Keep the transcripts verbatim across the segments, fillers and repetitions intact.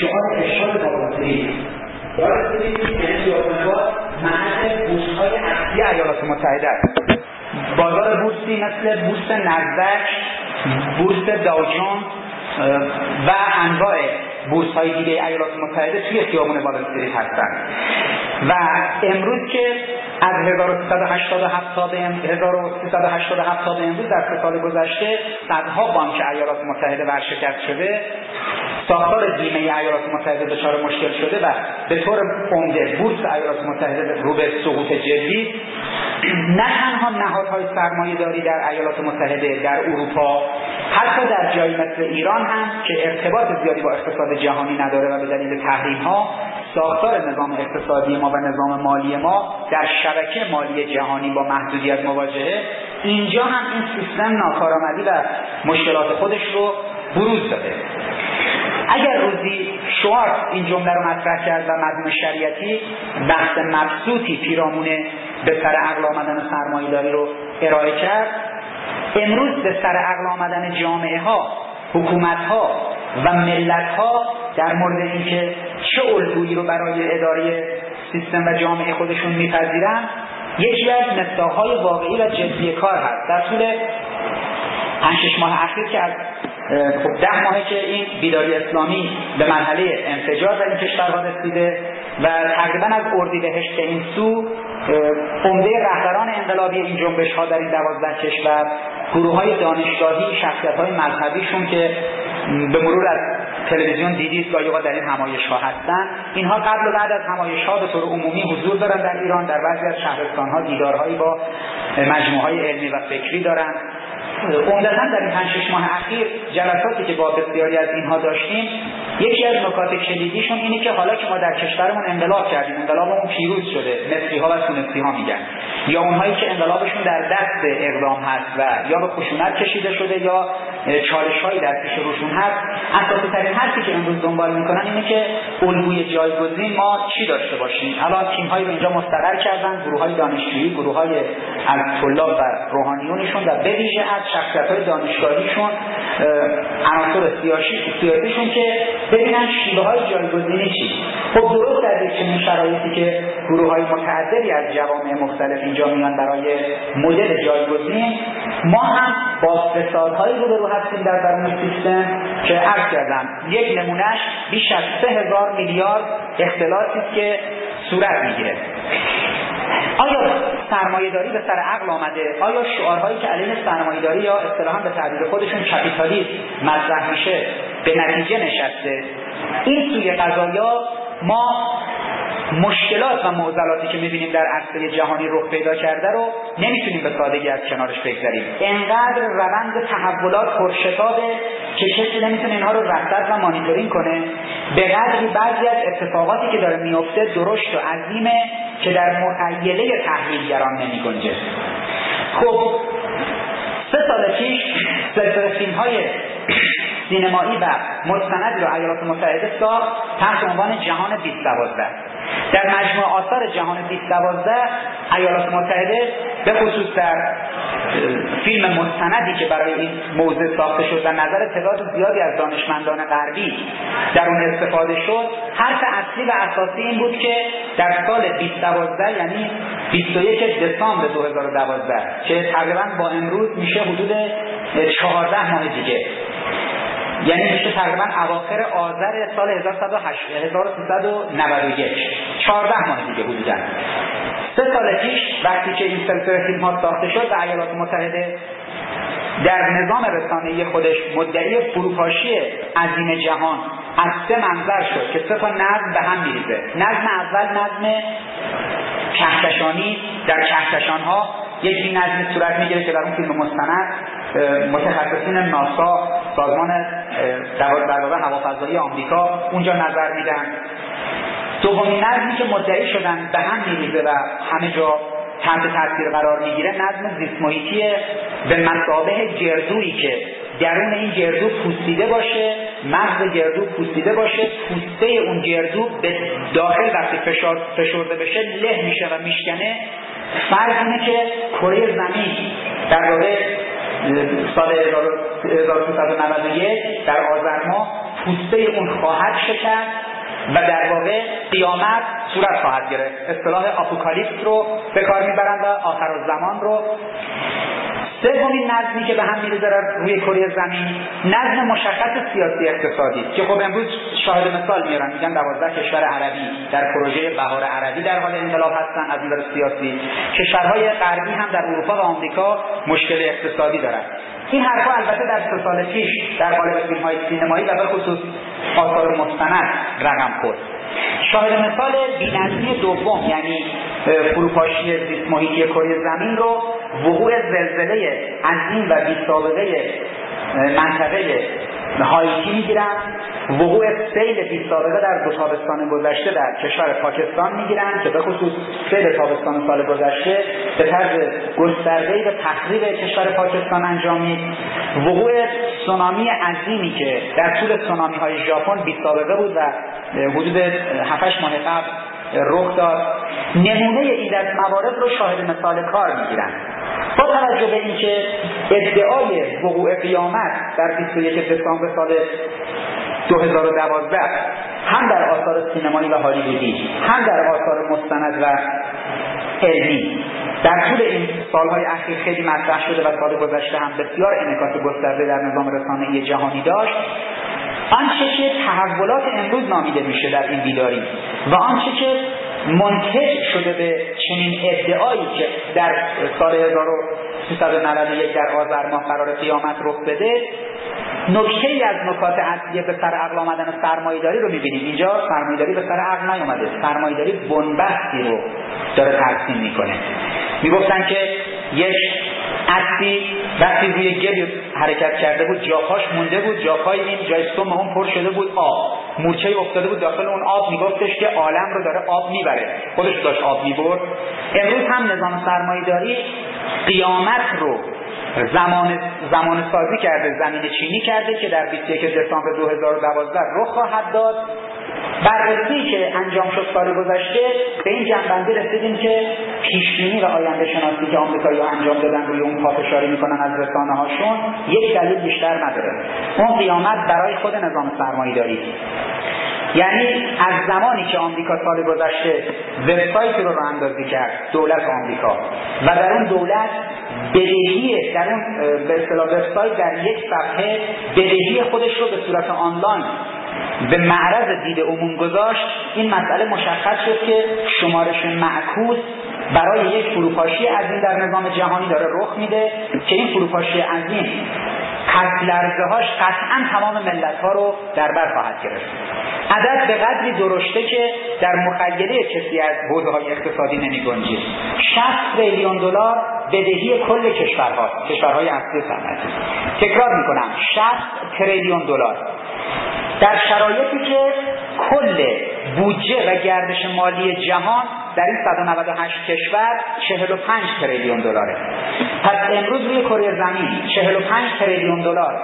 شعار اشتاد والستریت والستریت یعنی خیابان‌ها محل بورس‌های اصلی ایالات متحده است. بازار بورسی مثل بورس نزدک، بورس داو جونز و انواع بورس‌های دیگه ایالات متحده توی خیابان وال استریت هستند و امروز که از هزار و سیصد و هشتاد و هفت تا به امروز در سه سال گذشته صدها بانک ایالات متحده ورشکست شده، ساختار بیمه ایالات متحده دچار مشکل شده و به طور عمده بورس ایالات متحده رو به سقوط جدی. نه تنها نهادهای سرمایه‌داری در ایالات متحده، در اروپا، حتی در جایی مثل ایران هم که ارتباط زیادی با اقتصاد جهانی نداره و به دلیل تحریم‌ها ساختار نظام اقتصادی ما و نظام مالی ما در شبکه مالی جهانی با محدودیت مواجهه، اینجا هم این سیستم ناکارآمدی و مشکلات خودش رو بروز داده. اگر روزی شوارتز این جمله رو مطرح کرد و مضمون شریعتی بحث مبسوطی پیرامون به سر عقل آمدن سرمایه‌داری رو ارائه کرد، امروز به سر عقل آمدن جامعه ها، حکومت ها و ملت ها در مورد اینکه چه الگویی رو برای اداره سیستم و جامعه خودشون میپذیرن، یکی از مصداق‌های واقعی و جدی کار هست. در طول پنج شش ماه اخیر که از خب ده ماهه که این بیداری اسلامی به مرحله انفجار در این کشورها رسیده و تقریبا از اردیبهشت به این سو عمده رهبران انقلابی این جنبش ها در این دوازده کشور، گروه های دانشگاهی، شخصیت های مذهبیشون که به مرور از تلویزیون دیدید گاهی اوقات در این همایش ها هستن، اینها قبل و بعد از همایش ها به طور عمومی حضور دارن در ایران، در بعضی از شهرستان ها دیدارهایی با مجموعه های علمی و فکری دارن. عمدتاً در این پنج شش ماه اخیر جلساتی که با بسیاری از اینها داشتیم، یکی از نکات کلیدیشون اینه که حالا که ما در کشورمون انقلاب کردیم، انقلابمون پیروز شده، مصری‌ها و تونسی‌ها میگن، یا اونهایی که انقلابشون در دست اقدام هست و یا به خشونت کشیده شده یا چالش‌هایی در پیش روشون هست، اساسی ترین حرفی که امروز دنبال میکنن اینه که الگوی جایگزین ما چی داشته باشیم. الان تیم‌هایی به اینجا مستقر کردن، گروه‌های دانشجویی، گروه‌های از طلاب و روحانیونشون و به ویژه از شخصیت‌های دانشگاهیشون، عناصر سیاسی سیاسیشون که ببینن شیوه‌های جایگزینی چی. خب درست در چنین شرایطی که گروه‌های متعددی از جوامع مختلف اینجا میان برای مدل جایگزین، ما هم با فسادهایی روبرو هستیم در درون سیستم که عرض کردم یک نمونهش بیش از سه هزار میلیارد اختلاسی است که صورت میگیره. آیا سرمایه‌داری به سر عقل آمده؟ آیا شعارهایی که علیه سرمایه‌داری یا اصطلاحاً به تعبیر خودشون کپیتالیسم مطرح میشه به نتیجه نشسته؟ این سوی قضایا ما مشکلات و معضلاتی که می‌بینیم در عرصه جهانی رخ پیدا کرده رو نمیتونیم به سادگی از کنارش بگذاریم. انقدر روند تحولات پرشتابه که کسی نمیتونه اینها رو رصد و مانیتورینگ کنه. به قدری بعضی از اتفاقاتی که داره میفته درشت و عظیمه که در مخیله تحلیلگران نمی‌گنجه. خب سه سال پیش سلسله فیلم‌های سینمایی و مستندی رو ایالات متحده ساخت تحت عنوان جهان بیست دوازده. در مجموع آثار جهان بیست دوازده ایالات متحده به خصوص در فیلم مستندی که برای این موضوع ساخته شد و نظر تعداد زیادی از دانشمندان غربی در اون استفاده شد، حرف اصلی و اساسی این بود که در سال بیست دوازده یعنی بیست و یک دسامبر دو هزار و دوازده که تقریبا با امروز میشه حدود چهارده ماه دیگه، یعنی میشه تقریبا اواخر آذر سال هزار و سیصد و نود و یک، چهارده ماه دیگه حدوداً. سه سال پیش وقتی که این سلسله فیلم ها ساخته شد و ایالات متحده در نظام رسانه‌ای خودش مدعی فروپاشی عظیم جهان از سه منظر شد که سه تا نظم به هم میریزه. نظم اول نظم کهکشانی، در کهکشان ها یک نظمی صورت میگیره که در اون فیلم مستند متخصصین ناسا، سازمان در هوافضایی آمریکا اونجا نظر میدن. دومین نظمی که مدعی شدن به هم میریزه و همه جا تحت تاثیر قرار میگیره نظم زیست محیطی به مثابه گردویی که درون این گردو پوسیده باشه، مغز گردو پوسیده باشه، پوسته اون گردو به داخل وقتی فشار فشرده بشه له میشه و میشکنه. فرض اینه که کره زمین در واقع سال هزار و سیصد و نود و یک در آذر ماه پوسته اون خواهد شکست و در واقع قیامت صورت خواهد گرفت. اصطلاح آپوکالیپس رو به کار میبرند و آخرالزمان رو. سومین نظمی که به هم می‌ریزه روی کره زمین نظم مشخص سیاسی اقتصادی که خب امروز شاهد مثال میارن، میگن دوازده کشور عربی در پروژه بهار عربی در حال انقلاب هستن از نظر سیاسی. کشورهای غربی هم در اروپا و آمریکا مشکل اقتصادی دارن. این حرفا البته در سه سال پیش در قالب فیلم‌های سینمایی و به خصوص آثار مستند رقم خورد. شاهد مثال بی‌نظمی دوم یعنی فروپاشی زیست محیطی کره زمین رو وقوع زلزله عظیم و بی‌سابقه منطقه هایتی میگیرن، وقوع سیل بی‌سابقه در دو تابستان گذشته در کشور پاکستان میگیرن که به خصوص سیل تابستان سال گذشته به طرز گسترده‌ای به تخریب کشور پاکستان انجامید، وقوع سونامی عظیمی که در طول سونامی‌های ژاپن بی‌سابقه بود و حدود هفت هشت ماه قبل رخ داد. نمونه این دست موارد رو شاهد مثال کار میگیرن. با توجه به اینکه ادعای وقوع قیامت در بیست و یک دسامبر سال دو هزار و دوازده هم در آثار سینمایی و هالیوودی هم در آثار مستند و علمی در طول این سالهای اخیر خیلی مطرح شده و سال گذشته هم بسیار انعکاس گسترده در نظام رسانه‌ای جهانی داشت، آنچه که تحولات امروز نامیده میشه در این بیداری و آنچه که منتج شده به چنین ادعایی که در سال هزار و سیصد و نود و یک در آذر ماه قرار قیامت رخ بده، نکته ای از نکات اصلی به سر عقل آمدن سرمایه‌داری رو می‌بینیم. اینجا سرمایه‌داری به سر عقل نیومده، سرمایه‌داری بنبستی رو داره ترسیم میکنه. میگفتن که یک اسبی وقتی روی گل حرکت کرده بود جاهاش مونده بود، جاهای این جای سم اون پر شده بود آب، مورچه‌ای افتاده بود داخل اون آب، میگفتش که عالم رو داره آب میبره، خودش داشت آب میبرد. امروز هم نظام سرمایه‌داری قیامت رو زمان زمان سازی کرده، زمین چینی کرده که در بیست و یک دسامبر دو هزار و دوازده رخ خواهد داد. بررسی که انجام شد سال گذشته به این جنبندی رسیدیم که پیشبینی و آینده شناسی که آمریکایی‌ها انجام دادن روی اون پافشاری میکنن از رسانه‌هاشون یک دلیل بیشتر نداره. اون قیامت برای خود نظام سرمایه‌داری، یعنی از زمانی که آمریکا سال گذشته وبسایتی رو راه اندازی کرد دولت آمریکا و در اون دولت بدهی در اون به اصطلاح وبسایت در یک صفحه بدهی خودش رو به صورت آنلاین به معرض دید عموم گذاشت، این مسئله مشخص شد که شمارش معکوس برای یک فروپاشی عظیم در نظام جهانی داره رخ میده که این فروپاشی عظیم پس لرزه هاش قطعا تمام ملت ها رو در بر خواهد گرفت. عدد به قدری درشته که در مخیله کسی از حوزه های اقتصادی نمی گنجید. شصت تریلیون دلار بدهی کل کشورها، کشورهای اصلی صنعتی. تکرار میکنم، شصت تریلیون دلار در شرایطی که کل بودجه و گردش مالی جهان در این صد و نود و هشت کشور چهل و پنج تریلیون دلاره. پس امروز روی کره زمین چهل و پنج تریلیون دلار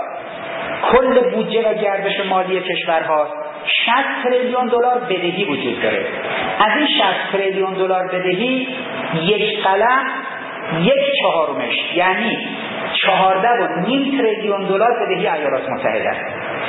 کل بودجه و گردش مالی کشورها، شصت تریلیون دلار بدهی وجود داره. از این شصت تریلیون دلار بدهی یک قلم یک چهارمش یعنی چهارده و نیم تریلیون دلار بدهی ایالات متحده است.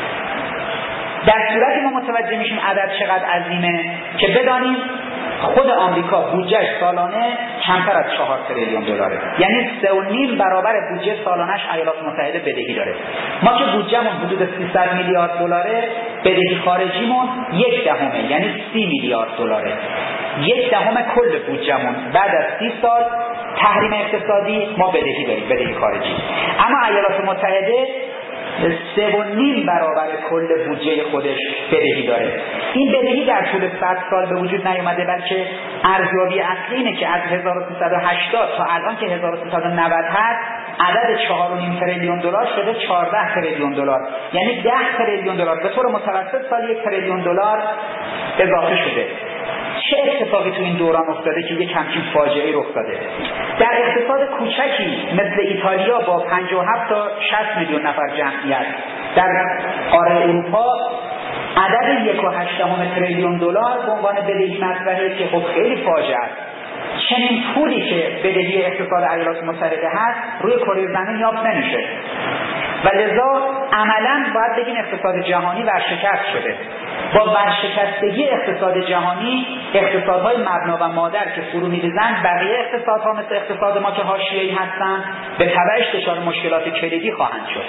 در صورتی ما متوجه میشیم عدد چقدر عظیمه که بدانیم خود آمریکا بودجهش سالانه کمتر از چهار تریلیون دلاره، یعنی سه و نیم برابر بودجه سالانش ایالات متحده بدهی داره. ما که بودجهمون حدود سیصد میلیارد دلاره، بدهی خارجیمون یک دهمه یعنی سی میلیارد دلاره. یک دهم کل بودجهمون بعد از سی سال تحریم اقتصادی ما بدهی داریم، بدهی خارجی. اما ایالات متحده سه و نیم برابر کل بودجه خودش بدهی داره. این بدهی در طول صد سال به وجود نیامده، بلکه ارزیابی اصلی اینه که از هزار و سیصد و هشتاد تا الان که هزار و سیصد و نود هست عدد چهار و نیم تریلیون دلار شده چهارده تریلیون دلار، یعنی ده تریلیون دلار به طور متوسط سال یک تریلیون دلار اضافه شده. چه اتفاقی تو این دوران افتاده که یک همچین فاجعه‌ای رخ داده؟ در اقتصاد کوچکی مثل ایتالیا با پنجاه و هفت تا شصت میلیون نفر جمعیت، در قاره اروپا عدد یک و هشت دهم تریلیون دلار به عنوان بدهی مطرحه که خب خیلی فاجعه است. چنین پولی که بدهی اقتصاد ایالات متحده هست روی کره زمین یافت نمیشه و لذا عملاً باید بگیم اقتصاد جهانی ورشکست شده. با ورشکستگی اقتصاد جهانی، اقتصادهای مبنا و مادر که فرو می‌ریزند، بقیه اقتصادها مثل اقتصاد ما که حاشیه‌ای هستند به تبعش دچار مشکلات کلیدی خواهند شد.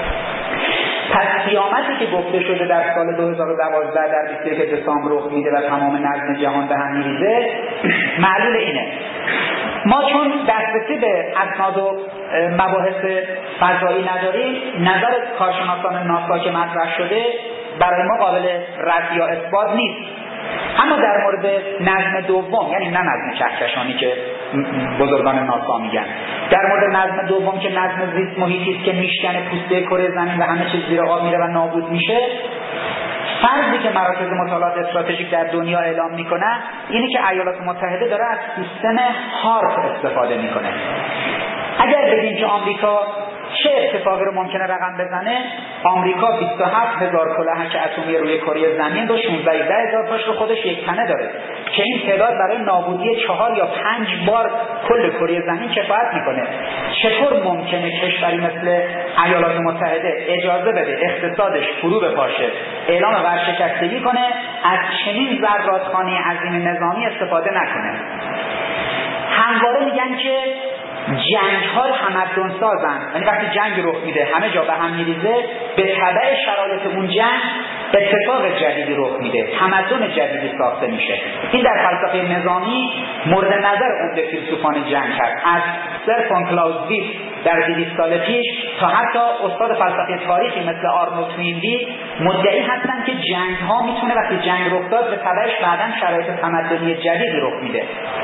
پس قیامتی که گفته شده در سال دو هزار و دوازده در بیست و یک دسامبر رخ میده و تمام نظم جهان به هم میریزه، معلول اینه: ما چون دسترسی به اسناد و مباحث فضایی نداریم، نظر کارشناسان ناسا که مطرح شده برای ما قابل رد یا اثبات نیست. اما در مورد نظم دوم، یعنی نه نظم کهکشانی که بزرگان ناسا میگن، در مورد نظم دوم که نظم زیست محیطی است که میشکنه پوسته کره زمین و همه چیز زیر آب میره و نابود میشه، فرضی که مراکز مطالعات استراتژیک در دنیا اعلام میکنه اینه که ایالات متحده داره از سیستم هارپ استفاده میکنه. اگر بگیم که آمریکا چه اتفاقی رو ممکنه رقم بزنه، آمریکا بیست و هفت هزار کلاهک اتمی روی کره زمین رو شانزده هزار تاش رو خودش یک تنه داره که این تعداد برای نابودی چهار یا پنج بار کل کره زمین کفایت میکنه. چطور ممکنه کشوری مثل ایالات متحده اجازه بده اقتصادش فرو بپاشه، اعلام ورشکستگی کنه، از چنین ذراتخانه عظیم نظامی استفاده نکنه؟ همواره میگن که جنگ ها تمدن سازن، یعنی وقتی جنگ رخ میده همه جا به هم میریزه، به تبع شرایط اون جنگ اتفاق جدیدی رخ میده، تمدن جدیدی ساخته میشه. این در فلسفه نظامی مورد نظر عمده فیلسوفان جنگ هست، از سر فون کلاوزویتز در دویست سال پیش تا حتی استاد فلسفه تاریخی مثل آرنولد توینبی مدعی هستند که جنگ ها میتونه وقتی جنگ رخ داد به تبعش بعداً شرایط تمدنی جدیدی رخ میده.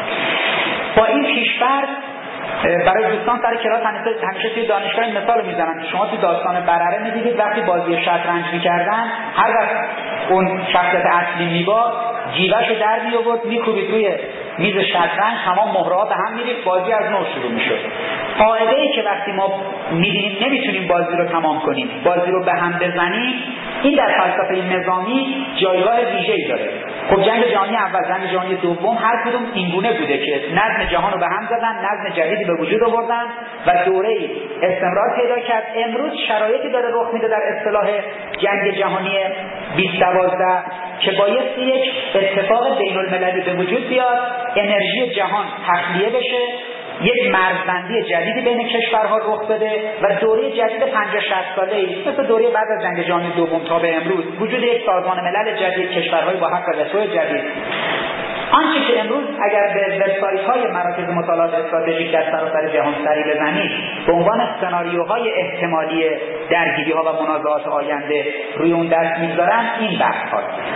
با این پیش‌فرض برای دوستان سر کلاس همیشه, همیشه توی دانشگاه این مثال رو میزنن. شما توی داستان برره میدیدید وقتی بازی شطرنج میکردن، هر وقت اون شخصیت اصلی میبا جیوهش رو در میآورد میکوبید روی میز شطرنج، تمام مهره‌ها به هم میریخت، بازی از نو شروع میشد. قاعده ای که وقتی ما میبینیم نمیتونیم بازی رو تمام کنیم، بازی رو به هم بزنیم، این در فلسفه نظامی جایگاه ویژه‌ای داره. خب جنگ جهانی اول، جنگ جهانی دوم، هر کدوم اینگونه بوده که نظم جهان رو به هم زدن، نظم جدیدی به وجود آوردن و دوره‌ای استمرار پیدا کرد. امروز شرایطی داره رخ میده در اصطلاح جنگ جهانی بیست دوازده که بایستی یک اتفاق بین المللی به وجود بیاد، انرژی جهان تخلیه بشه، یک مرزبندی جدیدی بین کشورها رخ بده و دوره جدید پنجاه شصت ساله‌ای مثل دوره بعد از جنگ جهانی دوم تا به امروز، وجود یک سازمان ملل جدید، کشورهای با حق وتو جدید. آنچه که امروز اگر به وبسایت‌های مراکز مطالعات استراتژیک در سراسر جهان سری بزنید به عنوان سناریوهای احتمالی درگیری‌ها و منازعات آینده روی اون دست می‌ذارن، این بحث‌ها.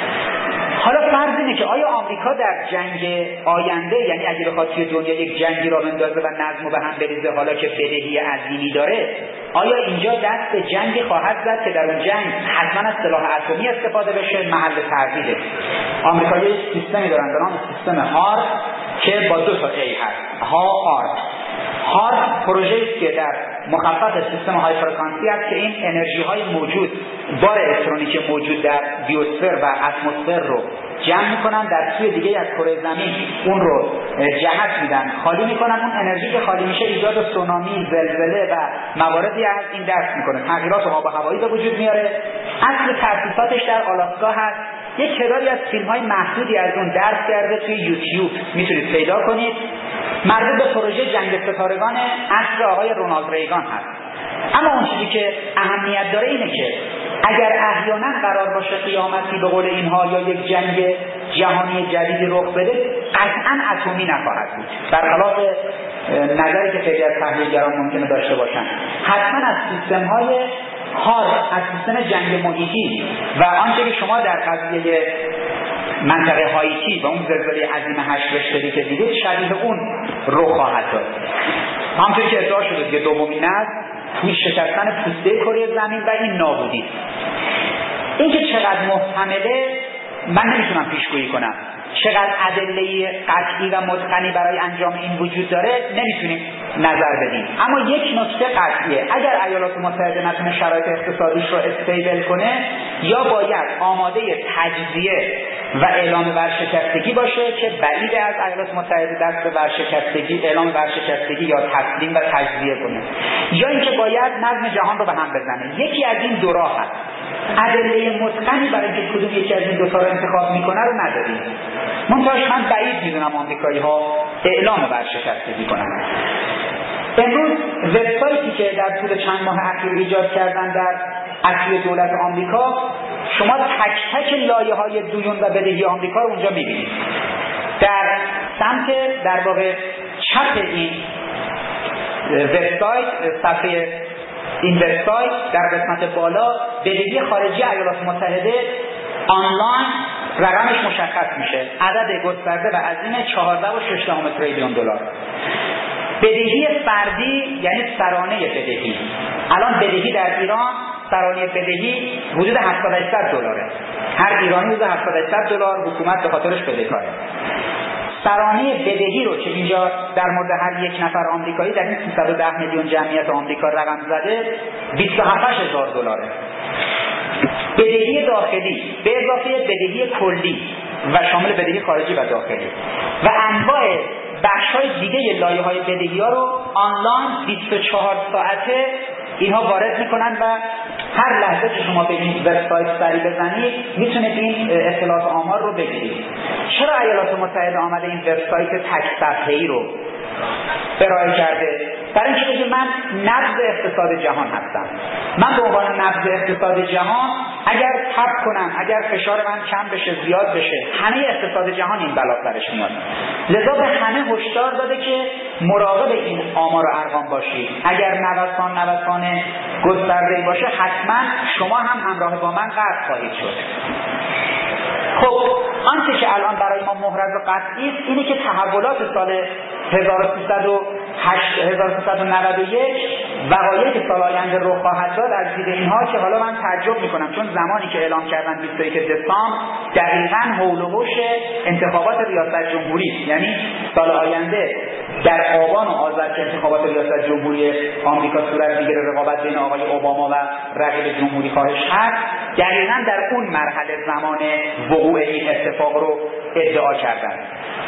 حالا فرض اینه که آیا آمریکا در جنگ آینده، یعنی اگه بخواد توی دنیا یک جنگی را بندازه و نظم رو به هم بریزه، حالا که بدهی عظیمی داره، آیا اینجا دست به جنگی خواهد زد که در اون جنگ حتما از سلاح اتمی استفاده بشه؟ محل تردیده. آمریکایی‌ها یک سیستمی دارن به نام سیستم هارپ که با دو تا ای هست، ها آرپ. هارپ پروژه‌ای است که در مخفف سیستم های فرکانسی است که این انرژی های موجود، بار الکترونیکی موجود در بیوسفر و اتمسفر رو جمع میکنن، در سوی دیگه از کره زمین اون رو جهت میدن، خالی میکنن. اون انرژی که خالی میشه ایجاد سونامی، زلزله و مواردی از این دست میکنه، تغییرات آب و هوایی به وجود میاره. اصل تأسیساتش در آلاسکا هست. یک تعدادی از فیلم های محدودی از اون درس کرده توی یوتیوب میتونید پیدا کنید. مربوط به پروژه جنگ ستارگان عصر آقای رونالد ریگان هست. اما اون چیزی که اهمیت داره اینه که اگر احیانا قرار باشه قیامتی به قول اینها یا یک جنگ جهانی جدیدی رخ بده، قطعا اتمی نخواهد بود، برخلاف نظری که خیلی از تحلیلگران ممکنه داشته باشن. حتما از سیستم های هارپ، از سیستم جنگ محیطی و آنچه که شما در قضیه منطقه هایتی و اون زلزله عظیم هشت رشته‌ای که دیدید شبیه اون رخ خواهد داد. همونطوری که ادعا شده که دومین نسل توی شکستن پوسته کره زمین و این نابودی. این که چقدر محتمله من نمیتونم پیشگویی کنم، چقدر ادله قطعی و متقنی برای انجام این وجود داره نمیتونیم نظر بدیم. اما یک نکته قطعیه، اگر ایالات متحده نتونه شرایط اقتصادیش رو استیبل کنه، یا باید آماده تجزیه و اعلام ورشکستگی باشه که بعید از ایالات متحده دست به ورشکستگی اعلام ورشکستگی یا تسلیم و تجزیه کنه، یا اینکه باید نظم جهان رو به هم بزنه. یکی از این دو راه هست. ادله متقنی برای اینکه کدوم یکی از این دو تا رو انتخاب میکنه رو نداریم. منتهاش من بعید میدونم آمریکایی‌ها اعلام ورشکستگی کنن. امروز وبسایتی که در طول چند ماه اخیر ایجاد کردن در اصلی دولت آمریکا، شما تک تک لایه‌های دیون و بدهی آمریکا رو اونجا می‌بینید. در سمت در واقع چپ این وبسایت، صفحه این وبسایت در قسمت بالا بدهی خارجی ایالات متحده آنلاین رقمش مشخص میشه، عدد گسترده و عظیم چهارده و شش دهم تریلیون دلار. بدهی فردی یعنی سرانه بدهی، الان بدهی در ایران سرانه بدهی حدود هفتاد و هشت دلاره. هر ایرانی حدود هفتاد و هشت دلار حکومت به خاطرش بدهکاره. سرانه بدهی رو که اینجا در مورد هر یک نفر آمریکایی در این سیصد و ده میلیون جمعیت آمریکا رقم زده بیست و هفت هزار دلاره. بدهی داخلی به اضافه بدهی کلی و شامل بدهی خارجی و داخلی و انواع بخش‌های دیگه لایه‌های بدهی‌ها رو آنلاین بیست و چهار ساعته اینها وارد میکنن و هر لحظه که شما به این وبسایت سری بزنید میتونید این اطلاعات آمار رو بگیرید. چرا ایالات متحده آمده این وبسایت تک صفحه‌ای رو ارائه کرده؟ برای اینکه بگه من نبض اقتصاد جهان هستم. من به عنوان نبض اقتصاد جهان اگر تب کنم، اگر فشار من کم بشه، زیاد بشه، همه اقتصاد جهان این بلا سرش میاد. لذا به همه هشدار داده که مراقب این آمار و ارقام باشید. اگر نوسان نوسان گسترده‌ای باشه حتما شما هم همراه با من غرق خواهید شد. خب آنچه که الان برای ما محرز و قطعی است اینه که تحولات سال هزار و سیصد و نود و یک وقایعی که سال آینده رخ خواهد داد از دید اینها که حالا من تعجب میکنم، چون زمانی که اعلام کردن بیست و یک دسامبر دقیقاً حول و حوش انتخابات ریاست جمهوری است. یعنی سال آینده در آبان و آذر که انتخابات ریاست جمهوری آمریکا صورت میگیره، رقابت بین آقای اوباما و رقیب جمهوری خواهش هست، دقیقاً در اون مرحله زمان وقوع این اتفاق رو ادعا کردن.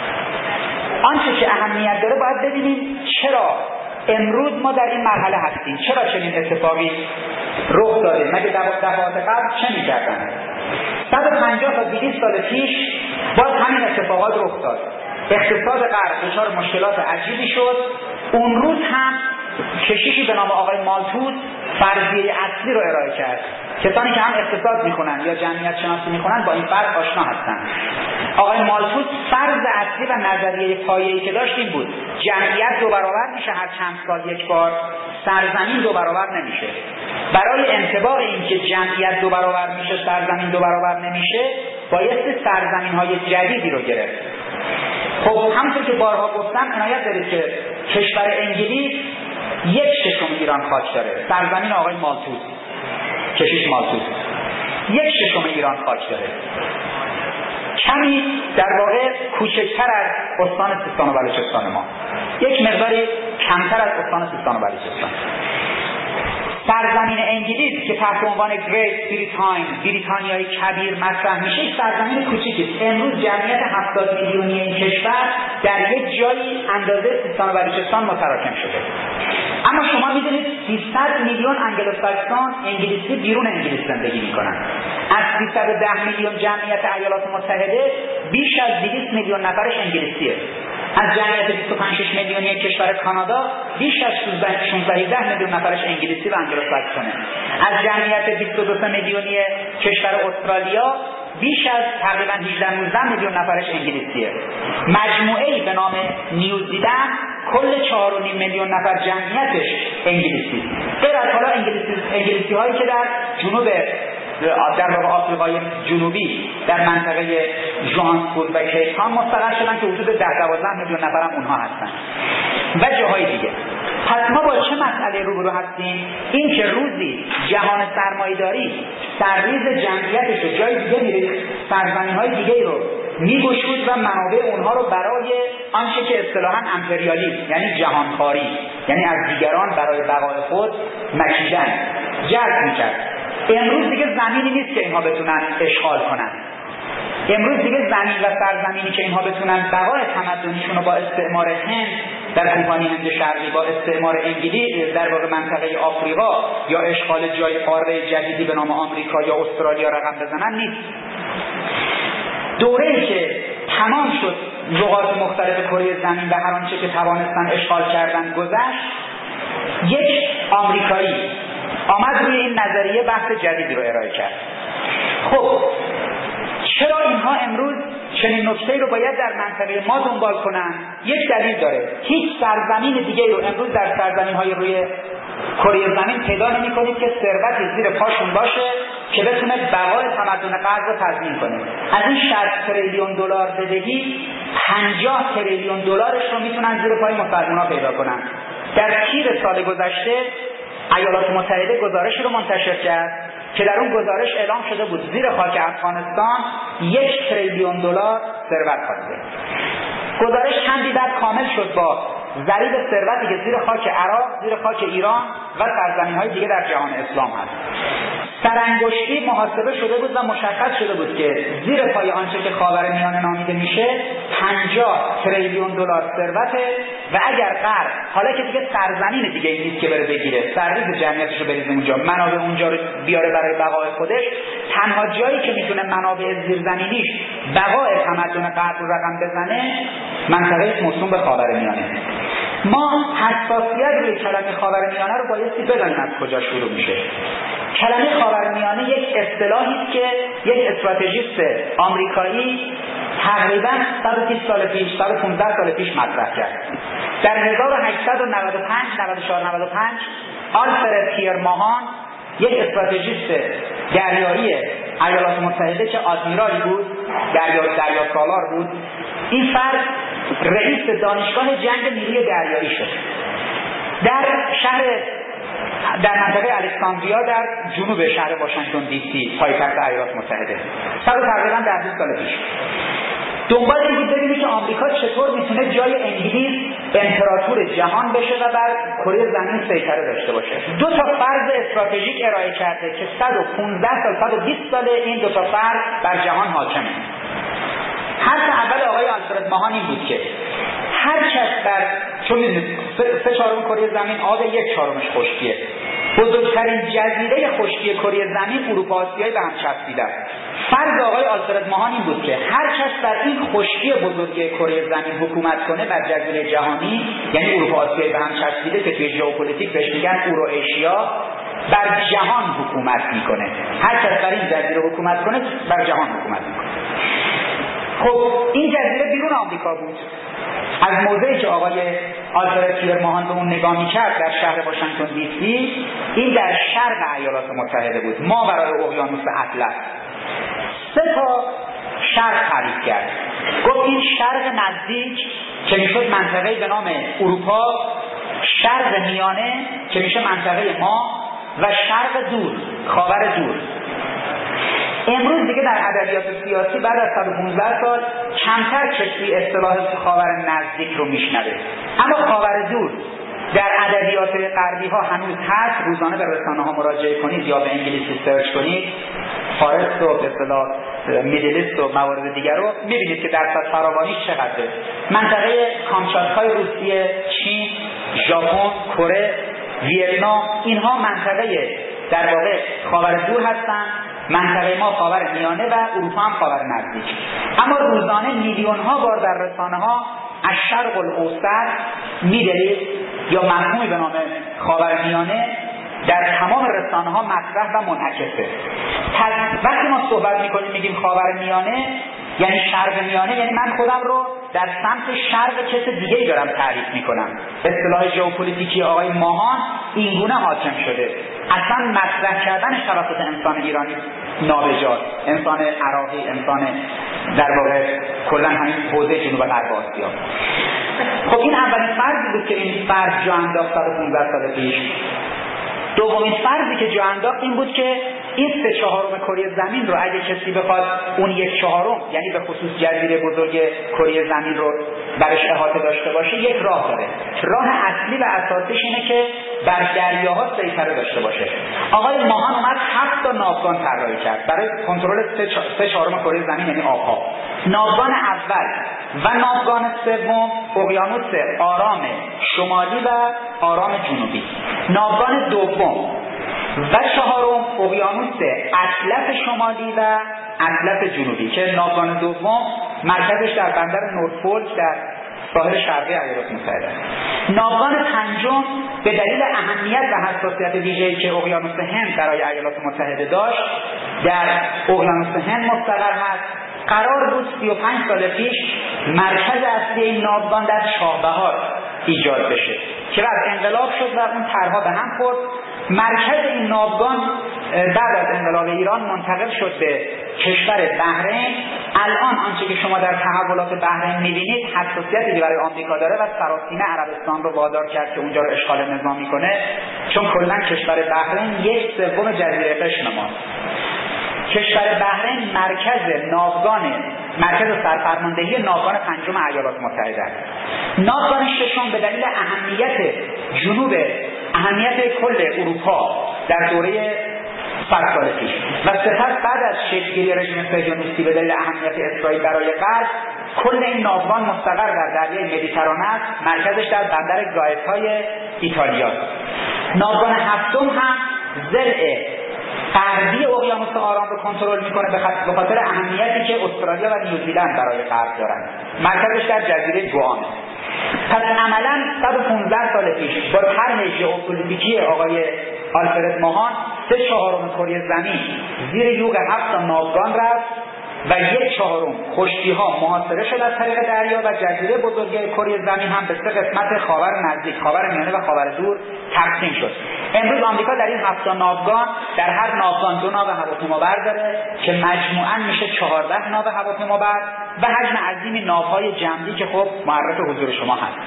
آنچه که اهمیت داره باید ببینیم چرا امروز ما در این مرحله هستیم، چرا چنین اتفاقی رخ داده. مگه دفعات قبل چه می‌کردن؟ صد و پنجاه تا دویست سال پیش باز همین اتفاقات رخ داد. اقتصاد غرب دچار مشکلات عجیبی شد. اون روز هم کشیشی به نام آقای مالتوز فرضیه اصلی رو ارائه کرد. کسانی که هم اقتصاد میخونن یا جمعیت شناسی میخونن با این فرق آشنا هستن. آقای مالتوز فرض اصلی و نظریه پایه‌ای که داشت این بود: جمعیت دو برابر میشه هر چند سال یک بار، سرزمین دو برابر نمیشه. برای انطباق این که جمعیت دو برابر میشه سرزمین دو برابر نمیشه بایستی سرزمین‌های جدیدی رو گرفت. خب همونطور که بارها گفتم عنایت دارید که کشور انگلیس یک ششم ایران خاک داره، سرزمین آقای مالتوز، کشیش مالتوز یک ششم ایران خاک داره، کمی در واقع کوچکتر از استان سیستان و بلوچستان ما، یک مقداری کمتر از استان سیستان و بلوچستان. سرزمین انگلیس که تحت عنوان گریت بریتاین، بریتانیای کبیر مطرح میشه، یک سرزمین کوچیکی است. امروز جمعیت هفتاد میلیونی این کشور در یک جایی اندازه سیستان و بلوچستان متراکم شده. اما شما میدونید سیصد میلیون انگلوساکسون انگلیسی بیرون انگلیس زندگی میکنن. از سیصد و ده میلیون جمعیت ایالات متحده بیش از دویست میلیون نفرش انگلیسیه. از جمعیت بیست و پنج شش میلیونی کشور کانادا بیش از شانزده میلیون نفرش انگلیسی و انگلوساکسونه. از جمعیت بیست و دو میلیونی کشور استرالیا بیش از تقریبا هجده نوزده میلیون نفرش انگلیسیه. مجموعه‌ای به نام نیوزیلند کل چهار و نیم میلیون نفر جمعیتش انگلیسی. غیر از حالا انگلیسی انگلیسی هایی که در جنوب در واقع آفریقای جنوبی در منطقه ژوهانسبورگ و کیپ تاون مستقر شدن که حدود ده دوازده میلیون نفر هم اونها هستن و جاهای دیگه. پس ما با چه مسئله روبرو هستیم؟ این که روزی جهان سرمایه‌داری سرریز جمعیتش رو جای دیگه میره، سرزمین‌های دیگه رو میگشود و منابع اونها رو برای آنچه که اصطلاحاً امپریالیسم یعنی جهانخواری، یعنی از دیگران برای بقای خود مکیدن جذب میکرد. امروز دیگه زمینی نیست که اینها بتونن اشغال کنن. امروز دیگه زمین و سرزمینی که اینها بتونن بقای تمدنیشون رو با استعمار هند در کمپانی هند شرقی، با استعمار انگلیس در واقع منطقه آفریقا یا اشغال جای قاره جدیدی به نام آمریکا یا استرالیا رقم بزنن نیست. دوره‌ای که تمام شد نقاط مختلف کره زمین و هر آنچه که توانستن اشغال کردن گذشت، یک آمریکایی آمد روی این نظریه بحث جدیدی رو ارائه کرد. خب چرا اینها امروز چنین نکته‌ای رو باید در منطقه ما دنبال کنن؟ یک دلیل داره. هیچ سرزمین دیگه‌ای رو امروز در سرزمین‌های روی کره زمین پیدا نمی‌کنید که ثروتی زیر پاشون باشه که بتونه بقای تمدن غرب رو تضمین کنه. از این شصت تریلیون دلار بدهی پنجاه تریلیون دلارش رو میتونن زیر پای مسلمان‌ها پیدا کنن. در تیر سال گذشته ایالات متحده گزارشی رو منتشر کرد که در اون گزارش اعلام شده بود زیر خاک افغانستان یک تریلیون دلار ثروت خواهد. گزارش چندی بعد کامل شد با ضریب ثروتی که زیر خاک عراق، زیر خاک ایران و سرزمین‌های دیگه در جهان اسلام هست. سرانگشتی محاسبه شده بود و مشخص شده بود که زیر پای آنچه که خاورمیانه نامیده میشه پنجاه تریلیون دلار ثروته و اگر غرب حالا که دیگه سرزمین دیگه این نیست که بره بگیره، سرریز جمعیتش رو بریزه اونجا، منابع اونجا رو بیاره برای بقای خودش، تنها جایی که میتونه منابع زیرزمینیش بقای تمدن غرب رو رقم بزنه منطقه موسوم به خاورمیانه. ما حساسیت روی کلمه خاورمیانه رو بایستی بدانیم از کجا شروع میشه. کلمه خاورمیانه یک اصطلاحی است که یک استراتژیست آمریکایی تقریبا صد و بیست سال پیش، صد و پانزده سال پیش مطرح کرد. در هزار و هشتصد و نود و پنج نود و چهار نود و پنج آلفرد پیر ماهان، یک استراتژیست دریایی ایالات متحده که آدمیرالی بود، دریا دریا سالار بود، این فرد رئیس دانشگاه جنگ نیروی دریایی شد. در شهر در منطقه الکساندریا در جنوب شهر واشنگتن دی سی پایتخت ایالات متحده، سال تقریبا در بیست سال پیش. دنبال این بود ببینه که آمریکا چطور میتونه جای انگلیس امپراتور جهان بشه و بر کره زمین سیطره داشته باشه. دو تا فرض استراتژیک ارائه کرده که صد و پانزده سال صد و بیست سال این دو تا فرض بر جهان حاکمه. حرف اول آقای آلفرد ماهان این بود که هر کس بر چون سه چهارم کره زمین آب، یک چهارمش خشکیه. بزرگترین جزیره خشکی کره زمین اروپا آسیایی به هم چسبیده است. فرض آقای آلفرد ماهان این بود که هر کس بر این خشکی بزرگ کره زمین حکومت کنه بر جزیره جهانی، یعنی اروپا آسیایی به هم چسبیده که توی ژئوپلیتیک بهش میگن اورواژیا، بر جهان حکومت میکنه. هر کس بر این جزیره حکومت کنه بر جهان حکومت میکنه. خب این جزیره بیرون آمریکا بود. از موضعی که آقای آلفرد پیر ماهان به اون نگاه می‌کرد در شهر واشنگتن دی سی، این در شرق ایالات متحده بود، ما برای اقیانوس اطلس. سه تا شرق تعریف کرد. گفت این شرق نزدیک که میشد منطقه به نام اروپا، شرق میانه که میشه منطقه ما و شرق دور، خاور دور. امروز دیگه در ادبیات سیاسی بعد از صد و پانزده سال کمتر کسی اصطلاح خاور نزدیک رو میشنوه، اما خاور دور در ادبیات غربی ها هنوز هست. روزانه به رسانه ها مراجعه کنید یا به انگلیسی سرچ کنید فارست و به اصطلاح میدلیست و موارد دیگر رو میبینید که درصد فراوانی چقدره. منطقه کامچاتکای روسیه، چین، ژاپن، کره، ویتنام، اینها منطقه در واقع خاور دور هستن. منطقه ما خاور میانه و اروپا هم خاور نزدیک. اما روزانه میلیون ها بار در رسانه ها از شرق الاوسط میدلیست یا مفهومی به نام خاور میانه در تمام رسانه ها مطرح و منعکسه. وقتی ما صحبت میکنیم میگیم خاور میانه یعنی شرق میانه، یعنی من خودم رو در سمت شرق کس دیگه‌ای دارم تعریف میکنم. اصطلاح ژئوپلیتیکی آقای ماهان اینگونه حاکم شده. اصلا مطرح کردنش توسط انسان ایرانی نابجاست، انسان عراقی، انسان در واقع کلا همین حوزه جنوب غرب آسیا. خب این اولین فرضی بود که این فرض جا انداخت صد و پانزده سال پیش. دومین فرضی که جا انداخت این بود که این سه چهارم کره زمین رو اگه کسی بخواد اون یک چهارم یعنی به خصوص جزیره بزرگ کره زمین رو برش احاطه داشته باشه، یک راه داره. راه اصلی و اساسیش اینه که بر دریاها سیطره داشته باشه. آقای ماهان اومد هفت تا ناوگان طراحی کرد برای کنترل سه چهارم کره زمین، یعنی آبها. ناوگان اول و ناوگان سوم اقیانوس آرام شمالی و آرام جنوبی. ناوگان دوم و چهارم اقیانوس اطلس شمالی و اطلس جنوبی که ناوگان دوم مرکزش در بندر نورفولک در ساحل شرقی ایالات متحده است. ناوگان پنجم به دلیل اهمیت و حساسیت ویژه‌ای که اقیانوس هند برای ایالات متحده داشت در اقیانوس هند مستقر هست. قرار بود سی و پنج سال پیش مرکز اصلی این ناوگان در شاهبهار ایجاد بشه که بعد انقلاب شد و اون طرح‌ها به هم خورد. مرکز این ناوگان بعد از انقلاب ایران منتقل شد به کشور بحرین. الان آنچه که شما در تحولات بحرین می‌بینید حساسیتی برای آمریکا داره و سراسیمه عربستان رو وادار کرد که اونجا رو اشغال نظامی کنه، چون کلاً کشور بحرین یک سوم جزیره قشم ماست. کشور بحرین مرکز ناوگان مرکز سرفرماندهی ناوگان پنجم ایالات متحده است. ناوگان ششم به دلیل اهمیت جنوب اهمیت کل اروپا در دوره صد سال پیش و سپس بعد از شکل‌گیری رژیم صهیونیستی به دلیل اهمیت اسرائیل برای غرب، کل این ناوگان مستقر در دریای مدیترانه است. مرکزش در بندر گایتای ایتالیا. ناوگان هفتم هم ضلع غربی اقیانوس آرام رو کنترل میکنه به خاطر اهمیتی که استرالیا و نیوزیلند برای غرب دارند. مرکزش در جزیره گوام. پس عملاً صد و پانزده سال پیش با طرح ژئوپلیتیکی آقای آلفرد ماهان سه چهارم کره زمین زیر یوغ هفت تا ناوگان رفت و یک چهارم خشکی‌ها محاصره شد از طریق دریا و جزیره بزرگی کره زمین هم به سه قسمت خاور نزدیک، خاور میانه و خاور دور تقسیم شد. امروز آمریکا در این هفت تا ناوگان در هر ناوگان دو ناو هواپیمابر داره که مجموعاً میشه چهارده ناو هواپیمابر و حجم عظیمی ناوهای جنبی که خب معرف حضور شما هست.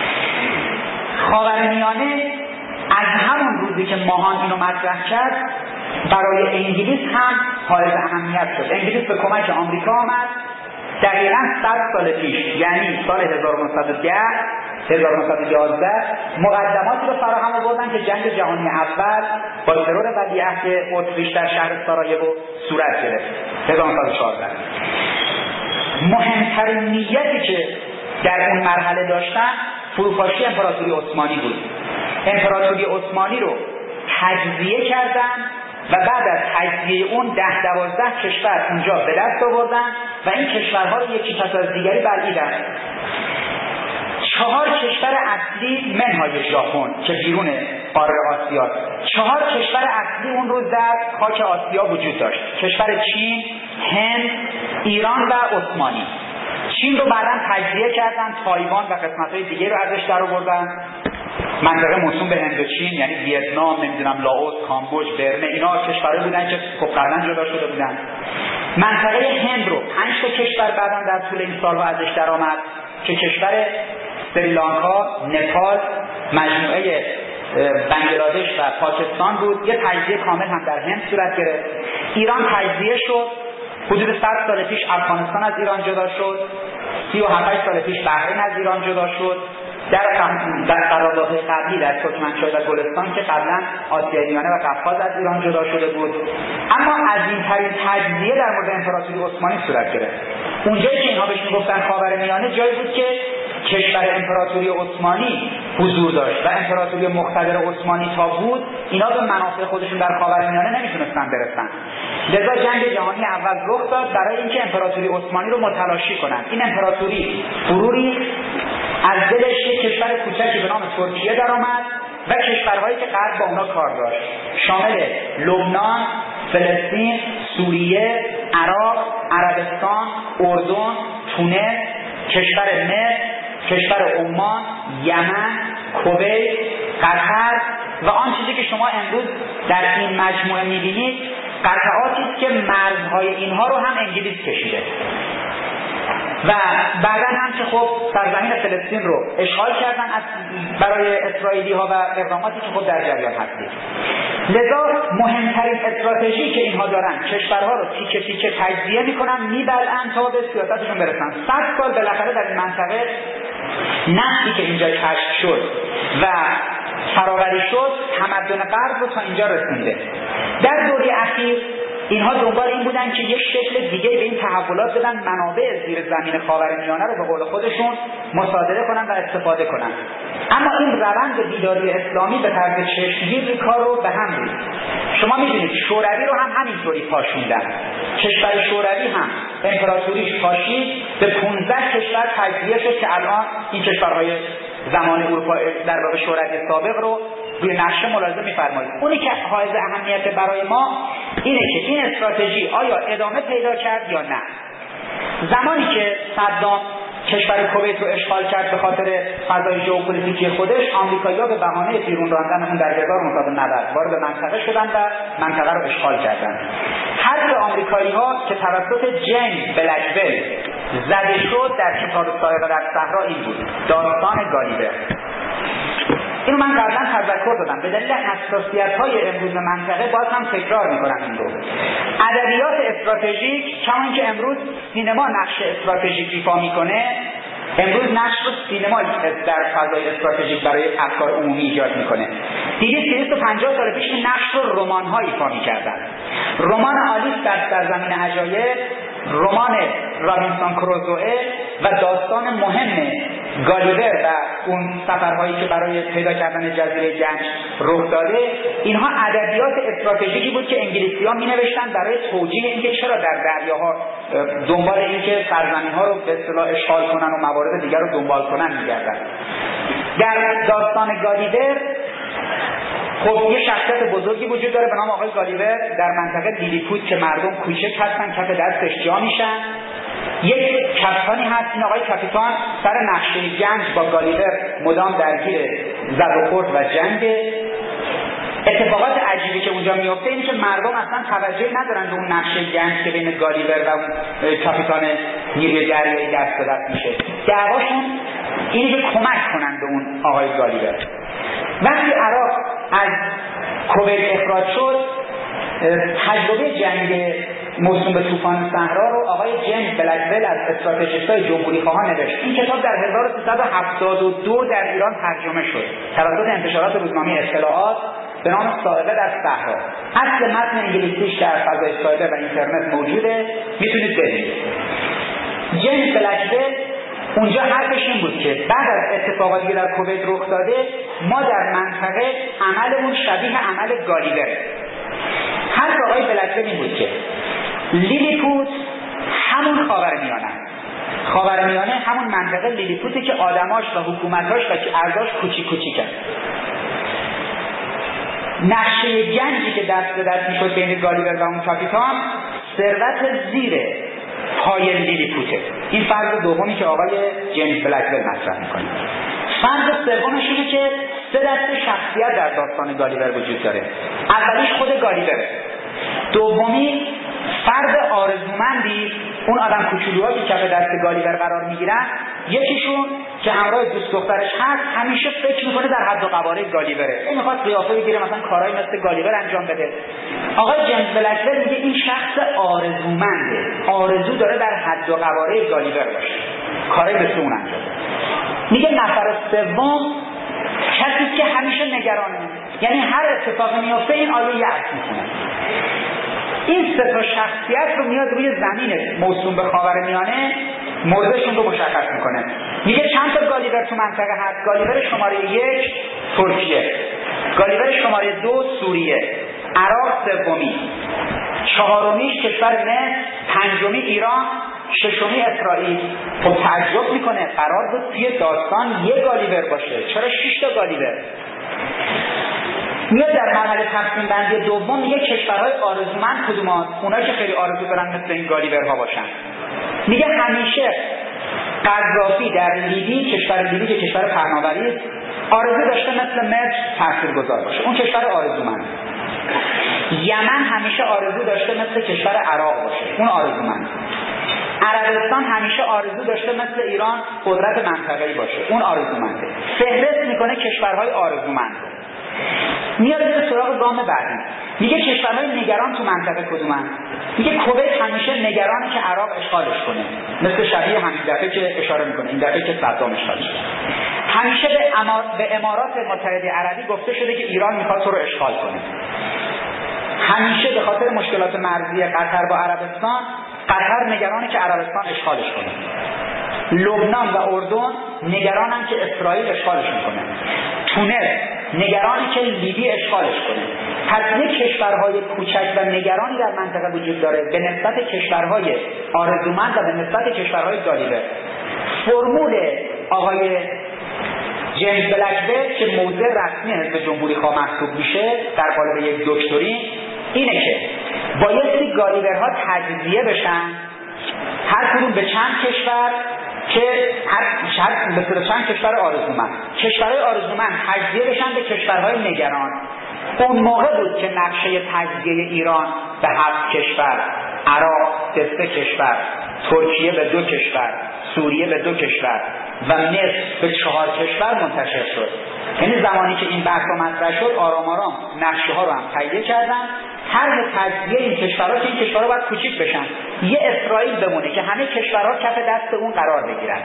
خاورمیانه از همون روزی که ماهان اینو مطرح کرد برای انگلیس هم حائز اهمیت شد. انگلیس به کمک آمریکا آمد دقیقاً صد سال پیش، یعنی سال هزار و نهصد و ده هزار و نهصد و یازده مقدماتی رو فراهم آوردن که جنگ جهانی اول با ترور ولیعهد اتریش در شهر سارایوو صورت گرفت. هزار و نهصد و چهارده مهمترین نیتی که در اون مرحله داشتن فروپاشی امپراتوری عثمانی بود. امپراتوری عثمانی رو تجزیه کردن و بعد از تجزیه اون ده دوازده کشور اونجا به دست آوردن و این کشورها رو یکی پس از دیگری بلعیدن. چهار کشور اصلی منهای ژاپن که بیرون قاره آسیا، چهار کشور اصلی اون روز در خاک آسیا وجود داشت. کشور چین، هند، ایران و عثمانی. چین رو بعداً تجزیه کردن، تایوان و قسمت‌های دیگه رو ازش در آوردن. منطقه موسوم به هندوچین یعنی ویتنام، نمیدونم لاوس، کامبوج، برمه، اینا کشورهایی بودن که خب قبلا جدا شده بودن. منطقه هند رو پنج تا کشور بعداً در طول این سال‌ها ازش درآمد که کشور سریلانکا، نپال، مجموعه بنگلادش و پاکستان بود. یه تجزیه کامل هم در هند صورت گرفت. ایران تجزیه شد. حدود صد سال پیش افغانستان از ایران جدا شد. سی و هفت سال پیش بحرین از ایران جدا شد. در در قراردادهای قبلی در ترکمنچای و گلستان که قبلا آسیای میانه و قفقاز از ایران جدا شده بود. اما عظیم‌ترین تجزیه در مورد امپراتوری عثمانی صورت گرفت. اونجایی که اینها بهش میگفتن خاورمیانه جایی بود که کشور امپراتوری عثمانی حضور داشت و امپراتوری مقتدر عثمانی تا بود اینا به منافع خودشون در خاورمیانه نمیتونستن برسن. لذا جنگ جهانی اول رخ داد برای اینکه امپراتوری عثمانی رو متلاشی کنن. این امپراتوری فروری از دلش یک کشور کوچکی به نام ترکیه درآمد و کشورهایی که غرب با اونا کار داشت شامل لبنان، فلسطین، سوریه، عراق، عربستان، اردن، تونس، کشور مصر، کشور عمان، یمن، کویت، قطر و آن چیزی که شما امروز در این مجموعه می‌بینید قطعاتی است که مرزهای اینها رو هم انگلیس کشیده و بعدا هم که خب سرزمین فلسطین رو اشغال کردن برای اسرائیلی ها و اقداماتی که خب در جریان هستید. لذا مهمترین استراتژی که اینها دارن کشورها رو تیکه تیکه تجزیه میکنن، میبلعن تا به سیاستشون برسن. صد سال بالاخره در این منطقه نفتی که اینجا کشف شد و فراوری شد تمدن غرب رو تا اینجا رسونده. در دوره اخیر اینها دنبال این بودن که یک شکل دیگه به این تحولات بدن، منابع زیر زمین خاورمیانه رو به قول خودشون مصادره کنن و استفاده کنن. اما این روند بیداری اسلامی به طرز چشمگیر کار رو به هم ریخت. شما میدونید شوروی رو هم همینطوری پاشوندن. کشور شوروی هم امپراتوریش پاشید، به پانزده کشور تجزیه شد که الان این کشورهای زمان اروپا در واقع شوروی سابق رو روی نقشه ملاحظه می‌فرمایید. اونی که حائز اهمیت برای ما اینه که این استراتژی آیا ادامه پیدا کرد یا نه. زمانی که صدام کشور کویت رو اشغال کرد به خاطر فضای ژئوپلیتیکی خودش، آمریکایی‌ها به بهانه بیرون راندن اون در هزار و نهصد و نود وارد منطقه شدند و منطقه رو اشغال کردند. حرف آمریکایی‌ها که توسط جیمز بلکول زده شد در کتاب سائق در صحرا این بود: داستان گالیور. اینو من قبلا تذکر دادم، به دلیل حساسیت‌های امروز منطقه باز هم تکرار می‌کنم این رو. ادبیات استراتژیک کما اینکه امروز سینما نقش استراتژیک ایفا می‌کنه، امروز نقش رو سینما در فضای استراتژیک برای افکار عمومی ایجاد می‌کنه. دویست و پنجاه سال پیش این نقش رو رمان‌ها ایفا می‌کردن. رمان آلیس در سرزمین عجایب، رمان رابینسون کروزوئه و داستان مهم گالیور و اون سفرهایی که برای پیدا کردن جزیره گنج رخ داده، اینها ادبیات استراتژیکی بود که انگلیسی‌ها می‌نوشتن برای توجیه اینکه چرا در دریاها دنبال اینکه سرزمین‌ها رو به اصطلاح اشغال کنن و موارد دیگر رو دنبال کنن می‌گردن. در داستان گالیور خب یه شخصیت بزرگی وجود داره به نام آقای گالیور در منطقه لیلیپوت که مردم کوچک هستن، کف دستش جا میشن. یک کپتانی هست، این آقای کاپیتان سر نقشه گنج با گالیور مدام درگیر زد و خورد و جنگ. اتفاقات عجیبی که اونجا میفته اینه که مردم اصلا توجهی ندارن به اون نقشه گنج که بین گالیور و اون کاپیتان نیروی دریایی دست به دست میشه. دعواشون اینه که کمک کنن به اون آقای گالیور. وقتی عراق از کویت اخراج شد، تجربه جنگ موسوم به طوفان صحرا رو آقای جیمز بلکول از استراتژیست‌های جمهوری خواهان نوشت. این کتاب در هزار و سیصد و هفتاد و دو در ایران ترجمه شد توسط انتشارات روزنامه اطلاعات به نام سائقه در صحرا. اصل متن انگلیسیش در فضای سایبر و اینترنت موجوده، میتونید ببینید. جیمز بلکول اونجا حرفش این بود که بعد از اتفاقاتی که در کویت رخ داده، ما در منطقه عملمون شبیه عمل گالیور. حرف آقای بلکول این بود که لیلیپوت همون خاورمیانه خاورمیانه همون منطقه لیلیپوتی که آدماش و حکومتاش و ارزاش کوچیک کوچیکن. نقشه گنجی که دست به دست میشد بین گالیور و اون کاپیتان ثروت زیر پای لیلیپوته. این فرض دومی که آقای جیمز بلکول مطرح میکنه. فرض سومش اینه که سه دسته شخصیت در داستان گالیور وجود داره. اولیش خود گالیور، دومی فرد آرزومندی، اون آدم کوچولوها که کف دست گالیور قرار میگیرن، یکیشون که همراه دوست دخترش هست همیشه فکر میکنه در حد و قواره گالیوره، این میخواد قیافه بگیره مثلا کارهای مثل گالیور انجام بده. آقای جیمز بلکول میگه این شخص آرزومنده، آرزو داره در حد و قواره گالیور باشه، کارهای مثل اون انجام بده. میگه نفر سوم کسی که همیشه نگرانه، یعنی هر اتفاقی میفته این آیه یأس میکنه. این سه تا شخصیت رو میاد روی زمین موسوم به خاورمیانه موردشون رو مشخص میکنه. میگه چند تا گالیور تو منطقه هست؟ گالیور شماره یک ترکیه، گالیور شماره دو سوریه، عراق سومی، چهارمیش کشور مصر، پنجمی ایران، ششمی اسرائیل. خب تعجب میکنه قرار بود توی داستان یه گالیور باشه، چرا شش تا گالیور؟ میاد در مرحله تقسیم بندی دوم میگه کشورهای آرزومند کدومان؟ اونایی که خیلی آرزو دارن مثل این گالیورها باشن. میگه همیشه قذافی در لیبی، کشور لیبی که کشور پهناوری است، آرزو داشته مثل مصر تاثیرگذار باشه، اون کشور آرزومند. یمن همیشه آرزو داشته مثل کشور عراق باشه، اون آرزومند. عربستان همیشه آرزو داشته مثل ایران قدرت منطقه‌ای باشه، اون آرزومنده. فهرست میکنه کشورهای آرزومند. میاد میره سراغ گام بعدی، میگه کشورهای نگران تو منطقه کدومن؟ میگه کویت همیشه نگرانه که عراق اشغالش کنه، مثل شبیه همین دفعه که اشاره میکنه، این دفعه که صدام اشغالش کنه. همیشه به, امار... به امارات متحده عربی گفته شده که ایران میخواد تو رو اشغال کنه. همیشه به خاطر مشکلات مرزی قطر با عربستان، قطر نگرانه که عربستان اشغالش کنه. لبنان و اردن نگرانن که اسرائیل اشغالش کنه. تونس نگرانه که لیبی اشغالش کنه. پس یک کشورهای کوچک و نگرانی در منطقه وجود داره به نسبت کشورهای آرزومند و به نسبت کشورهای گالیور. فرمول آقای جیمز بلکبرد که موضع رسمی حزب جمهوری خواه محسوب میشه در قالب یک دکترین اینه که بایستی گالیورها تجزیه بشن، هر کدوم به چند کشور که هر شرط به چند کشور آرزومند، کشورهای آرزومند تجزیه بشن به کشورهای نگران. اون موقع بود که نقشه تجزیه ایران به هفت کشور، عراق به سه کشور، ترکیه به دو کشور، سوریه به دو کشور و مصر به چهار کشور منتشر شد. یعنی زمانی که این بحث مطرح شد آرام آرام نقشه ها رو هم تهیه کردن. هر تجزیه این کشورها که این کشورها باید کوچیک بشن، یه اسرائیل بمونه که همه کشورها کف دست اون قرار بگیرن.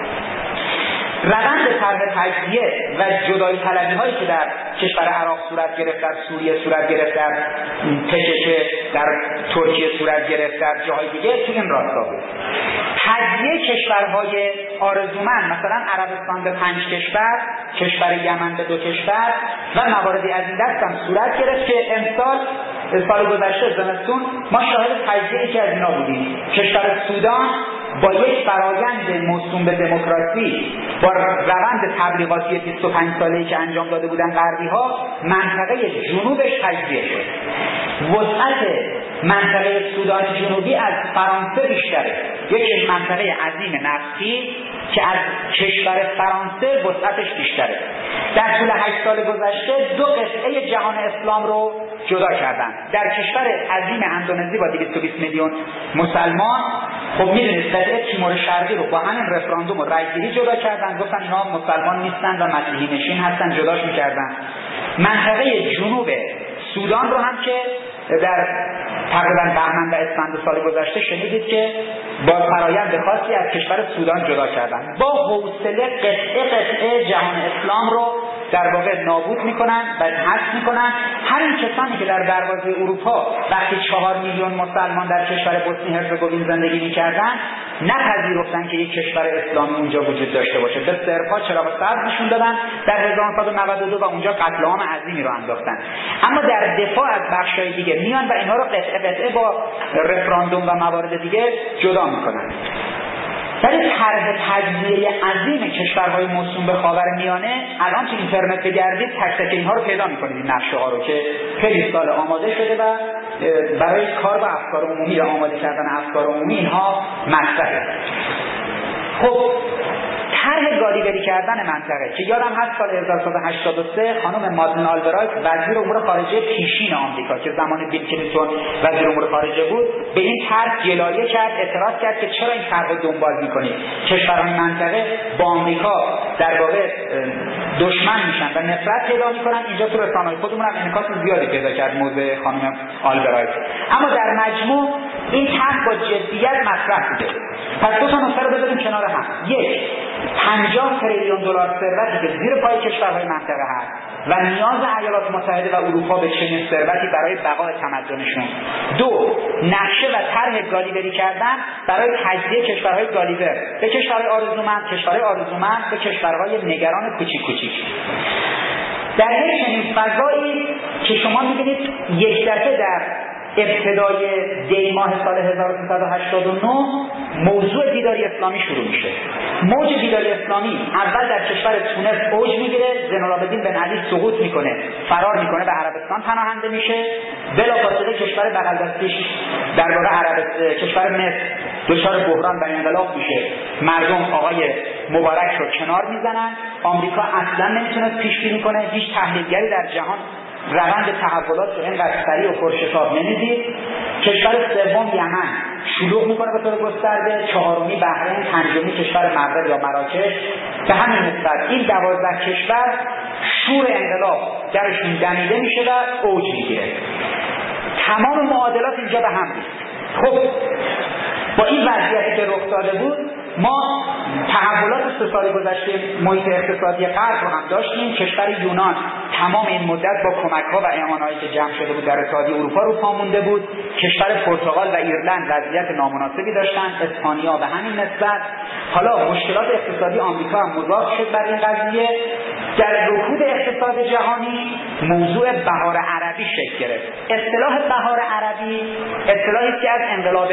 روند طرح تجزیه و جدایی طلبی هایی که در کشور عراق صورت گرفت، در سوریه صورت گرفت، در پکک در ترکیه صورت گرفت، در جاهای دیگه تو این راستا بود. تجزیه کشورهای آرزومند مثلا عربستان به پنج کشور، کشور یمن به دو کشور و مواردی از این دست هم صورت گرفت که امسال سال گذشته زمستون ما شاهد تجزیه‌ای که از اینا بودیم. کشور سودان با یک فرایند موسوم به دموکراسی با روند تبلیغاتی بیست و پنج ساله‌ای که انجام داده بودن غربی‌ها، منطقه جنوبش تجزیه شد. وسعت منطقه سودان جنوبی از فرانسه بیشتره، یک منطقه عظیم نفتی که از کشور فرانسه وسعتش بیشتره. در طول هشت سال گذشته دو قطعه جهان اسلام رو جدا کردن. در کشور عظیم اندونزی با دویست و بیست میلیون مسلمان، خب میدونید قطعه تیمور شرقی رو با همین رفراندوم و رایگیری جدا کردن، گفتن اینا مسلمان نیستن و مسیحی نشین هستن، جداش میکردن. منطقه جنوب سودان رو هم که در تقریبا بهمن و اسفند سال گذشته شنیدید که با فرایند خاصی از کشور سودان جدا کردن. با حوصله قطعه قطعه جهان اسلام رو در واقع نابود میکنن و حذف میکنن. همین کسانی که در دروازه اروپا وقتی چهار میلیون مسلمان در کشور بوسنی هرزگوین زندگی میکردن نپذیرفتن که یک کشور اسلامی اونجا وجود داشته باشه، به صرفا چراغ سبز نشون دادن در هزار و نهصد و نود و دو و اونجا قتل عام عظیمی رو انداختن. اما در دفاع از بخشای دیگه میان و اینها رو قطعه قطعه با رفراندوم و موارد دیگه جدا میکنن. ولی طرح تجزیه عظیم کشورهای موسوم به خاورمیانه الان تو اینترنت بگردید تک تک اینها رو پیدا میکنید، این نقشه ها رو که خیلی سال آماده شده و برای کار با افکار عمومی یا آماده کردن افکار عمومی اینها مطرحه. خب طرح گالیوری کردن منطقه که یادم هست سال هزار و نهصد و هشتاد و سه خانم مادلن آلبرایت وزیر امور خارجه پیشین آمریکا که زمان بیل کلینتون وزیر امور خارجه بود به این طرح گلایه کرد، اعتراض کرد که چرا این طرح دنبال میکنید، کشورهای منطقه با آمریکا در واقع دشمن میشن و نفرت پیدا میکنن. اینجا تو رسانه‌های خودمون هم انعکاس زیادی پیدا کرد موضوع خانم آلبرایت. اما در مجموع این طرح با جدیت مطرح بوده. پس دو تا نکته رو بذاریم کنار هم. یک، پنجاه تریلیون دلار ثروتی که زیر پای کشورهای منطقه هست و نیاز ایالات متحده و اروپا به چنین ثروتی برای بقای تمدنشون. دو، نقشه و طرح گالیوری کردن برای تجزیه کشورهای گالیور به کشورهای آرزومند، کشورهای آرزومند به کشورهای نگران کوچیک کوچیک. در یک چنین فضایی که شما می‌بینید یک دفعه در ابتدای دی ماه سال هزار و سیصد و هشتاد و نه موضوع دیداری اسلامی شروع میشه. موج دیداری اسلامی اول در کشور تونس اوج میگیره، زین العابدین بن علی سقوط میکنه، فرار میکنه، به عربستان پناهنده میشه. بلافاصله کشور بغل دستیش در واقع عربستان، کشور مصر دچار بحران و انقلاب میشه. مردم آقای مبارک رو کنار میزنن. آمریکا اصلا نمیتونه پیش بینی کنه، هیچ تحلیلگری در جهان روند تحولات رو اینقدر سریع و پرشتاب نمیدید. کشور سوم یمن شلوغ میکنه به طور گسترده، چهارمی بحرین، پنجمی کشور مغرب یا مراکش. به همین نسبت این دوازده کشور شور انقلاب درشون دمیده میشه و اوج میگیره. تمام معادلات اینجا به هم ریخت. خب با این وضعیتی که رخ داده بود ما تحولات سه سال گذشته محیط اقتصادی غرب رو هم داشتیم. کشور یونان تمام این مدت با کمک‌ها و اعانه‌هایی که جمع شده بود در اتحادیه اروپا رو پا مونده بود. کشور پرتغال و ایرلند وضعیت نامناسبی داشتن، اسپانیا به همین نسبت. حالا مشکلات اقتصادی آمریکا هم مضاف شد بر این قضیه. در رکود اقتصاد جهانی موضوع بهار عربی شکل گرفت. اصطلاح بهار عربی اصطلاحی که از انقلاب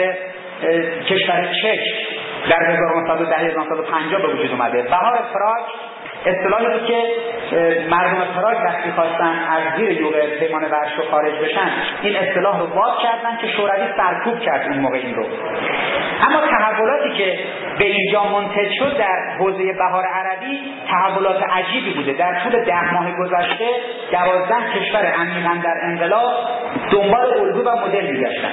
کشور چک در هزار و نهصد و ده هزار و نهصد و پنجاه به وجود اومده. بهار پراگ اصطلاحی بود که مردم پراگ وقتی خواستن از زیر یوغ پیمان ورشو خارج بشن این اصطلاح رو وضع کردن که شوروی سرکوب کرد اون موقع این رو. اما تحولاتی که به اینجا منتج شد در حوزه بهار عربی تحولات عجیبی بوده. در طول ده ماه گذشته دوازده کشور عمیقاً در انقلاب دنبال الگو و مدل می‌گشتن.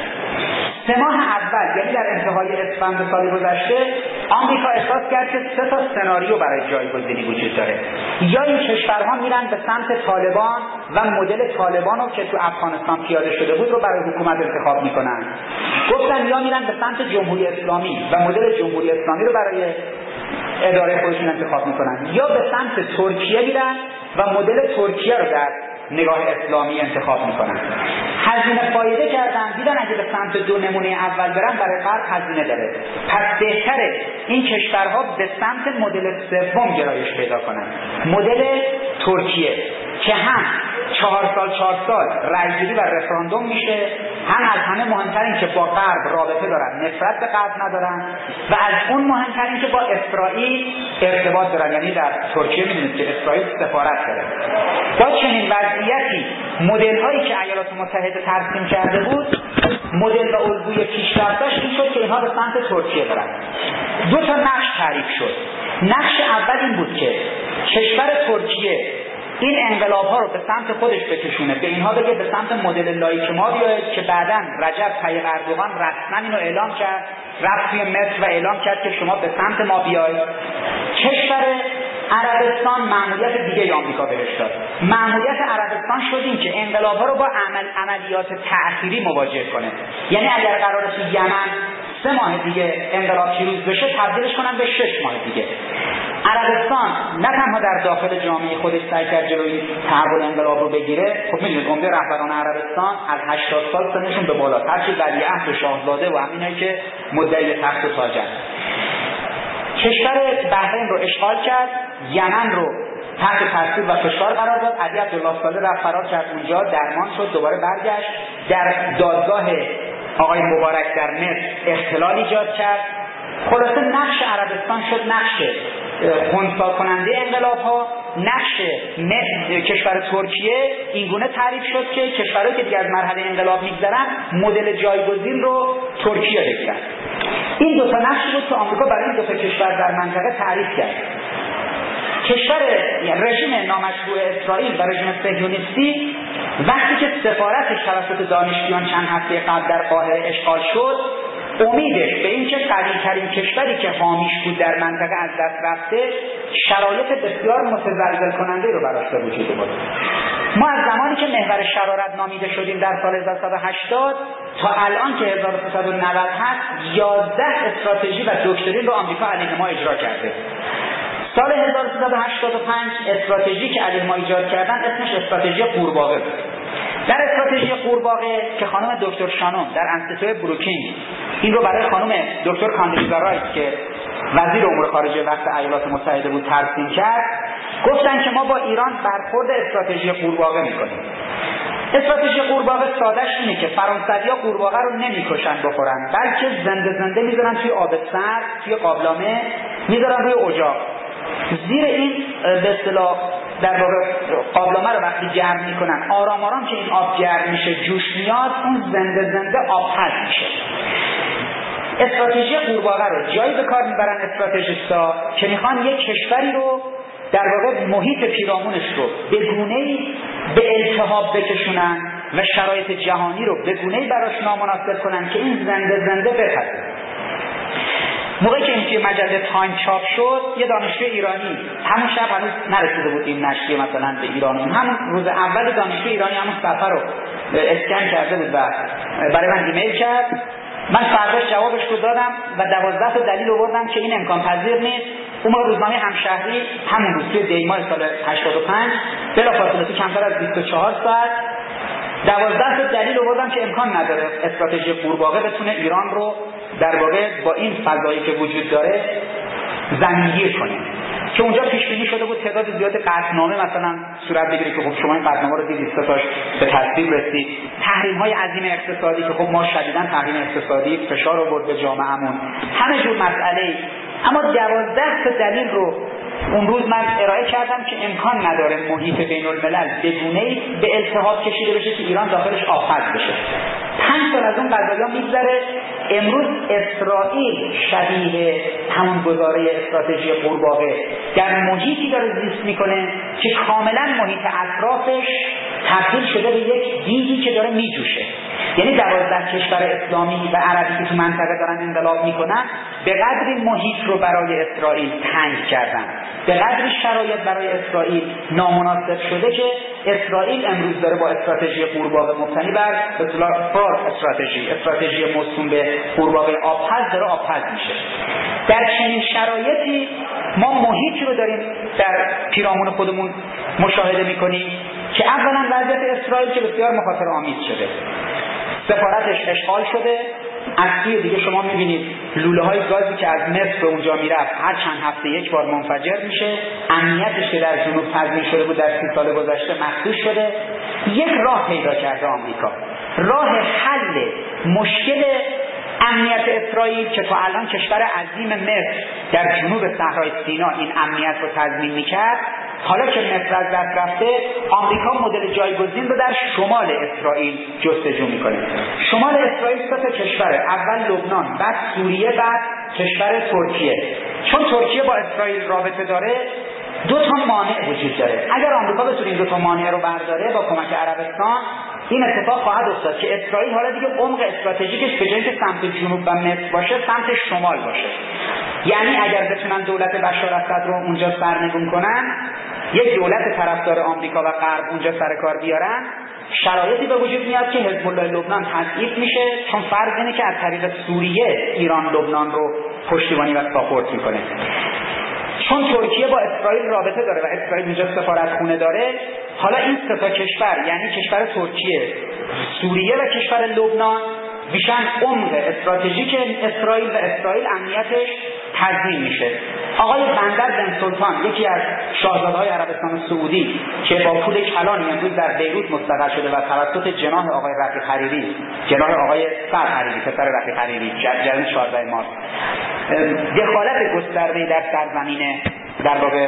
سه ماه اول یعنی در انتهای اسفند سال گذشته آمریکا احساس کرد که سه تا سناریو برای جایگزینی وجود داره. یا این کشورها میرن به سمت طالبان و مدل طالبان رو که تو افغانستان پیاده شده بود رو برای حکومت انتخاب میکنن. گفتن یا میرن به سمت جمهوری اسلامی و مدل جمهوری اسلامی رو برای اداره خودشون انتخاب میکنن، یا به سمت ترکیه میرن و مدل ترکیه رو در نگاه اسلامی انتخاب میکنن. هزینه فایده کردن، دیدن اگه به سمت دو نمونه اول برن برای غرب هزینه داره، پس بهتره این کشورها به سمت مدل سوم گرایش پیدا کنن، مدل ترکیه که هم چهار سال چهار سال رأیگیری و رفراندوم میشه، هم از همه مهمتر این که با غرب رابطه دارن، نفرت به غرب ندارن، و از اون مهمتر این که با اسرائیل ارتباط دارن. یعنی در ترکیه میدونید که اسرائیل سفارت داره. با چنین وضعیتی مدل هایی که ایالات متحده ترسیم کرده بود، مدل و الگوی پیشرفتش این شد که اینها به سمت ترکیه برن. دو تا نقش تعریف شد. نقش اول این بود که کشور ترکیه این انقلاب ها رو به سمت خودش بکشونه، به اینها بگه به سمت مدل لایک ما بیاید، که بعداً رجب طیب اردوغان رسما اینو اعلام کرد، رفت توی مصر و اعلام کرد که شما به سمت ما بیاید. کشور عربستان مأموریت دیگه آمریکا بهش داد. مأموریت عربستان شد این که انقلاب ها رو با عمل عملیات تأخیری مواجه کنه. یعنی اگر قراره تو یمن سه ماه دیگه انقلاب پیروز بشه، تبدیلش کنن به شش ماه دیگه. عربستان نه تنها در داخل جامعه خودش سعی کرد جلوی تحول انقلاب رو بگیره. خب میدونید عمده رهبران عربستان از هشتاد سال سنشون به بالا، هرچی ولیعهد و شاهزاده و همینایی که مدعی تخت و تاجن. کشور بحرین رو اشغال کرد، یمن رو تحت تاثیر و فشار قرار داد. علی عبدالله صالح رفت فرار کرد اونجا، درمان شد، دوباره برگشت. در دادگاه آقای مبارک در مصر اختلال ایجاد کرد. خلاصه نقش عربستان شد نقش خنثی کننده انقلاب ها. نقش کشور ترکیه اینگونه تعریف شد که کشورهایی که دیگه از مرحله انقلاب میگذرن مدل جایگزین رو ترکیه بگیرن. این دو تا نقش بود که آمریکا برای این دو تا کشور در منطقه تعریف کرد. کشور یعنی رژیم نامشروع اسرائیل و رژیم صهیونیستی وقتی که سفارتش توسط دانشجویان چند هفته قبل در قاهره اشغال شد، امیدش به این که قوی‌ترین کشوری که حامیش بود در منطقه از دست رفته، شرایط بسیار متزلزل کننده رو براش به وجود آورد. ما از زمانی که محور شرارت نامیده شدیم در سال هزار و سیصد و هشتاد تا الان که هزار و سیصد و نود هست، یازده استراتژی و دکترین رو آمریکا علیه ما اجرا کرده. سال هزار و سیصد و هشتاد و پنج استراتژی که علیه ما ایجاد کردن اسمش استراتژی قورباغه بود. در استراتژی قورباغه که خانم دکتر شانون در انستیتوی بروکینگ این رو برای خانم دکتر کاندیلیزا رایس که وزیر امور خارجه وقت ایالات متحده بود ترسیم کرد، گفتن که ما با ایران برخورد استراتژی قورباغه میکنیم. استراتژی قورباغه سادهش اینه که فرانسوی‌ها قورباغه رو نمیکشن بخورن، بلکه زنده زنده میذارن توی آب سرد، توی قابلمه میذارن روی اجاق. زیر این به اصطلاح در واقع قابلمه رو وقتی گرم میکنن، آرام آرام که این آب گرم میشه جوش میاد، اون زنده زنده آب پز میشه. استراتژی قورباغه رو جایی به کار میبرن استراتژیست‌ها که میخوان یک کشوری رو در واقع محیط پیرامونش رو به گونه‌ای به التهاب بکشونن و شرایط جهانی رو به گونه‌ای براش نامناسب کنن که این زنده زنده بپزه. موقعی که این توی مجله تایم چاپ شد، یه دانشجوی ایرانی همون شب هنوز نرسیده بود این نشریه مثلا به ایران، همون روز اول دانشجوی ایرانی همون صفحه رو اسکن کرده بود و برای من ایمیل کرد من فرداش جوابش رو دادم و دوازده تا دلیل آوردم که این امکان پذیر نیست. اون روزنامه همشهری همون روز توی دی ماه سال هشتاد و پنج بلافاصله تو کمتر از بیست و چهار ساعت دوازده تا دلیل آوردم که امکان نداره استراتژی قورباغه بتونه ایران رو در واقع با این فضایی که وجود داره زمینگیر کنه، که اونجا پیش بینی شده بود تعداد زیاد قطعنامه مثلا صورت بگیره که خب شما این قطعنامه رو دیدید سه تاش به تصویب رسید، تحریم‌های عظیم اقتصادی که خب ما شدیداً تحریم اقتصادی فشار آورد به جامعهمون، همه جور مسئله. اما دوازده تا دلیل رو اون روز من ارائه کردم که امکان نداره محیط بین الملل بگونه‌ای به التهاب کشیده بشه که ایران داخلش آفت بشه. پنج سال از اون قضایا میگذره، امروز اسرائیل شبیه همون گزاره استراتژی قورباغه در محیطی داره زیست میکنه که کاملا محیط اطرافش تبدیل شده به یک دیگی که داره میجوشه. یعنی دوازده کشور اسلامی و عربی که تو منطقه دارن انقلاب میکنن به قدری محیط رو برای اسرائیل تنگ کردن، به قدری شرایط برای اسرائیل نامناسب شده که اسرائیل امروز داره با استراتژی قورباغه مبتنی بر فار استراتژی استراتژی موسوم به قورباغه آبپز داره آبپز میشه. در چنین شرایطی ما محیطی رو داریم در پیرامون خودمون مشاهده میکنیم که اولا وضعیت اسرائیل که بسیار مخاطره آمیز شده، سفارتش اشغال شده، از سوی دیگه شما میبینید لوله های گازی که از مصر به اونجا میرفت هر چند هفته یک بار منفجر میشه، امنیتش که در جنوب تضمین شده بود در سی سال گذشته مخدوش شده. یک راه پیدا کرده آمریکا، راه حل مشکل امنیت اسرائیل که تا الان کشور عظیم مصر در جنوب صحرای سینا این امنیت رو تضمین میکرد، حالا که مصر از دست رفته، آمریکا مدل جایگزین رو در شمال اسرائیل جستجو میکنه. شمال اسرائیل سه تا کشوره، اول لبنان، بعد سوریه، بعد کشور ترکیه. چون ترکیه با اسرائیل رابطه داره، دو تا مانع وجود داره. اگر آمریکا بتونه این دو تا مانع رو برداره با کمک عربستان، این اتفاق خواهد افتاد که اسرائیل حالا دیگه عمق استراتژیکش به جای اینکه سمت جنوب و مصر باشه، سمت شمال باشه. یعنی اگر بتونن دولت بشار اسد رو اونجا سرنگون کنن، یک دولت طرفدار آمریکا و غرب اونجا سر کار بیارن، شرایطی به وجود میاد که حزب الله لبنان تضعیف میشه، چون فرض اینه که از طریق سوریه ایران لبنان رو پشتیبانی و ساپورت میکنه. چون ترکیه با اسرائیل رابطه داره و اسرائیل اینجا سفارتخونه داره، حالا این سه تا کشور یعنی کشور ترکیه، سوریه و کشور لبنان میشن عمق استراتژیک اسرائیل و اسرائیل امنیتش تضمین میشه. آقای بندر بن سلطان، یکی از شاهزاده‌های عربستان سعودی که با پول کلانی امروز در بیروت مستقر شده و توسط جناح آقای رفیق حریری، جناح آقای سر حریری، پسر رفیق حریری، جریان چهاردهم مارس، دخالت گسترده در سرزمین در واقع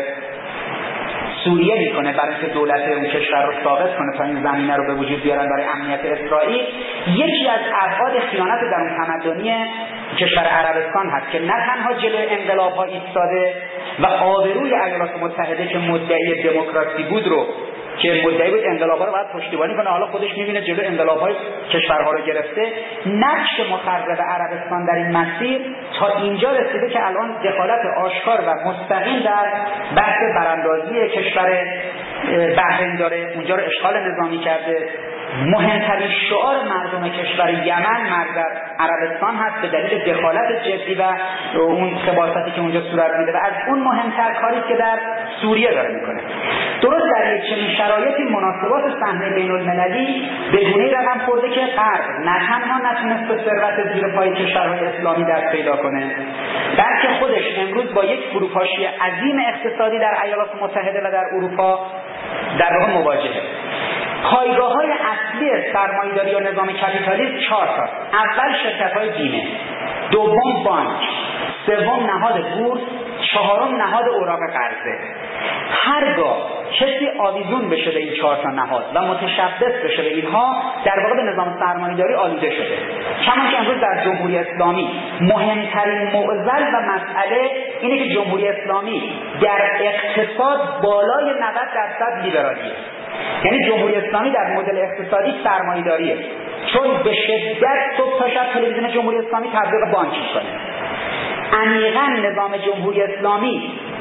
سوریه میکنه برای اینکه دولت اون کشور رو ثابت کنه تا این زمینه رو به وجود بیارن برای امنیت اسرائیل. یکی از ابعاد خیانت درون تمدنی کشور عربستان هست که نه تنها جلوی انقلاب‌ها ایستاده و آبروی ایالات متحده که مدعی دموکراسی بود رو که مدعی بود انقلاب‌ها رو باید پشتیبانی کنه، حالا خودش می‌بینه جلوی انقلاب‌های کشورها رو گرفته. نقش مخرب عربستان در این مسیر تا اینجا رسیده که الان دخالت آشکار و مستقیم در بحث براندازی کشور بحرین داره، اونجا رو اشغال نظامی کرده. مهمترین شعار مردم کشور یمن مرگ در عربستان هست به دلیل دخالت جدی و اون خباثتی که اونجا صورت میده و از اون مهمتر کاری که در سوریه داره میکنه. درست در یک چنین شرایطی مناسبات صحنه بین المللی به گونه‌ای رقم خورده که غرب نه تنها نتونست به ثروت زیر پای کشورهای اسلامی دست پیدا کنه، بلکه خودش امروز با یک فروپاشی عظیم اقتصادی در ایالات متحده و در اروپا در واقع مواجهه. پایگاه‌های اصلی سرمایه‌داری و نظام کپیتالیسم چهار تا. اول شرکت‌های بیمه، دوم بانک، سوم نهاد بورس، چهارم نهاد اوراق قرضه. هرگاه کسی آویزون بشه به این چهار تا نهاد و متشبث بشه به اینها، در واقع به نظام سرمایه‌داری آلوده شده. کما که امروز در جمهوری اسلامی مهمترین معضل و مسئله اینه که جمهوری اسلامی در اقتصاد بالای نود درصد لیبرالیه. یعنی جمهوری اسلامی در مدل اقتصادی سرمایه‌داریه، چون به شدت صبح تا شب تلویزیون جمهوری اسلامی تبلیغ بانک می‌کنه. عمیقاً نظام جمهوری اسلامی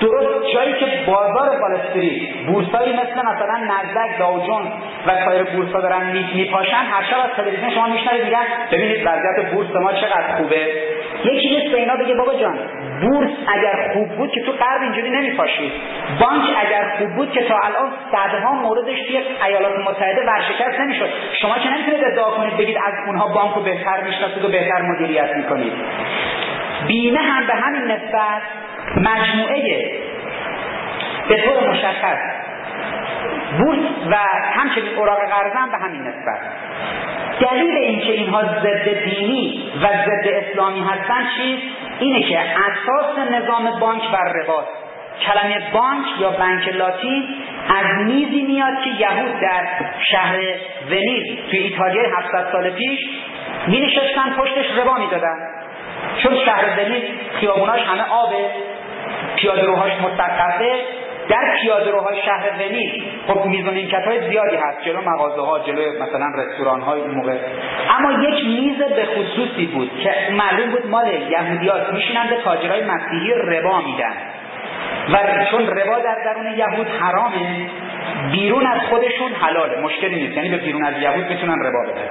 درست جایی که بازار وال استریت بورسایی مثل مثلا نزدک، داو جونز و سایر بورس‌ها دارن میپاشن، هر شب از تلویزیون شما میشنوید میگن ببینید وضعیت بورس ما چقدر خوبه. یکی نیست به اینا بگه بابا جان بورس اگر خوب بود که تو غرب اینجوری نمیپاشید، بانک اگر خوب بود که تا الان صدها موردش توی ایالات متحده ورشکست نمیشد. شما که نمیتونید ادعا کنید بگید از اونها بانکو بهتر میشناسید و بهتر مدیریت میکنید. بیمه هم به همین نسبت مجموعه به طور مشخص بورس و همچنین اوراق قرضه هم به همین نسبت. دلیل اینکه اینها ضد دینی و ضد اسلامی هستن چیست؟ اینه که اساس نظام بانک بر رباست. کلمه بانک یا بانک لاتین از میزی میاد که یهود در شهر ونیز توی ایتالیا هفتصد سال پیش می نشستن پشتش ربا می دادن، چون شهر ونیز خیابوناش همه آبه، پیاده‌روهاش مسقفه. در پیاده‌روهای شهر ونیز خب میز و نیمکت‌های زیادی هست جلو مغازه‌ها، جلو مثلا رستوران‌های اون موقع، اما یک میز به خصوصی بود که معلوم بود مال یهودیات، میشینن به تاجرای مسیحی ربا میدن و چون ربا در درون یهود حرامه، بیرون از خودشون حلاله، مشکلی نیست، یعنی به بیرون از یهود میتونن ربا بدن.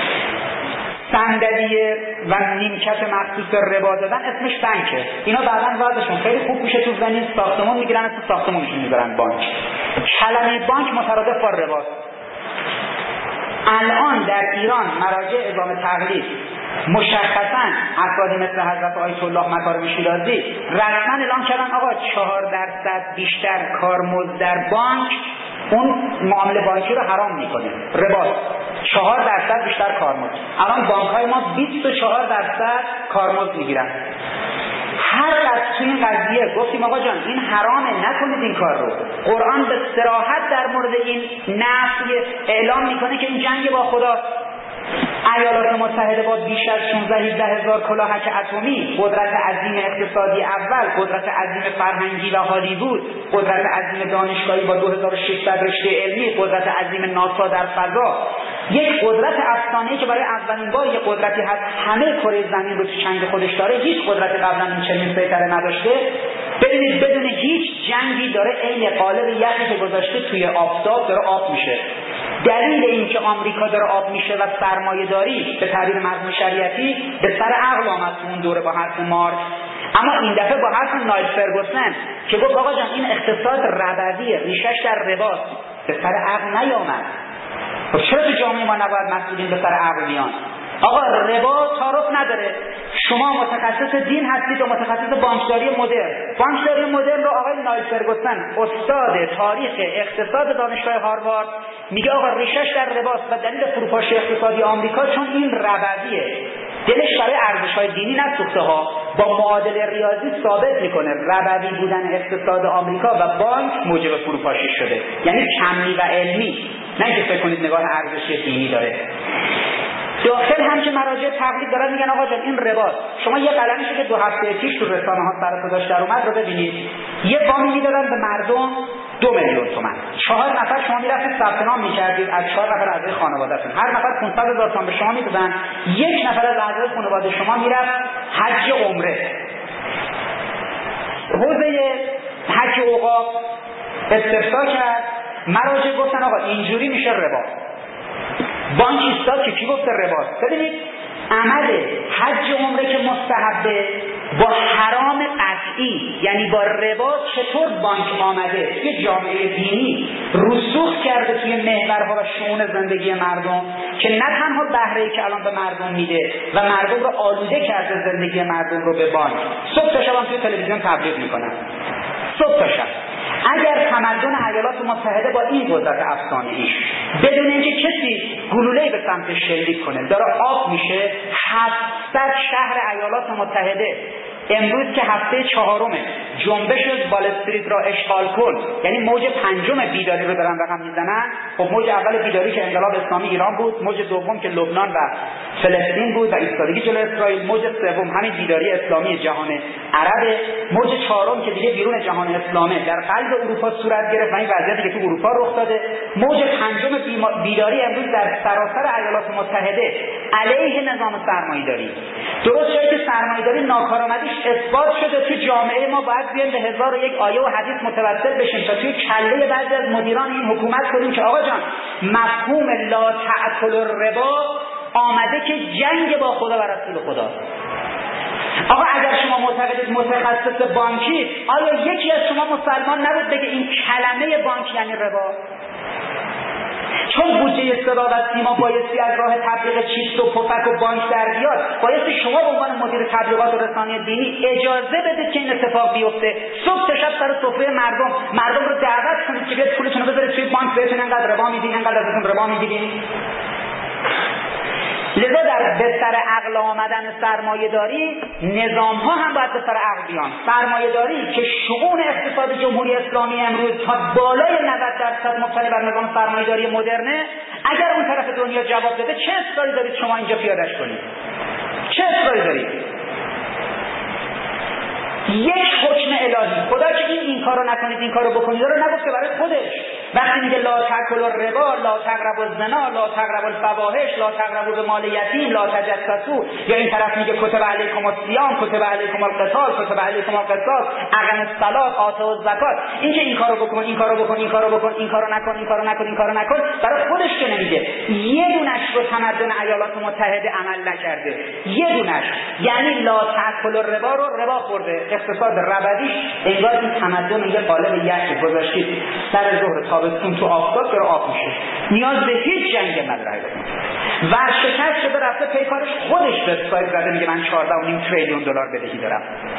صندلیه و نیمکت مخصوص ربا دادن اسمش بانکه. اینا بعداً وضعشون خیلی خوب میشه، تو ونیز ساختمون میگیرن، تو ساختمونشون میذارن بانک. کلمه بانک مترادف با رباست. الان در ایران مراجع اعلام تقلید مشخصاً افرادی مثل حضرت آیت الله مکارم شیرازی رسما اعلام کردن آقا چهار درصد بیشتر کارمزد در بانک اون معامله بانکی رو حرام میکنه، رباست. چهار درصد بیشتر کارمزد. الان بانک‌های ما بیست و چهار درصد کارمزد میگیرن. هر از توی این قضیه گفتیم آقا جان این حرامه، نکنید این کار رو. قرآن به صراحت در مورد این نفی اعلام میکنه که این جنگ با خداست. ایالات متحده با بیش از شانزده هجده هزار کلاهک اتمی، قدرت عظیم اقتصادی اول، قدرت عظیم فرهنگی و هالیوود، قدرت عظیم دانشگاهی با دو هزار و ششصد رشته علمی، قدرت عظیم ناسا در فضا، یک قدرت افسانه‌ای که برای اولین بار یک قدرتی هست همه کره زمین رو تو چنگ خودش داره، هیچ قدرتی قبلا این چنین سیطره نداشته. ببینید بدون هیچ جنگی داره عین قالب یخی که گذاشته توی آفتاب داره آب میشه. دلیل اینکه آمریکا داره آب میشه و سرمایه‌داری به تعبیر مرحوم شریعتی به سر عقل آمد تو اون دوره با حرف مارکس، اما این دفعه با حرف نایل فرگوسن که گفت آقا جان این اقتصاد ربویه، ریشش در رباست، به سر عقل نیامد. خب چرا تو جامعه ما نباید مسئولین به سر عقل بیان؟ آقا ربا تعارف نداره. شما متخصص دین هستید و متخصص بانکداری مدرن. بانکداری مدرن رو آقای نایل فرگوسن استاد تاریخ اقتصاد دانشگاه هاروارد میگه آقا ریشش در رباست و دلیل فروپاشی اقتصادی آمریکا چون این ربویه. دلش برای ارزش‌های دینی نسوخته ها، با معادله ریاضی ثابت میکنه ربوی بودن اقتصاد آمریکا و بانک موجب فروپاشی شده، یعنی کمی و علمی، نه اینکه فکر کنید نگاه ارزشی دینی داره. داخل هم که مراجع تقلید دارن میگن آقا جان این رباست. شما یه قلمشو که دو هفته پیش تو رسانه ها سر صداش در اومد رو ببینید، یه وامی میدادن به مردم دو میلیون تومان، چهار نفر شما میرفتید ثبت نام میکردید از چهار نفر اعضای خانواده‌تون، هر نفر پانصد هزار تومان به شما میدادن، یک نفر از اعضای خانواده شما میرفت حج عمره. حوزه حج اوقاف استفسار کرد، مراجع گفتن آقا اینجوری میشه ربا. بانک ایستاد که کی گفته رباست؟ ببینید عمل حج عمره که مستحبه با حرام قطعی یعنی با ربا چطور بانک آمده توی جامعه دینی رسوخ کرده توی محورها و شؤون زندگی مردم که نه تنها بهره‌ای که الان به مردم میده و مردم رو آلوده کرده زندگی مردم رو به بانک، صبح تا شب هم توی تلویزیون تبلیغ میکنن، صبح تا شب. اگر تمدن ایالات متحده با این قدرت افسانه‌ایش بدون اینکه کسی گلوله‌ای به سمتش شلیک کنه داره آب میشه، هفتصد شهر ایالات متحده امروز که هفته چهارمه جنبش وال استریت را اشغال کن، یعنی موج پنجم بیداری رو دارن رقم میزنن. خب موج اول بیداری که انقلاب اسلامی ایران بود، موج دوم که لبنان و فلسطین بود و ایستادگی جلوی اسرائیل، موج سوم همین بیداری اسلامی جهان عرب. موج چهارم که دیگه بیرون جهان اسلامه در قلب اروپا صورت گرفت و این وضعیتی که تو اروپا رخ داده. موج پنجم بیداری امروز در سراسر ایالات متحده علیه نظام سرمایه‌داری. درست جایی که سرمایه‌داری ناکارآمدیش اثبات شده، تو جامعه ما باید بیایم به هزار و یک آیه و حدیث متوسل بشیم تا توی کله بعضی از مدیران این حکومت کنیم که آقا جان مفهوم لا تأکل الربا آمده که جنگ با خدا و رسول خدا. آقا اگر شما معتقدید متخصص بانکی، آیا یکی از شما مسلمان نبود بگه این کلمه بانک یعنی ربا؟ چون بودجه صدا و سیما بایستی از راه تبلیغ چیپس و پفک و بانک در بیاد، بایستی شما به عنوان مدیر تبلیغات و رسانه دینی اجازه بدید که این اتفاق بیفته. صبح تا شب سر سفره مردم مردم رو دعوت کنید که بیاد پولتون رو بذارید توی بانک، بهتون انقدر ربا میدین، انقدر ازتون ربا میگیرین. لذا در به سر عقل آمدن سرمایه‌داری، نظام ها هم باید به سر عقل بیان. سرمایه‌داری که شؤون اقتصاد جمهوری اسلامی امروز تا بالای نود درصد مبتنی بر نظام سرمایه‌داری مدرنه، اگر اون طرف دنیا جواب بده چه اصراری دارید شما اینجا پیاده‌اش کنید؟ چه اصراری دارید؟ یک حکم الهی، خدا که این این کارو نکنید این کارو بکنید رو نگفته برای خودش. وقتی میگه لا تأکلوا الربا، لا تقربوا الزنا، لا تقربوا الفواحش، لا تقربوا مال یتیم، لا تجسسوا، یا این طرف میگه کتب علیکم الصیام، کتب علیکم القتال، کتب علیکم القصاص، اقم الصلاة، آتوا الزکات. این که این کارو بکن، این کارو بکن، این کارو بکن، این کارو نکن، این کارو نکن، این کارو نکن، برای خودش که نمیگه. یه دونش رو تمدن ایالات متحده عمل نکرده، یه دونش، یعنی لا تأکلوا الربا رو ربا خورده. اقتصاد ربدیش انگار این تمدن یه قالب یخ گذاشتید سر ظهر تابستون تو آفتاب داره آب میشه، نیاز به هیچ جنگ نداره. ورشکست شده رفته پیکارش خودش به سایت زده میگه من چهارده و نیم تریلیون دلار بدهی دارم.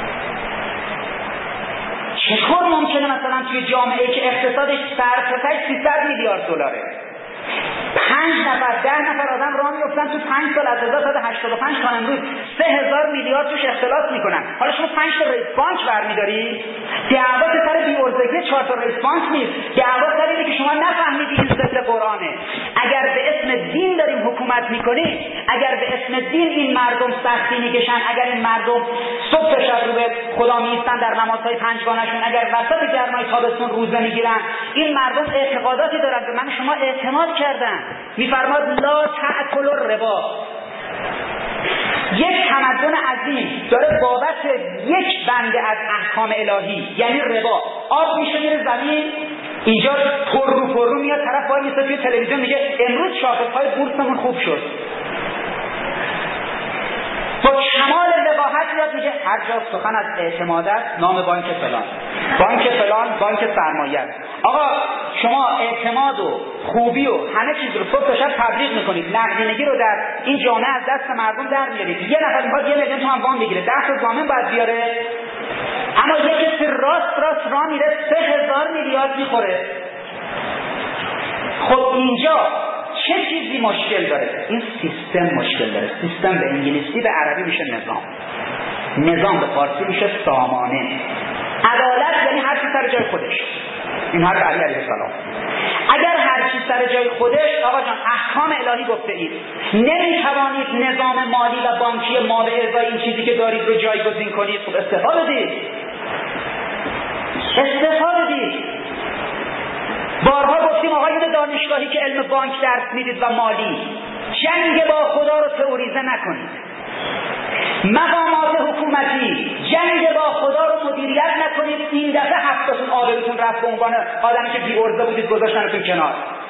چطور ممکنه مثلا توی جامعه که اقتصادش سرتاش سیصد میلیارد دلاره، پنج نفر ده نفر آدم راه میافتن تو پنج سال از هزار و سیصد و هشتاد و پنج تا امروز سه هزار میلیارد توش اختلاس میکنن. حالا شما پنج تا رئیس بانک برمیداری، دعوا سر بی‌ارزگی چهار تا رئیس بانک نیست، دعوا سر اینه که شما نفهمیدید این ضد قرآنه. اگر به اسم دین داریم حکومت میکنیم، اگر به اسم دین این مردم سختی میکشن، اگر این مردم صبح تا شب رو به خدا میایستن در نمازهای پنجگانه‌شون، اگر وسط گرمای تابستون روزه میگیرن، این مردم اعتقاداتی دارن به من شما اعتماد کردن. میفرماد لا تأکلوا الربا. یک تمدن عظیم داره بابت یک بنده از احکام الهی یعنی ربا آب میشه میره زمین، اینجا پر رو پر رو میاد، طرف وای میسته توی تلویزیون میگه امروز شاخص‌های بورسمون خوب شد. با کمال وقاحت میاد میگه هر جا سخن از اعتماد است نام بانک فلان، بانک فلان بانک سرمایه است. آقا شما اعتماد و خوبی و همه چیز رو صبح تا شب تبلیغ میکنید، نقدینگی رو در این جامعه از دست مردم در میارید. یه نفر میخواد یه میلیون تومان وام بگیره، ده تا ضامن باید بیاره، اما یه کسی راست راست راه میره سه هزار میلیارد میخوره. خب اینجا چه چیزی مشکل داره؟ این سیستم مشکل داره. سیستم به انگلیسی، به عربی میشه نظام، نظام به فارسی میشه سامانه. عدالت یعنی هر چی سر جای خودش، این حرف علی علیه السلام. اگر هر چی سر جای خودش، آقا جان احکام الهی گفته اید نمیتوانید نظام مالی و بانکی ما به ازای این چیزی که دارید رو جایگزین کنید. خب استفاده بدید، استفاده بدید. بارها گفتیم آقایون دانشگاهی که علم بانک درس میدید و مالی، جنگ با خدا رو تئوریزه نکنید. مقامات حکومتی جنگ با خدا رو مدیریت نکنید. این دفعه هفتاتون آبروتون رفت به عنوان آدمی که بی ارزه بودید گذاشتنتون کنار.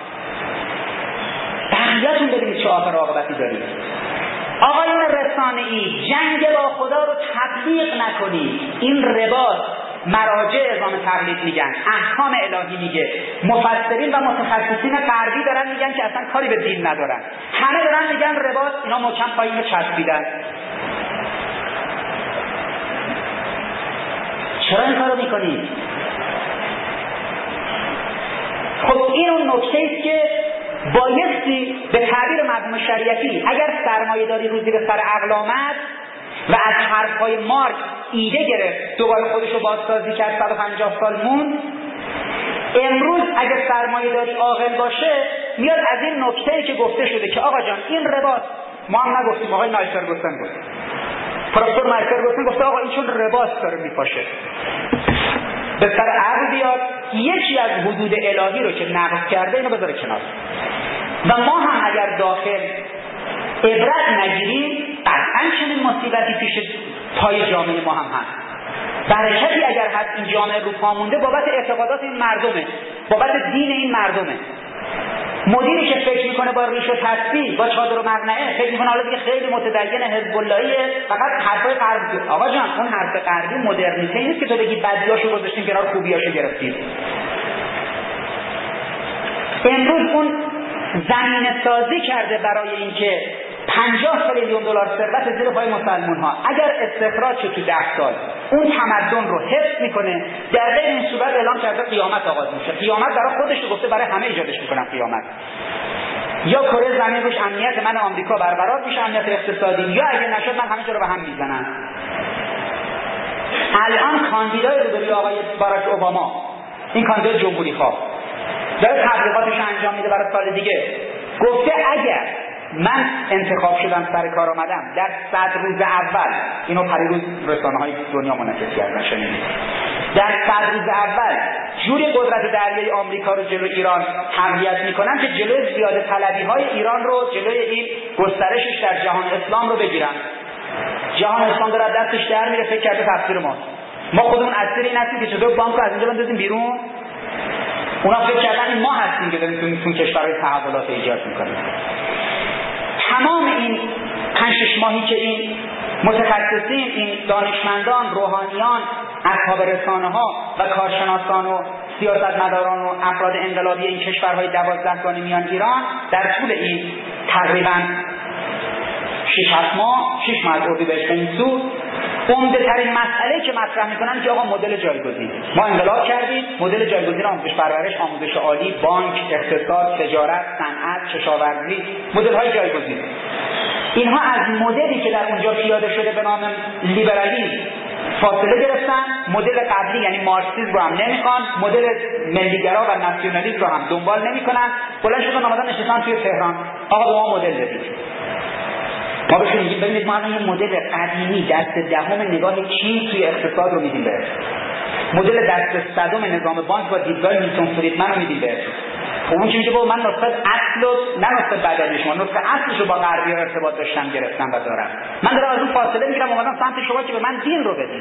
بقیه‌تون ببینید چه آخر عاقبتی دارید. آقایون رسانه‌ای جنگ با خدا رو تبلیغ نکنید. این رباست. مراجع اعلام تقلید میگن، احکام الهی میگه، مفسرین و متخصصین غربی دارن میگن که اصلا کاری به دین ندارن، همه دارن میگن رباست، اینا محکم پایین چسبیدن. چرا این کارو میکنید؟ خب این اون نکته است که بایستی به تعبیر مفهوم شریعتی اگر سرمایه داری روزی به سر عقل آمد و از حرفهای مارکس ایده گرفت، دوباره خودش رو بازسازی کرد، صد و پنجاه سال موند، امروز اگر سرمایه داری عاقل باشه میاد از این نکته‌ای که گفته شده که آقا جان این رباست، ما هم نگفتیم، آقای نایسر گفتن گفت پروفسور مایکل گفتن گفته آقا این چون رباط داره میپاشه به سر عقل بیاد یکی از حدود الهی رو که نقض کرده اینو بذاره کنار و ما هم اگر داخل عبرت نگیریم قطعا چنین مصیبتی پیش پای جامعه ما هم هست. برکتی اگر هست این جامعه رو پا مونده بابت اعتقادات این مردمه، بابت دین این مردمه. مدیری که فکر میکنه با ریش و تسبیح با چادر و مقنعه فکر میکنه حالا دیگه خیلی متدین حزب اللهیه، فقط حرفای غربی. آقا جان اون حرف غربی مدرنیته نیست که تو بگی بدیاشو گذاشتیم کنار خوبیاشو گرفتیم. امروز اون زمینه سازی کرده برای اینکه پنجاه میلیون دلار ثروت زیر پای مسلمان ها اگر استخراج شد تو ده سال اون تمدن رو حفظ میکنه، در غیر این صورت اعلام کرده قیامت آغاز میشه. قیامت برای خودش رو گفته، برای همه ایجادش میکنن قیامت. یا کره زمین روش امنیت من آمریکا برقرار میشه، امنیت اقتصادی، یا اگه نشد من همه جا رو به هم میزنم. الان کاندیدای روبروی آقای باراک اوباما، این کاندیدای جمهوری خواه، داره تبلیغاتش انجام میده برای سال دیگه. گفته اگر من انتخاب شدم سر کار آمدم در صد روز اول، اینو پریروز رسانه‌های دنیا منعکس کردن شنیدید، در صد روز اول جوری قدرت دریایی آمریکا رو جلو ایران تقویت میکنن که جلوی زیاده طلبی‌های ایران رو، جلوی این گسترشش در جهان اسلام رو بگیرن. جهان اسلام داره دستش در میره، فکر کرده تفسیر ما ما خودمون اسیر این هستیم که چطور بانک رو از اینجا بندازیم بیرون. اونا فکر کردن ما هستیم که داریم تو کشورهای تحولات ایجاد میکنیم. تمام این پنج شش ماهی که این متخصصین، این دانشمندان، روحانیان، اصحاب رسانه ها و کارشناسان و سیاستمداران و افراد انقلابی این کشورهای دوازدهگانه میان ایران در طول این تقریبا شش هفت ماه، شش ماه اردیبهشت این سو، عمده ترین مسئله که مطرح میکنن که آقا مدل جایگزین. ما انقلاب کردیم، مدل جایگزین آموزش پرورش، آموزش عالی، بانک، اقتصاد، تجارت، صنعت، کشاورزی، مدل های جایگزین. اینها از مدلی که در اونجا پیاده شده به نام لیبرالیسم فاصله گرفتن، مدل قبلی یعنی مارکسیسم رو هم نمیخوان، مدل ملیگرا و ناسیونالیسم رو هم دنبال نمیکنن. بلند شدن اومدن نشستن توی تهران، آقا به ما مدل بدید. ما بهشون میگیم ببینید ما الان یه مدل قدیمی دست دهم نگاه چین توی اقتصاد رو میدیم بهتون، مدل دست صدم نظام بانک با دیدگاه میلتون فریدمن رو میدیم بهتون. خب اون که میگه بابا من نسخه اصل و نه نسخه بدلی شما، نسخه اصلش رو با غربی ارتباط داشتم گرفتم و دارم. من دارم از اون فاصله میگیرم اومدم سمت شما که به من دین رو بدید.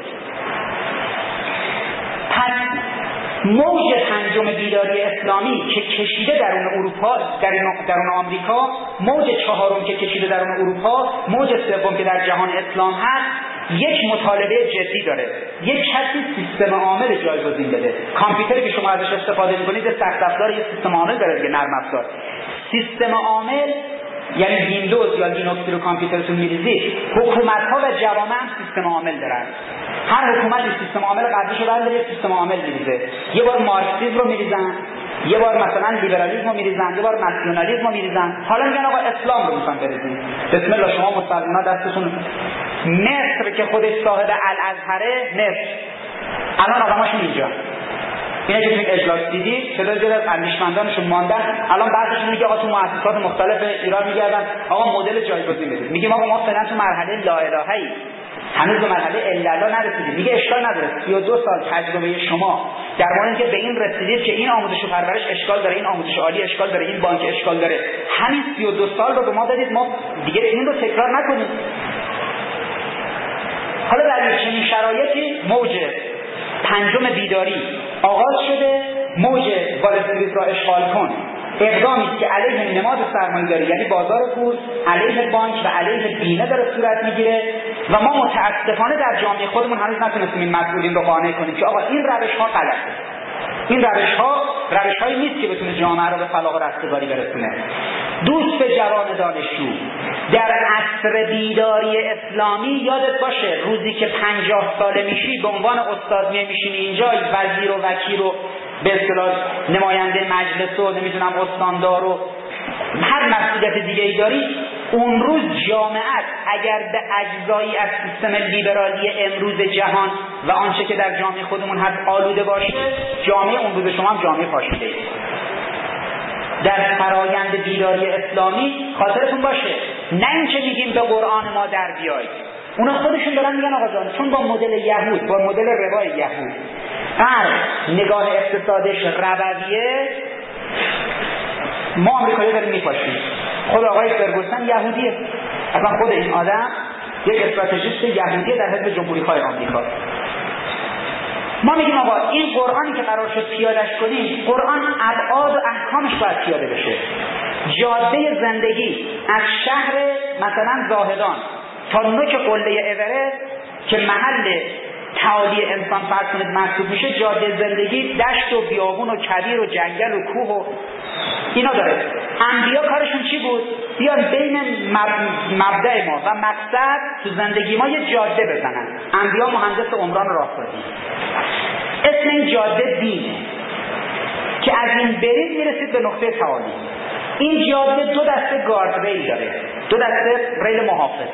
پس موج پنجم بیداری اسلامی که کشیده درون اروپا، درون آمریکا، موج چهارم که کشیده درون اروپا، موج سوم که در جهان اسلام هست، یک مطالبه جدی داره. یک کسی سیستم عامل جایگزین بده. کامپیوتری که شما ازش استفاده می‌کنید سخت افزار یه سیستم عامل داره دیگه، نرم افزار. سیستم عامل یعنی ویندوز یا لینوکس رو کامپیوترتون می‌ریزید، حکومت‌ها و جوامع هم سیستم عامل دارن. هر حکومتی سیستم عامل قبلیشو برداره سیستم عامل می‌ریزه. یه بار مارکسیسم رو می‌ریزن، یه بار مثلا لیبرالیسم رو می‌ریزن، یه بار ناسیونالیسم رو می‌ریزن. حالا میگن آقا اسلام رو می‌خوان بریزین. بسم الله شما مسلمان‌ها دستتون. مصر که خودش صاحب الازهره، مصر الان آدماشون اینجا اینا که توی اجلاس دیدید تعداد زیاد از اندیشمندانشون ماندن. الان بعضیشون میگه آقا تو مؤسسات مختلف ایران میگردن آقا مدل جایگزین بدید. میگیم آقا ما فعلا تو مرحله لا الهه‌ای، هنوز به مرحله الا نرسیدیم. میگه اشکال نداره، سی و دو سال تجربه شما در مورد اینکه به این رسیدید که این آموزش و پرورش اشکال داره، این آموزش عالی اشکال داره، این بانک اشکال داره، همین سی و دو سال رو به ما دادید، ما دیگه این رو تکرار نکنیم. حالا در چنین شرایطی موج پنجم بیداری آغاز شده. موج وال استریت را اشغال کن اقدامی که علیه نماد سرمایه‌داری یعنی بازار بورس، علیه بانک و علیه بیمه داره صورت میگیره و ما متاسفانه در جامعه خودمون هنوز نتونستیم این مسئولین رو قانع کنیم که آقا این روش ها غلطه. این روش ها روش هایی نیست که بتونه جامعه رو به فلاح و رستگاری برسونه. دوست جوان دانشجو، در عصر بیداری اسلامی یادت باشه روزی که پنجاه ساله میشی به عنوان استاد میشینی اینجا، وزیر و وکیل و به اصطلاح نماینده مجلس و نمیدونم استاندار و هر مسئولیت دیگه ای داری، اون روز جامعه اگر به اجزایی از سیستم لیبرالی امروز جهان و آنچه که در جامعه خودمون هست آلوده باشه، جامعه اون روز شما هم جامعه پاشیده. در فرایند بیداری اسلامی خاطرتون باشه نه اینکه میگیم به قرآن ما در بیایید، اونا خودشون دارن میگن آقا جان چون با مدل یهود، با مدل ربای یهود غرب نگاه اقتصادش ربویه، ما آمریکایی داریم میپاشیم. خود آقای فرگوسن یهودیه، اصلا خود این آدم یک استراتژیست یهودیه در حزب جمهوری خواه آمریکا. ما میگیم آقا این قرآنی که قرار شد پیادهش کنیم، قرآن ابعاد و احکامش باید پیاده بشه. جاده زندگی از شهر مثلا زاهدان تا نوک قله اورست که محل تعالی انسان فرض کنید محسوب میشه، جاده زندگی دشت و بیابون و کویر و جنگل و کوه و اینا داره. انبیا کارشون چی بود؟ بیان بین مبدأ ما و مقصد تو زندگی ما یه جاده بزنن. انبیا مهندس عمران راهبردی. اسم این جاده دینه که از این برید میرسید به نقطه تعالی. این جاده دو دسته گاردریل داره، دو دسته ریل محافظ.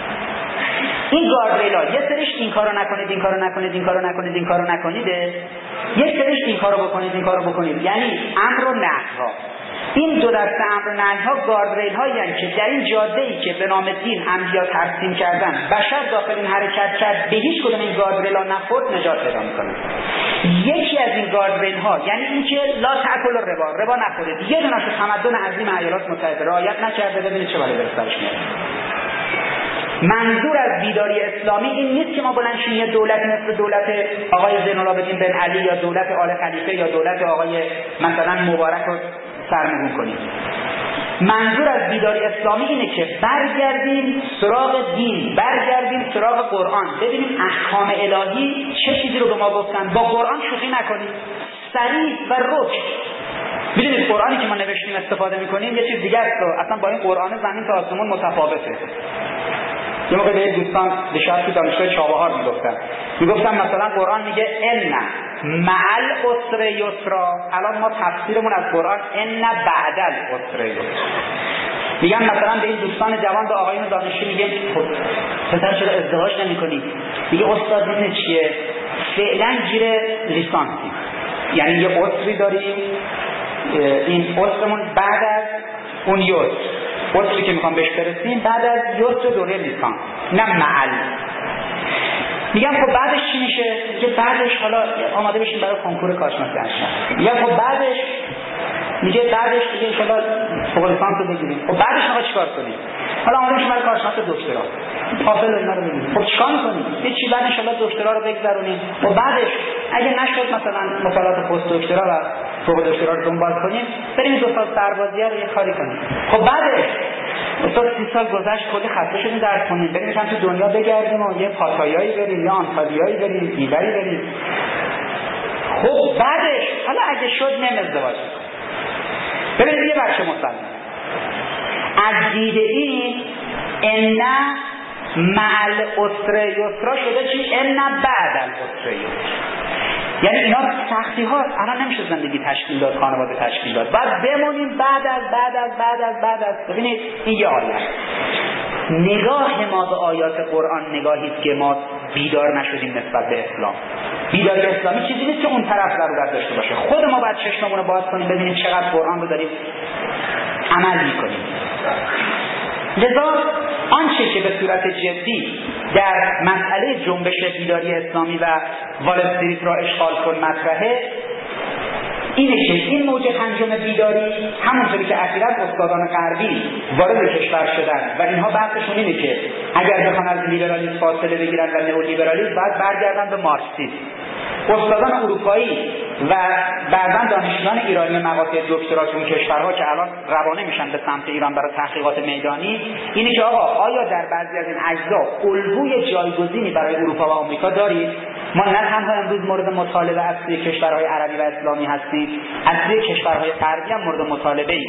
این گاردریلا یه سریش این کارو نکنید، این کارو نکنید، این کارو نکنید، این کارو نکنید، یک سریش این کارو بکنید، این کارو بکنید، یعنی امر و نهی‌ها. این دو دسته امر و نهی‌ها گاردریل هایی هستند که در این جاده‌ای که به نام دین انبیا ترسیم کردن، بشر داخل این حرکت کرد، به هیچ کدوم این گاردریل‌ها نخورد، نجات پیدا می‌کنه. یکی از این گاردریل ها یعنی اینکه لا تأکلوا الربا، ربا نخورید. یه دونه‌شو تمدن عظیم ایالات متحده رعایت نکرده، ببینید چه بلایی به سرش میاد. منظور از بیداری اسلامی این نیست که ما بلند شیم یه دولت مثل دولت آقای زین العابدین بن علی یا دولت آل خلیفه یا دولت آقای مثلا مبارک رو سرنگون کنیم. منظور از بیداری اسلامی اینه که برگردیم سراغ دین، برگردیم سراغ قرآن، ببینیم احکام الهی چه چیزی رو به ما گفتن، با قرآن شوخی نکنیم، صریح و رک. میدونید قرآنی که ما نوشتیم استفاده میکنیم یه چیز دیگه است، اصلا با این قرآن زمین تا آسمون متفاوته. یه موقع به دوستان دیشب تو دانشگاه چابهار میگفتن میگفتن مثلا قرآن میگه ان مع العسر یسرا، الان ما تفسیرمون از قرآن ان بعد العسر یسرا. میگن مثلا به این دوستان جوان، به آقایون دانشجو میگه پسر چرا ازدواج نمی‌کنی؟ میگه استاد این چیه؟ فعلا گیر لیسانسی، یعنی یه عسری داریم، این عسرمون بعد از اون یسر، عسری که میخوام بهش برسیم بعد از یسر دوره لیسانس، نه معل. میگم خب بعدش چی میشه؟ که بعدش حالا آماده بشیم برای کنکور کارشناسی ارشد. میگم خب بعدش میگه بعدش دیگه ان شاءالله فوق لیسانس رو بگیریم. خب بعدش ما چیکار کنیم؟ حالا آماده بشیم برای کارشناس دکترا. حاصل اینا رو بگیریم. خب چیکار می‌کنیم؟ هیچ بعد ان شاءالله دکترا رو بگذرونیم. خب بعدش اگه نشد مثلا مطالعات پست دکترا و فوق دکترا رو دنبال کنیم، بریم دو سال سربازیه رو یه کاری کنیم. خب بعدش استاد سی سال گذشت کلی خسته شدیم درس کنیم، بریم مثلا تو دنیا بگردیم و یه پاتایایی بریم یا آنتالیایی بریم، ایبری بریم. خب بعدش حالا اگه شد نم ازدواج کنیم. ببینید یه بچه مسلمان از دید این ان مع العسر یسرا شده چی؟ ان بعد العسر یسرا. یعنی اینا سختی هاست، الان نمیشه زندگی تشکیل داد، خانواده تشکیل داد، بعد بمونیم بعد از بعد از بعد از بعد از ببینید این یه آیه. نگاه ما به آیات قرآن نگاهی است که ما بیدار نشدیم نسبت به اسلام. بیداری اسلامی چیزی نیست که اون طرف ضرورت داشته باشه، خود ما باید چشممون رو باز کنیم ببینیم چقدر قرآن رو داریم عمل میکنیم. لذا آنچه که به صورت جدی در مسئله جنبش بیداری اسلامی و وال استریت را اشغال کن مطرحه اینه که این موج پنجم بیداری همونطوری که اخیراً استادان غربی وارد کشور شدن و اینها بحثشون اینه که اگر بخوان از لیبرالیسم فاصله بگیرن و نئولیبرالیسم باید برگردن به مارکسیسم. استادان اروپایی و بعضا دانشجویان ایرانی مقاطع دکترا تو کشورها که الان روانه میشن به سمت ایران برای تحقیقات میدانی اینه که آقا آیا در بعضی از این اجزا الگوی جایگزینی برای اروپا و آمریکا دارید؟ ما نه تنها امروز مورد مطالبه از سوی کشورهای عربی و اسلامی هستیم، از سوی کشورهای غربی هم مورد مطالبه ایم.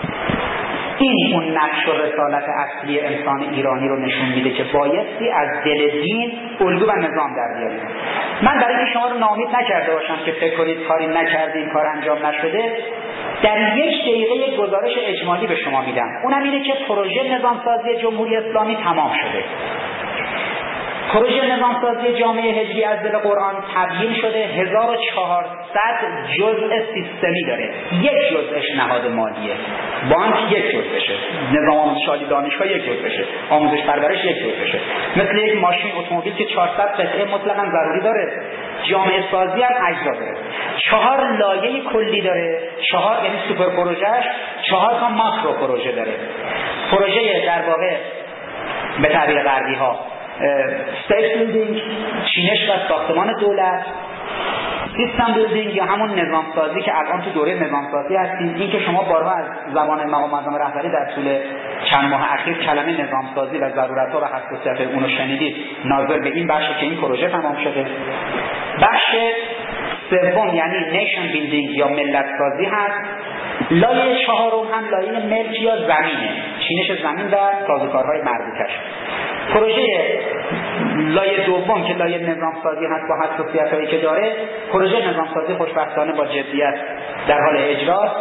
این اون نقش و رسالت اصلی انسان ایرانی رو نشون میده که بایستی از دل دین الگو و نظام در بیاریم. من برای اینکه شما رو ناامید نکرده باشم که فکر کنید کاری نکردیم، کار انجام نشده، در یک دقیقه یک گزارش اجمالی به شما میدم. اونم اینه که پروژه نظامسازی جمهوری اسلامی تمام شده. پروژه نظامسازی جامعه هجری از دل قرآن تبیین شده، هزار و چهارصد جزء سیستمی داره. یک جزءش نهاد مالیه، بانک یک جزءشه، نظام آموزشی دانشگاه یک جزءشه، آموزش پرورش یک جزءشه. مثل یک ماشین اتومبیل که چهارصد قطعه مطلقاً ضروری داره، جامعه سازی هم اجزا داره. چهار لایه کلی داره، چهار یعنی سوپر پروژهش، چهار تا ماکرو پروژه داره. پروژه در واقع به تعبیر غربی ها استیت بیلدینگ، چینش و ساختمان دولت، سیستم بیلدینگ یا همون نظام سازی که الان تو دوره نظام سازی هستیم. این که شما بارها از زبان مقام معظم رهبری در طول چند ماه اخیر کلمه نظام سازی و ضرورت‌ها و حساسیت اون رو شنیدید، ناظر به این بخش که این پروژه تمام شده. بخش سوم یعنی نیشن بیلدینگ یا ملت سازی هست. لایه چهارم هم لایه ملک یا زمینه، چینش زمین و سازوکارهای مربوطش. پروژه لایه دوم که لایه نظام سازی هست با حساسیت‌هایی که داره، پروژه نظام سازی خوشبختانه با جدیت در حال اجراست.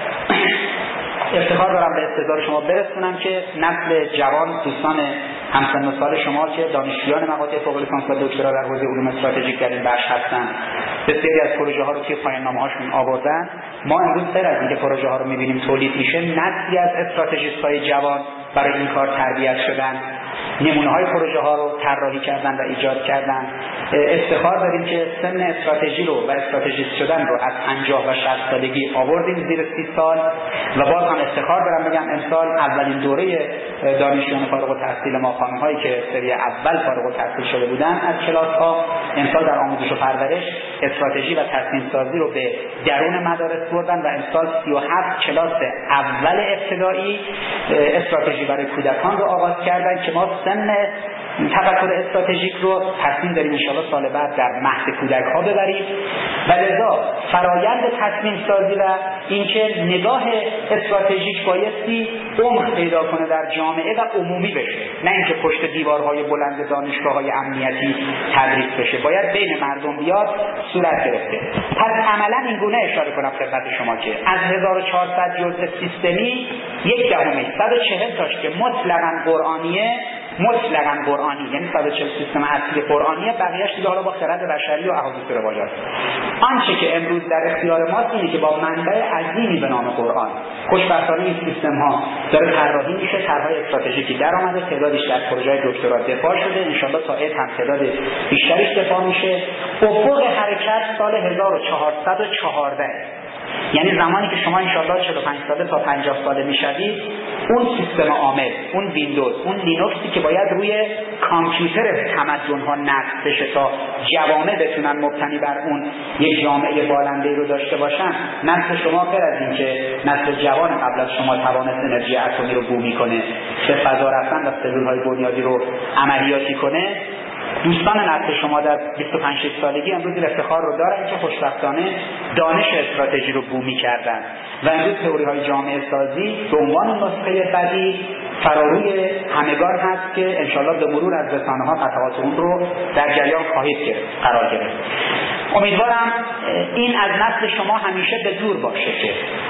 افتخار دارم به استعداد شما برسونم که نسل جوان دوستان همسن و سال شما که دانشجویان مقاطع فوق لیسانس و دکترا در حوزه علوم استراتژیک در این بخش هستن، بسیاری از پروژه ها رو که پایان نامه‌هاشون آوردن. ما امروز غیر از اینکه پروژه ها رو می‌بینیم تولید میشه، نسلی از استراتژیست‌های جوان برای این کار تربیت شدن، نمونه های پروژه ها رو طراحی کردن و ایجاد کردن. افتخار داریم که سن استراتژی رو و استراتژیست شدن رو از پنجاه و شصت سالگی آوردیم زیر سی سال و باز هم افتخار دارم بگم امسال اولین دوره دانشجویان فارغ التحصیل ما، خانم هایی که سری اول فارغ التحصیل شده بودن از کلاس ها، امسال در آموزش و پرورش استراتژی و تصمیم سازی رو به درون مدارس بردن و امسال سی و هفت کلاس اول ابتدایی استراتژی برای کودکان رو آغاز کردن که ما سن تفکر استراتژیک رو تصمیم داریم ان شاءالله سال بعد در مهد کودک ها ببریم و لذا فرایند تصمیم سازی و اینکه نگاه استراتژیک بایستی عمق پیدا کنه در جامعه و عمومی بشه، نه اینکه پشت دیوارهای بلند دانشگاه‌های امنیتی تدریس بشه، باید بین مردم بیاد صورت گرفته. پس عملا این گونه اشاره کنم خدمت شما که از هزار و چهارصد جزء سیستمی یک دهمی صد و چهل تاش که مطلقاً قرآنیه، مطلقاً قرآنی یعنی صد و چهل سیستم اصلی قرآنیه، بقیه‌اش دیگه حالا با خرد بشری و احادیث روایات. آنچه که امروز در اختیار ماست اینه که با منبع عظیمی به نام قرآن خوشبختانه این سیستم ها داره طراحی میشه، طرح‌های استراتژیکی در اومده، تعدادش در پروژه دکترا دفاع شده، ان شاءالله تا عید هم تعداد بیشترش دفاع میشه. افق حرکت سال هزار و چهارصد و چهارده، یعنی زمانی که شما انشاءالله چهل و پنج ساله تا پنجاه ساله میشوید، اون سیستم عامل، اون ویندوز، اون لینوکسی که باید روی کامپیوتر تمدن ها نصب بشه تا جوامع بتونن مبتنی بر اون یک جامعه بالنده رو داشته باشن، نسل شما غیر از این که نسل جوان قبل از شما توانست انرژی اتمی رو بومی کنه، به فضا رفتن و سلول‌های بنیادی رو عملیاتی کنه، دوستان نسل شما در بیست و پنج سالگی امروز افتخار رو دارن که خوشبختانه دانش استراتژی رو بومی کردن و امروز تئوری های جامعه سازی به عنوان نسخه بدی فراروی همگان هست که انشالله به مرور از رسانه ها قطعات اون رو در جریان خواهید گرفت قرار گرفت. امیدوارم این از نسل شما همیشه به زور باشه که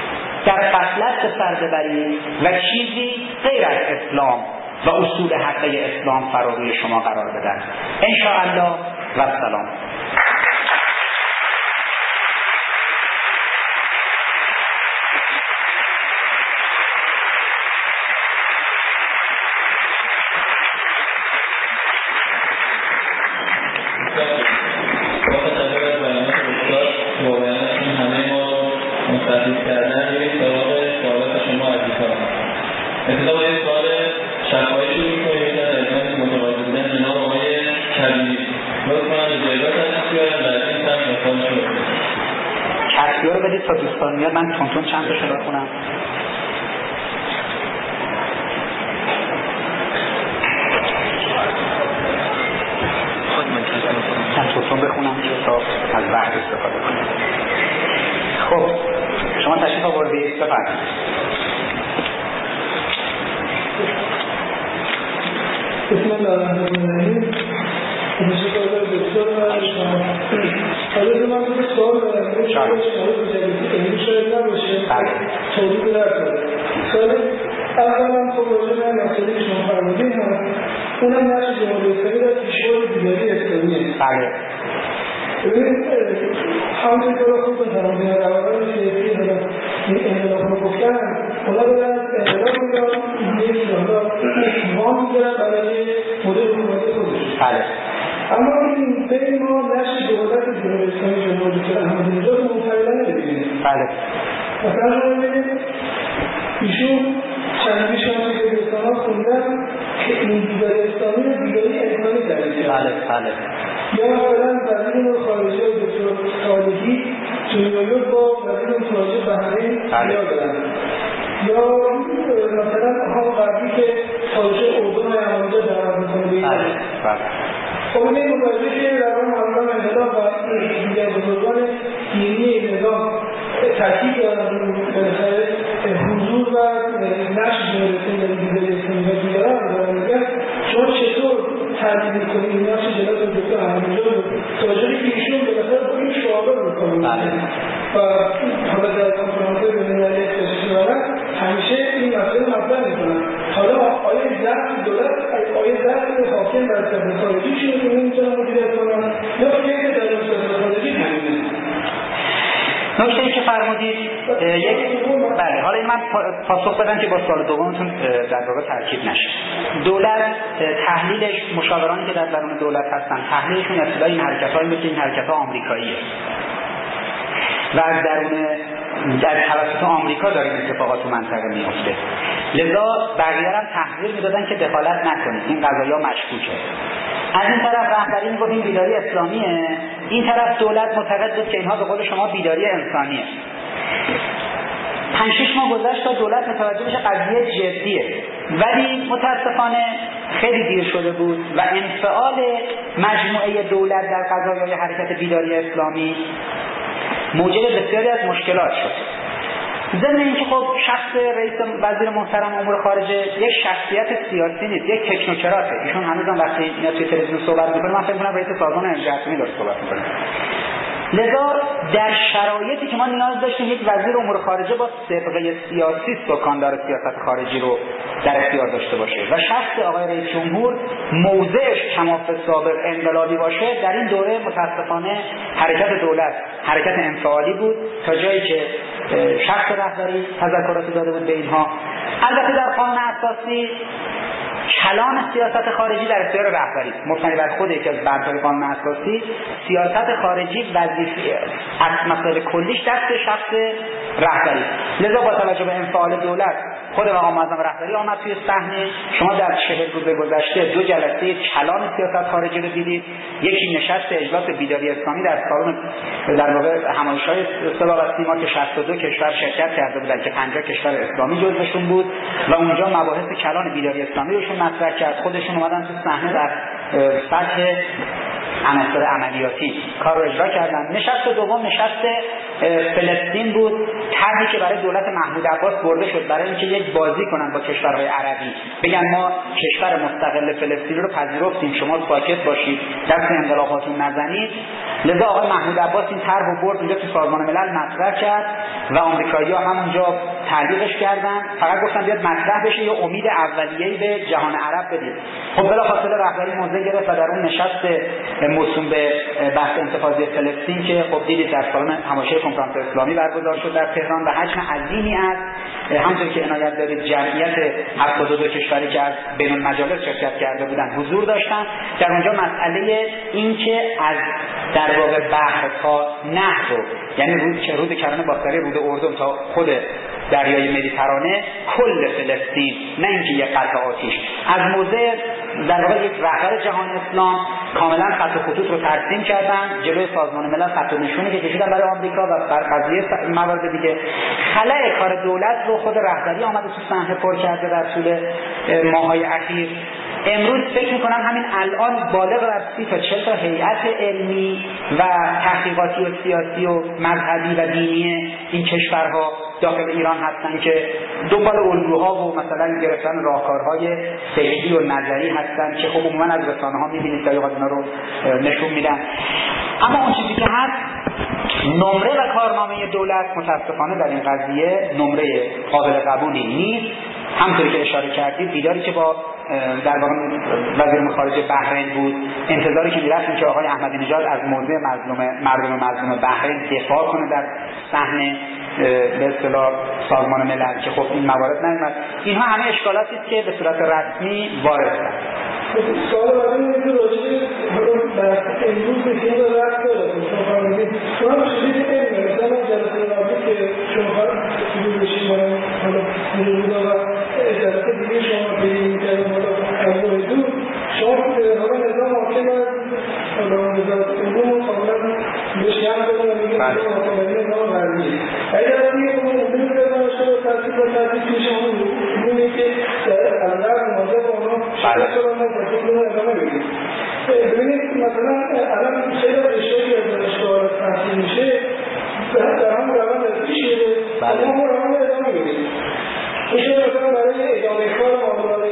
در غفلت به سر ببرید و چیزی غیر از اسلام و اصول حقه اسلام فراروی شما قرار بدن. انشاءالله و سلام. کسبی‌ها رو بدید تا دوستان میاد، من تونتون چند تا شده بخونم. چند تونتون بخونم تا از وقت استفاده کنم. خب شما تشریف آوردید، بفرمایید. بسم الله الرحمن الرحیم. مشکل دکتر حالا من یه سوال دارم. شاید شاید جدیدی این شاید نباشه. توضیح بدید. سوال اولا خب راجع به مسئله که شما فرمودین هست اونم نقش جمهوری اسلامی در پیشبرد بیداری اسلامیه. بله. ببینید همونطور که را خود فرمودین روابط سیاسی حالا این انقلاب رو گفتن اونا دارن انقلاب میگن یک حالا وام میگیرن برای مدل حکومتی خودشون. بله. اما این بین ما نقش دولت جمهوری اسلامی جمهوری اسلامی احمدی‌نژاد رو منفعلا نمی‌بینیم. بله. مثلا شما ببینید ایشون چندی شما که دوستان خوندن که این بیداری اسلامی رو بیداری انسانی تعریف کرد. بله بله. یا مثلا وزیر امور خارجه دکتر خالدی تو نیویورک با وزیر امور خارجه بحرین دیدار دارن. یا مثلا هم قبلی که خارجه اردن و احمدی‌نژاد دعوت می‌کنه به این. بله بله. خب این متوجه که روان مردم انقلاب و دیگر بزرگان دینی نظام تاکید دارن بالاخره حضور و نقش جمهوری اسلامی در بیداری اسلامی و دیگران دارن میگن شما چطور تحلیل میکنید این نقش جناب دکتر احمدی‌نژاد تاجری که ایشون بالاخره با این شعار میکنه و حالا در کنفرانس‌های بین‌المللی اقتصادی دارن همیشه این مسئله مطرح میکنن. حالا آیا ضعف دولت آیا ضعف حاکم بر سیاست خارجی شده که نمیتونن مدیریت کنن یا فکر در سیاست خارجی همینه؟ نکته‌ای که فرمودید یک بله حالا این من پاسخ بدم که با سوال دومتون در واقع ترکیب نشه. دولت تحلیلش مشاورانی که در درون دولت هستن تحلیلشون اصطلاح این حرکت‌های مثل این حرکت‌ها آمریکاییه و از درون در توسط آمریکا داره این اتفاقات تو منطقه میفته. لذا بقیه هم تحذیر میدادن که دخالت نکنید، این قضایا مشکوکه. از این طرف رهبری میگفت این بیداری اسلامیه، این طرف دولت معتقد بود که اینها به قول شما بیداری انسانیه. پنج شش ماه گذشت تا دولت متوجه بشه قضیه جدیه، ولی متاسفانه خیلی دیر شده بود و انفعال مجموعه دولت در قضایای حرکت بیداری اسلامی موجب بسیاری از مشکلات شد. ضمن اینکه خب شخص رئیس وزیر محترم امور خارجه یک شخصیت سیاسی نیست، یک تکنوکراته. ایشون هنوزم وقتی میاد توی تلویزیون صحبت میکنه من فکر می‌کنم رئیس سازمان امنیت عمومی داره صحبت میکنه. لذا در شرایطی که ما نیاز داشتیم یک وزیر امور خارجه با سابقه سیاسی سکاندار سیاست خارجی رو در اختیار داشته باشه و شخص آقای رئیس جمهور موضعش کماف سابق انقلابی باشه، در این دوره متاسفانه حرکت دولت حرکت انفعالی بود تا جایی که شخص رهبری تذکراتی داده بود به اینها. البته در قانون اساسی کلان سیاست خارجی در اختیار رهبری مبتنی بر خود یکی از بندهای قانون اساسی، سیاست خارجی وظیفه از مسائل کلیش دست شخص رهبری. لذا با توجه به انفعال دولت خود مقام معظم رهبری آمد توی صحنه. شما در چهل روز گذشته دو جلسه کلان سیاست خارجی رو دیدید، یکی نشست اجلاس بیداری اسلامی در سالن در واقع همایش‌های صدا و سیما که شصت و دو کشور شرکت کرده بودند که پنجاه کشور اسلامی جزوشون بود و اونجا مباحث کلان بیداری اسلامی روشون مطرح کرد. خودشون اومدن تو صحنه در سطح عناصر عملیاتی کار رو اجرا کردن. نشست دوم نشست فلسطین بود، طرحی که برای دولت محمود عباس برده شد برای اینکه یک بازی کنن با کشورهای عربی، بگن ما کشور مستقل فلسطین رو پذیرفتیم، شما ساکت باشید، دست انقلاباتون نزنید. لذا آقای محمود عباس این طرح رو برد اونجا تو سازمان ملل مطرح کرد و آمریکایی‌ها همونجا تعلیقش کردن، فقط گفتن بیاد مطرح بشه یا امید اولیه‌ای به جهان عرب بدید. خب بلافاصله رهبری موضع گرفت و در اون نشست موسوم به بحث انتفاضه فلسطین که خب دیدید در سالن همایش کنفرانس اسلامی برگزار شد در تهران و حجم عظیمی از همونطور که عنایت دارید جمعیت هفتاد و دو کشوری که از بین المجالس شرکت کرده بودن حضور داشتن. در اونجا مسئله این که از در واقع بحر تا نهر رو، یعنی رود که رود کرانه باختری رود اردن تا خود دریای مدیترانه کل فلسطین، نه اینکه یک قطع آتش، از موضع در واقع یک رهبر جهان اسلام کاملا خط و خطوط رو ترسیم کردن جلوی سازمان ملل، خط و نشونی که کشیدن برای آمریکا و بر قضیه موارد دیگه. خلأ کار دولت رو خود رهبری آمده تو صحنه پر کرده در طول ماه‌های اخیر. امروز فکر می‌کنم همین الان بالغ بر سی تا چهل تا هیئت علمی و تحقیقاتی و سیاسی و مذهبی و دینی این کشورها داخل ایران هستن که دنبال الگوها و مثلا گرفتن راهکارهای فکری و نظری هستن که خب عموما از رسانه‌ها می‌بینید که اینا رو نشون میدن. اما اون چیزی که هست نمره و کارنامه دولت متاسفانه در این قضیه نمره قابل قبولی نیست همونطوری که اشاره کردید دیداری که با در واقع وزیر امور خارجه بحرین بود، انتظاری که می‌رفتیم که آقای احمدی نژاد از موضع مظلوم مردم مظلوم بحرین دفاع کنه در صحنه به اصطلاح سازمان ملل که خب این موارد نیامد. اینها همه اشکالاتی است که به صورت رسمی وارد شد. سوال بعدی اینه که راجع به بحث امروز به این رفت داره شما فرمودید شما شدید علمه مثلا جلسه قبلی که شما شروع بشید حالا نیرودا و جلسه دیگه شما بگید که حالا از راه دور شما حالا نظام حاکم از حالا وزارت علوم و کاملا بهش یاد دادن و میگه که نظام غربی اگر از دیگه اون امید بزنه شده تحصیل و تحصیل که شما اونی که از غرب ماده با اونا شده ببینید مثلا الان خیلی رشته‌ای که از دانشگاه تحصیل میشه در همون روند از پیش میره اما همون روند ادامه میده میشه مثلا برای ادامه کار معاملات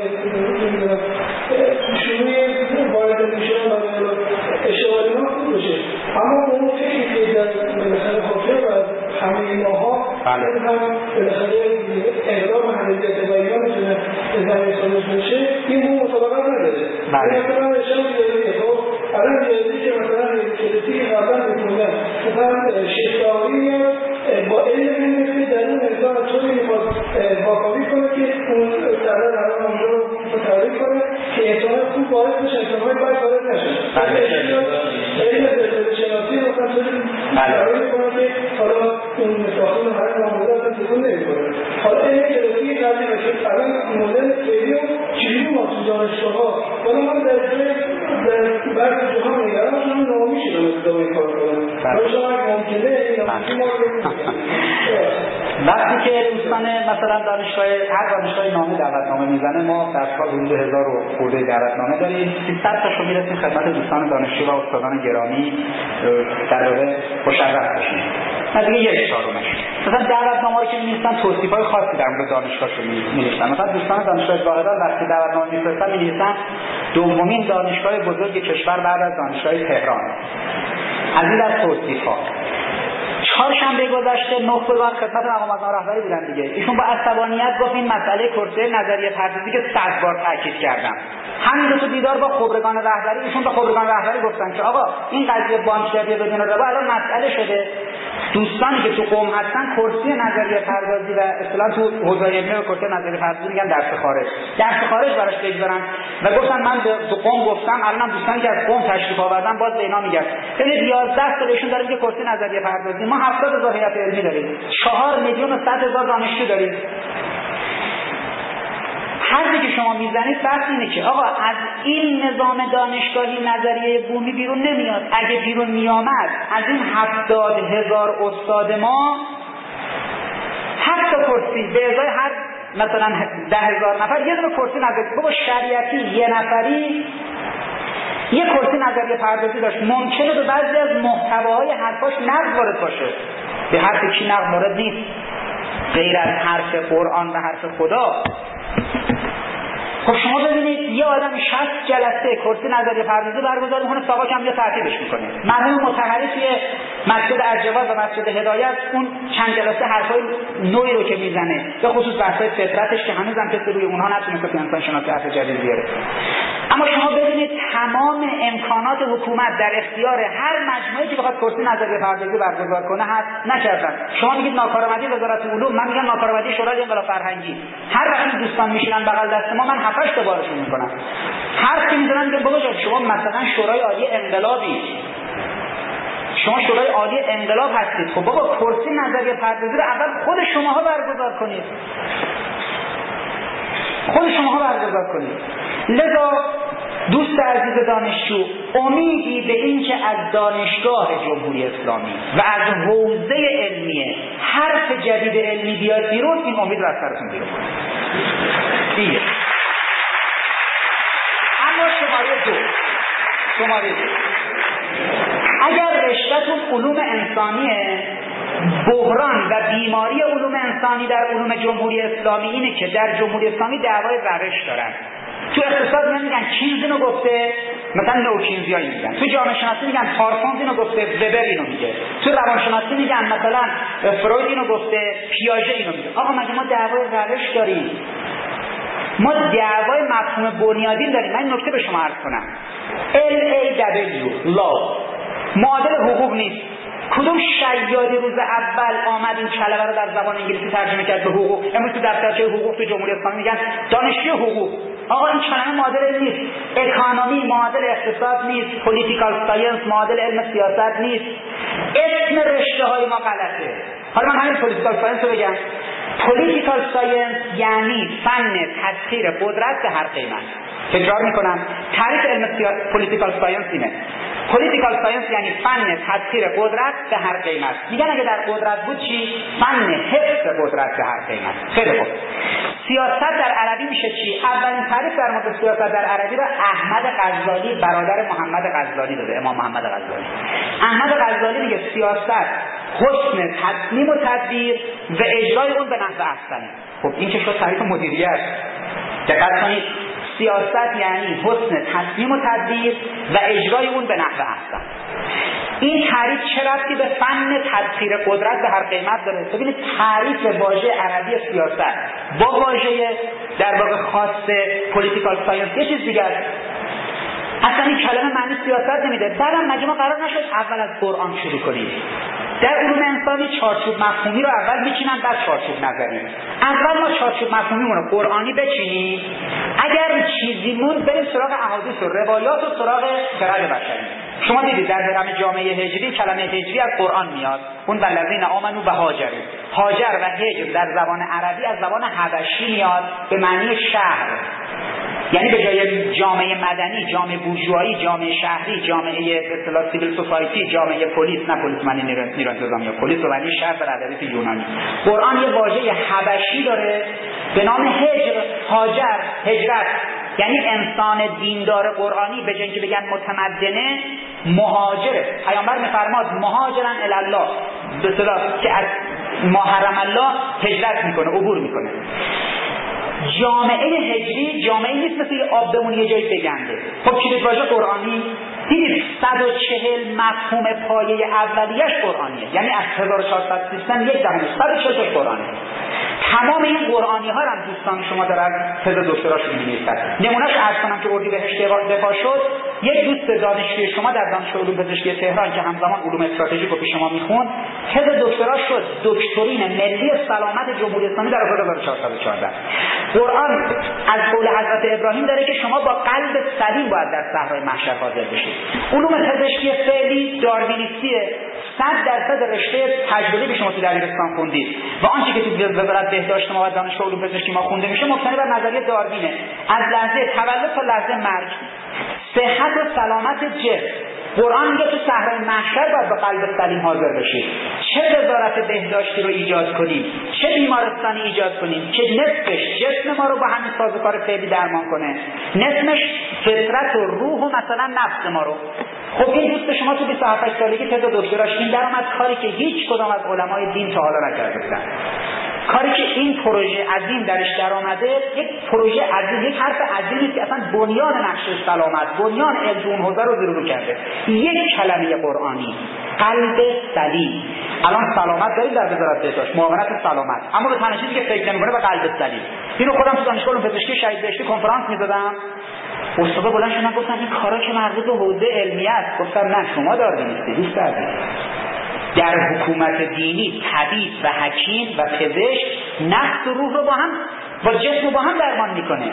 شروع وارد میشدن برای اشتغال اینا خوب بشه اما اون فکری که در مثلا خاطر و همه ماها این هم بالاخره اقدام حملیت و اینا میتونه زمین سازش بشه این اون مطابقت نداره مثلا اشاره میدارید خب الان جدیدی که مثلا کلیسی که قبلا میکنن مثلا شیطانی با علم این که در اون نظام طوری میخواد واکاوی کنه که اون سرد الان اونجا رو متعریف کنه که انسان خوب باعث بشه انسانهای باید باید نشن علم زلزله شناسی مثلا طوری متعریف کنه که حالا اون ساختون هر معامله اصلا تکون نمیکنه حالا علم کلیسی قدیم که الان مدل فعلی و چجوری ما تو دانشگاه‌ها حالا من در جای در برخی جاها نگرم شما نامی شدم از ادامه کار کنم حالا شما اگه ممکنه این نامی ما رو وقتی که دوستان مثلا دانشگاه هر دانشگاه نامه دعوتنامه میزنه ما در سال حدود هزار و خورده دعوتنامه داریم سیصد تاشو میرسیم خدمت دوستان دانشجو و استادان گرامی در واقع مشرف بشیم نه دیگه یک چهارمش مثلا دعوتنامه رو که می‌نویسن توصیف‌های خاصی در مورد دانشگاهشون می‌نویسن مثلا دوستان دانشگاه زاهدان وقتی دعوتنامه می‌فرستن می‌نویسن دومین دانشگاه بزرگ کشور بعد از دانشگاه تهران از این از توصیف‌ها چهارشنبه گذشته نخبگان خدمت مقامات رهبری بودن دیگه ایشون با عصبانیت گفت این مسئله کرسه نظریه پردازی که صد بار تاکید کردم همین دو تا دیدار با خبرگان رهبری ایشون به خبرگان رهبری گفتن که آقا این قضیه بانکداری بدون ربا الان مسئله شده دوستانی که تو قم هستن کرسی نظریه پردازی و اصطلاحاً تو حوزه علمی و کرسی نظریه پردازی میگن درس خارج درس خارج براش بگذارن و گفتن من تو قم گفتم الانم دوستانی که از قم تشریف آوردن باز به اینا میگن ببینید یازده سالشون داریم که کرسی نظریه پردازی ما هفتاد هزار هیئت علمی داریم چهار میلیون و صد هزار دانشجو داریم حرفی که شما میزنید بحث اینه که آقا از این نظام دانشگاهی نظریه بومی بیرون نمیاد اگه بیرون میامد از این هفتاد هزار استاد ما هفت تا کرسی به ازای هر مثلا ده هزار نفر یه دونه کرسی نظریه بابا شریعتی یه نفری یه کرسی نظریه پردازی داشت ممکنه به بعضی از محتواهای حرفاش نقد وارد باشه به حرف کی نقد وارد نیست غیر از حرف قرآن و حرف خدا خب شما ببینید یه آدم شصت جلسه کرسی نظریه پردازی برگزار میکنه ساواک هم یه تعطیلش میکنه مرحوم مطهری توی مسجد ارجواد و مسجد هدایت اون چند جلسه حرفای نوعی رو که میزنه به خصوص بحث‌های فطرتش که هنوزم کسی روی اونها نتونه که انسان شناسی حرف جدید بیاره اما شما ببینید تمام امکانات حکومت در اختیار هر مجموعه‌ای که بخواد کرسی نظریه پردازی برگزار کنه هست نکردن شما میگید ناکارآمدی وزارت علوم من میگم ناکارآمدی شورای انقلاب فرهنگی هر وقت دوستان میشینن بغل دست ما من هفتش تا بارشون میکنم هر کی میذارن میگه بابا شما مثلا شورای عالی انقلابی شما شورای عالی انقلاب هستید خب بابا کرسی نظریه پردازی رو اول خود شماها برگزار کنید خود شماها برگزار کنید لذا دوست عزیز دانشجو امیدی به این که از دانشگاه جمهوری اسلامی و از حوزه علمیه حرف جدید علمی بیاد بیرون این امید رو از سرتون بیرون دیگه اما شماره دو شماره دو اگر رشته‌تون علوم انسانیه بحران و بیماری علوم انسانی در علوم جمهوری اسلامی اینه که در جمهوری اسلامی دعوای روش دارن تو اقتصاد میگن کینز اینو گفته مثلا نوکینزیایی میگن تو جامعه شناسی میگن پارسونز اینو گفته وبر اینو میگه تو روانشناسی میگن مثلا فروید اینو گفته پیاژه اینو میگه آقا مگه ما دعوای روش داریم ما دعوای مفهوم بنیادین داریم. من این نکته به شما عرض کنم. ال ای دبلیو law معادل حقوق نیست. کدوم شیادی روز اول آمد این کلمه رو در زبان انگلیسی ترجمه کرد به حقوق؟ امروز تو دفترچه حقوق تو جمهوری اسلامی میگن دانشجو حقوق. آقا این کلمه معادل نیست. اکانومی معادل اقتصاد نیست. پولیتیکال ساینس معادل علم سیاست نیست. اسم رشته های ما غلطه. حالا من همین پولیتیکال ساینس رو بگم. پولیتیکال ساینس یعنی فن تسخیر قدرت به هر قیمت. تکرار میکنم، تعریف علم سیاست پولیتیکال ساینس اینه. پولیتیکال ساینس یعنی فن تسخیر قدرت به هر قیمت. میگن اگه در قدرت بود چی؟ فن حفظ قدرت به هر قیمت. خیلی خوب. سیاست در عربی میشه چی؟ اولین تعریف در مورد سیاست در عربی رو احمد غزالی برادر محمد غزالی داده، امام محمد غزالی. احمد غزالی میگه سیاست حسن تصمیم و تدبیر و اجرای اون به نحو احسن. خب این که شد تعریف مدیریت. دقت کنید، سیاست یعنی حسن تصمیم و تدبیر و اجرای اون به نحو احسن. این تعریف چه ربطی به فن تسخیر قدرت به هر قیمت داره؟ ببینید تعریف واژه عربی سیاست با واژه در واقع خاص پولیتیکال ساینس یه چیز دیگه است. اصلا این کلمه معنی سیاست نمیده. بعدم مگه ما قرار نشد اول از قرآن شروع کنیم؟ در علوم انسانی چارچوب مفهومی رو اول میچینن، بعد چارچوب نظری. اول ما چارچوب مفهومیمون رو قرآنی بچینیم، اگر چیزی مون بریم سراغ احادیث و روایات و سراغ خرد بشری. شما دیدید در هرم جامعه هجری کلمه هجری از قرآن میاد. اون والذین آمنوا و هاجروا. هاجر و هجر در زبان عربی از زبان حبشی میاد به معنی شهر. یعنی به جای جامعه مدنی، جامعه بورژوایی، جامعه شهری، جامعه به اصطلاح سیویل سوسایتی، جامعه پلیس، نه پلیس معنی نیروی انتظامی، پلیس رو معنی شهر در ادبیات یونانی. قرآن یه واژه حبشی داره به نام هجر، هاجر، هجرت. یعنی انسان دیندار قرآنی به جای اینکه بگن متمدنه، مهاجره. پیامبر میفرماد مهاجرن الی الله، به اصطلاح که از ما حرم الله هجرت میکنه، عبور میکنه. جامعه هجری جامعه نیست مثل یه آب بمون یه جایی بگنده. خب کلید واژه قرآنی دیدید صد و چهل مفهوم پایه اولیش قرآنیه. یعنی از هزار و چهارصد سیستم یک دهمش صد و چهل قرآنه. تمام این قرآنی ها هم دوستان شما دارن تز دکتراشون می‌نویسن. نمونهش عرض کنم که اردیبهشت دفاع شد، یک دوست دانشجوی شما در دانشگاه علوم پزشکی تهران که همزمان علوم استراتژیک رو پیش ما میخوند، تز دکترا شد دکترین ملی سلامت جمهوری اسلامی در هزار و چهارصد و چهارده. قرآن از قول حضرت ابراهیم داره که شما با قلب سلیم باید در صحرای محشر حاضر بشید. علوم پزشکی فعلی داروینیستیه. صد درصد رشته تجربی به شما تو دبیرستان خوندید و آنچه که تو وزارت بهداشت ما و دانشگاه علوم پزشکی ما خونده میشه مبتنی بر نظریه داروینه. از لحظه تولد تا لحظه مرگ، صحت و سلامت جسم. قرآن میگه تو صحرای محشر باید با قلب سلیم حاضر بشید. چه وزارت بهداشتی رو ایجاد کنیم، چه بیمارستانی ایجاد کنیم که نصفش جسم ما رو با همین سازوکار فعلی درمان کنه، نصفش فطرت و روح و مثلا نفس ما رو. خب این دوست شما تو بیست و هفت سالگی تز دکتراش این درآمد، کاری که هیچ کدام از علمای دین تا حالا نکرده بودن. کاری که این پروژه عظیم درش در آمده، یک پروژه عظیم، یک حرف عظیمی که اصلا بنیان نقشه سلامت، بنیان علم اون حوزه رو زیر رو کرده. یک کلمه قرآنی، قلب سلیم. الان سلامت دارید در وزارت بهداشت، معاونت سلامت، اما به تنها چیزی که فکر نمی‌کنه به قلب سلیم. اینو خودم تو دانشگاه علوم پزشکی شهید بهشتی کنفرانس می‌دادم. استادا بلند شدن گفتن این کارا که مربوط به حوزه علمی است. گفتم نه، شما داروینیستی دوست عزیز. در حکومت دینی طبیب و حکیم و پزشک نفس و روح رو با هم با جسم رو با هم درمان میکنه.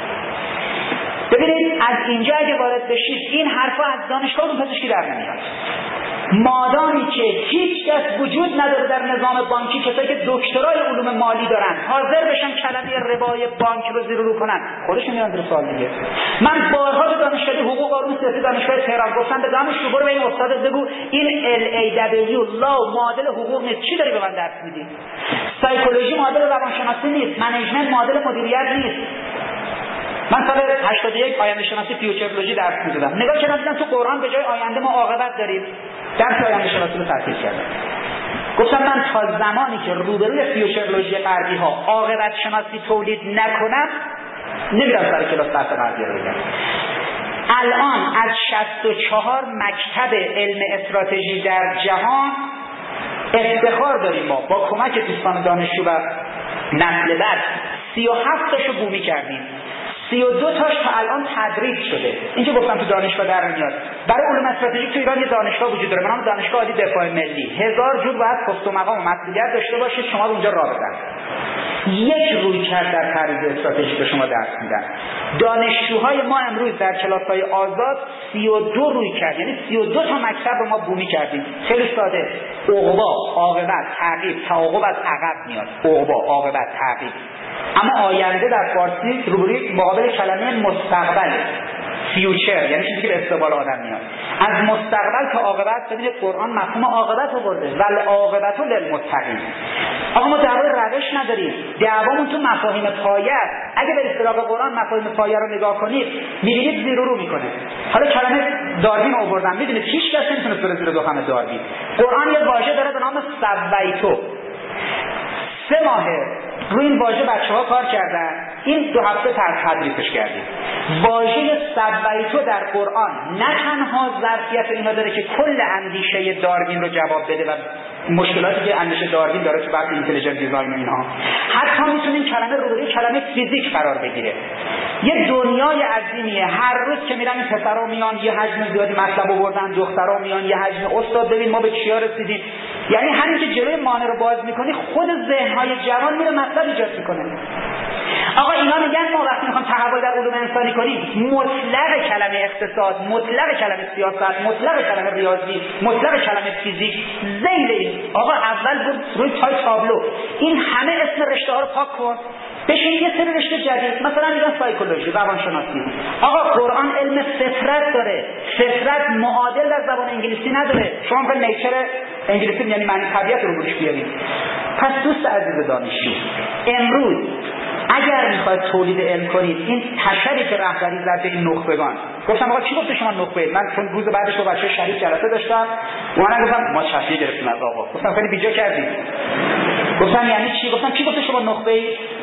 ببینید از اینجا اگه وارد بشید این حرفا از دانشگاه علوم پزشکی در نمیاد. مادامی که هیچ کس وجود نداره در نظام بانکی، کسایی که دکترای علوم مالی دارن حاضر بشن کلمه ربای بانک رو زیر رو کنن، خودشون میان در سوال دیگه. من بارها به دانشگاه حقوق قانون سیاسی دانشگاه تهران گفتم به دانشجو برو به این استاد بگو این ال ای دبلیو لا معادل حقوق نیست، چی داری به من درس میدی؟ سایکولوژی معادل روانشناسی نیست، منیجمنت معادل مدیریت نیست. من سال هشتاد و یک آینده شناسی فیوچرولوژی درس می‌دادم. نگاه کردم دیدم تو قرآن به جای آینده ما عاقبت داریم. درس آینده شناسی رو تعطیل کردم. گفتم من تا زمانی که روبروی فیوچرولوژی غربی ها عاقبت شناسی تولید نکنم نمیرم سر کلاس درس غربی رو بگم. الان از شصت و چهار مکتب علم استراتژی در جهان افتخار داریم ما با کمک دوستان دانشجو و نسل بعد سی و هفت تاشو بومی کردیم، سی و دو تاش تا الان تدریس شده. این که گفتم تو دانشگاه در میاد. برای علوم استراتژیک تو ایران یه دانشگاه وجود داره به نام دانشگاه عالی دفاع ملی. هزار جور باید پست و مقام و مسئولیت داشته باشید، شما رو اونجا راه بدن. یک رویکرد در تحلیل استراتژیک به شما درس میدن. دانشجوهای ما امروز در کلاس‌های آزاد سی و دو رویکرد، یعنی سی و دو تا مکتب رو ما بومی کردیم. خیلی ساده. عقبا، عاقبت، تعقیب، تعاقب از عقب میاد. عقبا، عاقبت، تعقیب. اما آینده در فارسی روبروی مقابل کلمه مستقبل، فیوچر، یعنی چیزی که به استقبال آدم میاد. از مستقبل تا عاقبت ببینید قرآن مفهوم عاقبت رو برده. ول عاقبت للمتقین. آقا ما دعوای روش نداریم، دعوامون تو مفاهیم پایه است. اگه به اصطلاح قرآن مفاهیم پایه رو نگاه کنید میبینید زیر و رو میکنه. حالا کلمه داروین رو آوردم، میدونید هیچ کس نمیتونه بره زیر دخمه داروین. قرآن یه واژه داره به نام سویتو. سه ماهه روی این واژه بچه‌ها کار کردن، این دو هفته تدریسش کردیم. واژه سویتو در قرآن نه تنها ظرفیت اینا داره که کل اندیشه داروین رو جواب بده و مشکلاتی که اندیشه داروین داره تو بحث اینتلیجنت دیزاین و اینها، حتی میتونه این کلمه رو روی کلمه فیزیک قرار بگیره. یه دنیای عظیمیه. هر روز که میرن این پسرا میان یه حجم زیادی مطلب آوردن، دخترا میان یه حجم استاد ببین ما به چیا رسیدیم. یعنی همین که جلوی مانع رو باز میکنی خود ذهن‌های جوان میره مطلب ایجاد میکنه. آقا اینا میگن ما وقتی میخوام تحول در علوم انسانی کنیم مطلق کلمه اقتصاد، مطلق کلمه سیاست، مطلق کلمه ریاضی، مطلق کلمه فیزیک ذیل این. آقا اول بود روی پای تابلو این همه اسم رشته ها رو پاک کن، بشین یه سری رشته جدید، مثلا میگن سایکولوژی، روانشناسی. آقا قرآن علم فطرت داره، فطرت معادل در زبان انگلیسی نداره. شما میگن نیچر انگلیسی یعنی معنی طبیعت رو روش بیارید. پس دوست عزیز دانشجو، امروز اگر میخواید تولید علم کنید این حشری که رهبری زد به این نخبگان، گفتم آقا چی گفته شما نخبه؟ من چون روز بعدش با بچه شریف جلسه داشتم اونا گفتم ما چشمی گرفتیم از آقا. گفتم خیلی بیجا کردید. گفتم یعنی چی؟ گفتم کی گفته شما نخبه؟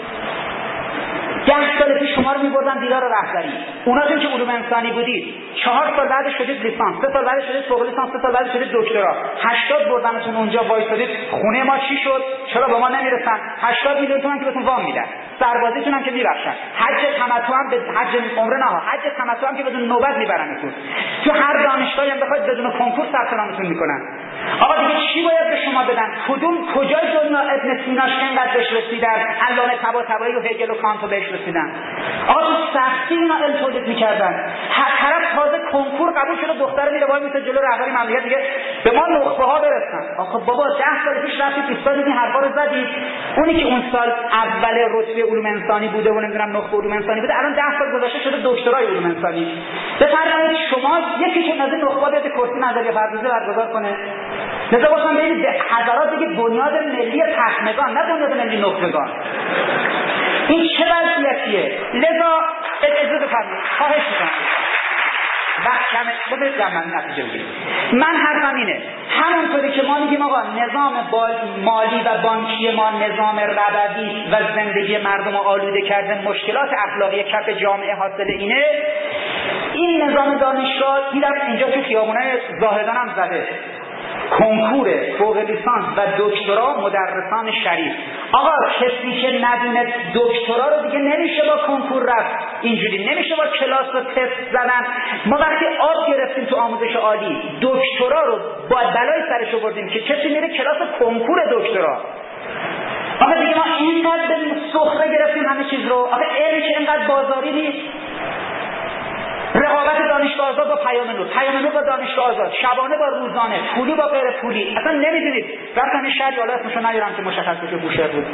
ده سال پیش شما رو می‌بردن دیدار رهبری. اوناتون که علوم انسانی بودید، چهار سال بعد شدید لیسانس، سه سال بعد شدید فوق لیسانس، سه سال بعد شدید دکترا. هشتاد بردنتون اونجا وایسادید. خونه ما چی شد؟ چرا به ما نمیرسن؟ هشتاد میلیون تومان که بهتون وام میدن. سربازیتون هم که میبخشن. حج تمتع هم به حج عمره نه، حج تمتع هم که بدون نوبت میبرنتون. تو هر دانشگاهی هم بخواید بدون کنکور ثبت نامتون میکنن. آقا دیگه چی باید به شما بدن؟ کدوم کجای دنیا ابن سیناش اینقدر بهش رسیدن؟ علامه طباطبایی و هگل و کانت بهش رسیدن. آقا تو سختی اینا علم تولید میکردن. هر طرف تازه کنکور قبول شده دختر میره وای میسه جلو رهبری مملکت دیگه به ما نخبه ها برسن. آخه بابا ده سال پیش رفتید ایستاد این حرفا رو زدید. اونی که اون سال اول رتبه علوم انسانی بوده و نمیدونم نخبه علوم انسانی بوده الان ده سال گذشته شده دکترای علوم انسانی. بفرمایید شما یکی که از نخبه بیاد کرسی نظریه پردازی برگزار کنه. لذا باشم ببینید حضرات دیگه بنیاد ملی تخمگان نه بنیاد ملی نخبگان. این چه وضعیتیه؟ لذا اجازه بفرمایید خواهش می‌کنم وقت کمه بذارید من نتیجه بگیریم. من حرفم اینه همونطوری که ما میگیم آقا نظام مالی و بانکی ما نظام ربوی و زندگی مردم رو آلوده کرده، مشکلات اخلاقی کف جامعه حاصل اینه. این نظام دانشگاه دیدم اینجا تو خیابونای زاهدان هم زده کنکور فوق لیسانس و دکترا مدرسان شریف. آقا کسی که ندونه دکترا رو دیگه نمیشه با کنکور رفت، اینجوری نمیشه با کلاس و تست زدن. ما وقتی آب گرفتیم تو آموزش عالی دکترا رو با بلای سرش آوردیم که کسی میره کلاس کنکور دکترا. آقا دیگه ما اینقدر سخره گرفتیم همه چیز رو. آقا علم که اینقدر بازاری نیست. رقابت دانشگاه آزاد با پیام نور، پیام نور با دانشگاه آزاد، شبانه با روزانه، پولی با غیر پولی. اصلا نمیدونید رفتم این شهر حالا اسمشو نیارم که مشخص بشه بوشهر بود.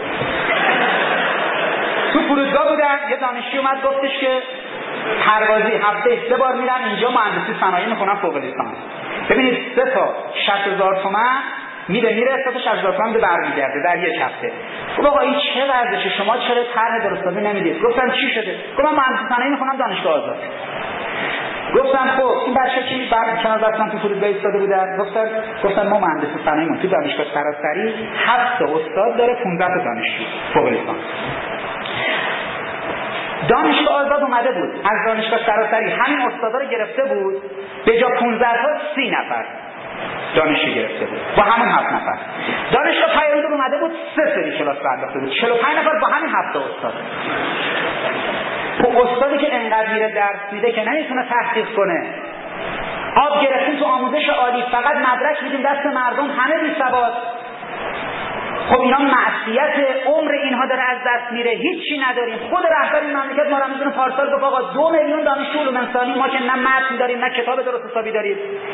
تو فرودگاه بودن یه دانشجو اومد گفتش که پروازی هفته سه بار میرم اینجا مهندسی صنایع میخونم فوق لیسانس. ببینید سه تا شصت هزار تومان میره میره سه تا شصت هزار تومان به برمیگرده در یک هفته. گفت آقا این چه ورزشه؟ شما چرا طرح درستابی نمیدید؟ گفتم چی شده؟ گفتم مهندسی صنایع میخونم دانشگاه آزاد. گفتم خب این بچه چی بعد کنار دستم تو فرودگاه ایستاده بودن. گفتن گفتن ما مهندسی صنایعمون تو دانشگاه سراسری هفت تا استاد داره پانزده تا دانشجو فوق لیسانس. دانشگاه آزاد اومده بود از دانشگاه سراسری همین استادا رو گرفته بود، به جا پانزده تا سی نفر دانشجو گرفته بود با همون هفت نفر. دانشگاه پیروز اومده بود سه سری کلاس برداشته بود، چهل و پنج نفر با همین هفته استاد. خب استادی که انقدر میره درس میده که نمیتونه تحقیق کنه. آب گرفتیم تو آموزش عالی، فقط مدرک میدیم دست مردم، همه بی سواد. خب اینا معصیت، عمر اینها داره از دست میره، هیچی نداریم. خود رهبر این مملکت ما رو میدونه پارسال گفت آقا دو میلیون دانشجو علوم انسانی ما که نه متن داریم نه کتاب درست حسابی داریم.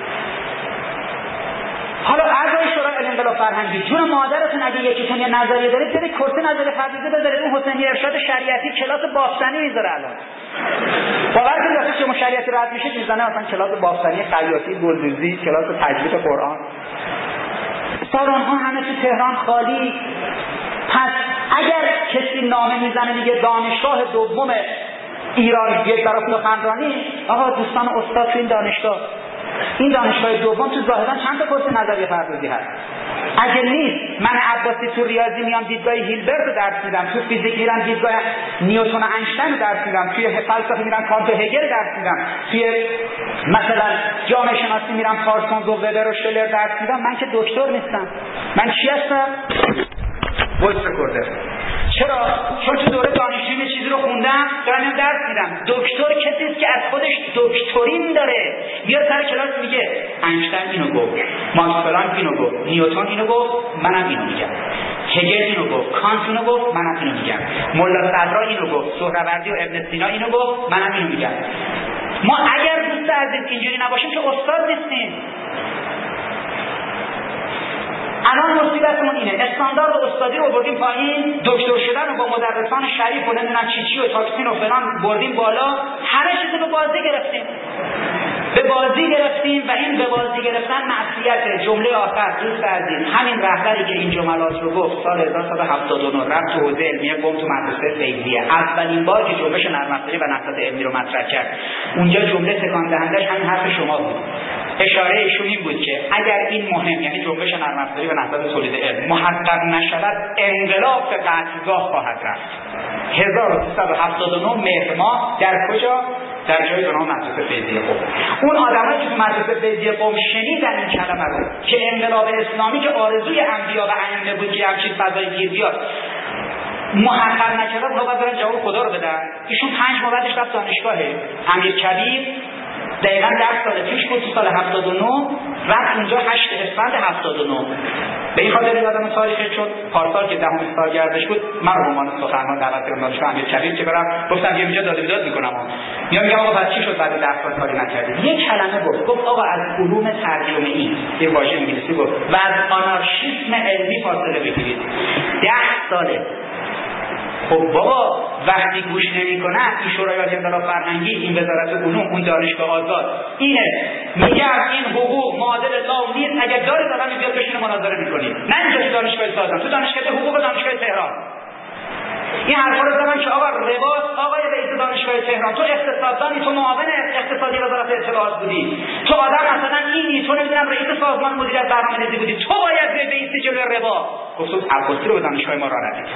حالا اعضای شورای انقلاب فرهنگی جون مادرتون اگه یکیتون یه نظریه دارید برید کرسی نظریه فرضیه بذارید. اون حسینی ارشاد شریعتی کلاس بافتنی میذاره الان. باور کنید وقتی شما شریعتی رد میشید میزنه مثلا کلاس بافتنی، خیاطی، گلدوزی، کلاس تجوید قرآن. سالن‌ها همه تو تهران خالی. پس اگر کسی نامه میزنه دیگه دانشگاه دوم ایران یک طرف سخنرانی، آها دوستان استاد تو این دانشگاه، این دانشگاه دوم تو زاهدان چند تا کورس نظریه پردازی هست؟ اگه نیست من عباسی تو ریاضی میام دیدگاه هیلبرت رو درس میدم، تو فیزیک میرم دیدگاه نیوتن و اینشتین رو درس میدم، توی فلسفه میرم کانت و هگل درس میدم، توی مثلا جامعه شناسی میرم پارسونز و وبر و شلر درس میدم. من که دکتر نیستم. من چی هستم؟ وایس رکوردر. چرا؟ چون تو دوره دانشجویی یه چیزی رو خوندم دارم درس میدم. دکتر کسی است که از خودش دکترین داره، میاد سر کلاس میگه اینشتین اینو گفت، ماکس پلانک اینو گفت، نیوتن اینو گفت، منم اینو میگم، هگل اینو گفت، کانت اینو گفت، منم اینو میگم، ملا صدرا اینو گفت، سهروردی و ابن سینا اینو گفت، منم اینو میگم. ما اگر دوست عزیز اینجوری نباشیم که استاد نیستیم. الان مصیبتمون اینه استاندارد استادی رو بردیم پایین، دکتر شدن رو با مدرسان شریف و نمیدونم چی چی و تاکسین و فلان بردیم بالا، همه چیز به بازی گرفتیم. به بازی گرفتیم و این به بازی گرفتن معصیت. جمله آخر دوست عزیز، همین رهبری که این جملات رو گفت سال هزار و سیصد و هفتاد و نه رفت تو حوزه علمیه قم تو مدرسه فیضیه، اولین بار که جنبش نرم افزاری و نهضت علمی رو مطرح کرد، اونجا جمله تکان دهندش همین حرف شما بود. اشاره ایشون این بود که اگر این مهم، یعنی جنبش نرم افزاری و نهضت تولید علم محقق نشود، انقلاب به قتلگاه خواهد رفت. هزار و سیصد و هفتاد و نه مهر ماه در کجا؟ در جای به نام مدرسه فیضیه قم. اون آدمایی که تو مدرسه فیضیه قم شنیدن این کلمه رو که انقلاب اسلامی که آرزوی انبیا و ائمه بود که همچین فضای گیر بیاد محقق نکردن، اونا باید برن جواب خدا رو بدن. ایشون پنج ماه بعدش رفت دانشگاه امیرکبیر، دقیقا ده سال پیش بود، تو سال هفتاد و نه رفت اونجا هشت اسفند هفتاد و نه. به این خاطر یادم تاریخه چون پارسال که دهمین سالگردش بود من رو عنوان سخنران دعوت کردم دانشگاه امیرکبیر که برم، گفتم یه اینجا داد و بیداد میکنم. میام میگم آقا بعد چی شد بعد ده سال کاری نکردید؟ یک کلمه گفت، گفت آقا از علوم ترجمه‌ای، یه واژه انگلیسی گفت، و از آنارشیسم علمی فاصله بگیرید. ده ساله. خب بابا وقتی گوش نمی‌کنن این شورای انقلاب فرهنگی، این وزارت علوم، اون دانشگاه آزاد، اینه میگم این حقوق معادل لا نیست، اگه داره دارن بیاد بشینه مناظره می‌کنید. نه اینجا تو دانشگاه سازن، تو دانشگاه حقوق دانشگاه تهران این حرفا رو زدن که آقا رباط، آقای رئیس دانشگاه تهران تو اقتصاددانی، تو معاون اقتصادی وزارت اطلاعات بودی، تو آدم مثلا اینی، تو نمیدونم رئیس سازمان مدیریت برنامه‌ریزی بودی، تو باید بیستی جلوی ربا. گفتم عباسی رو به دانشگاه ما راه ندید.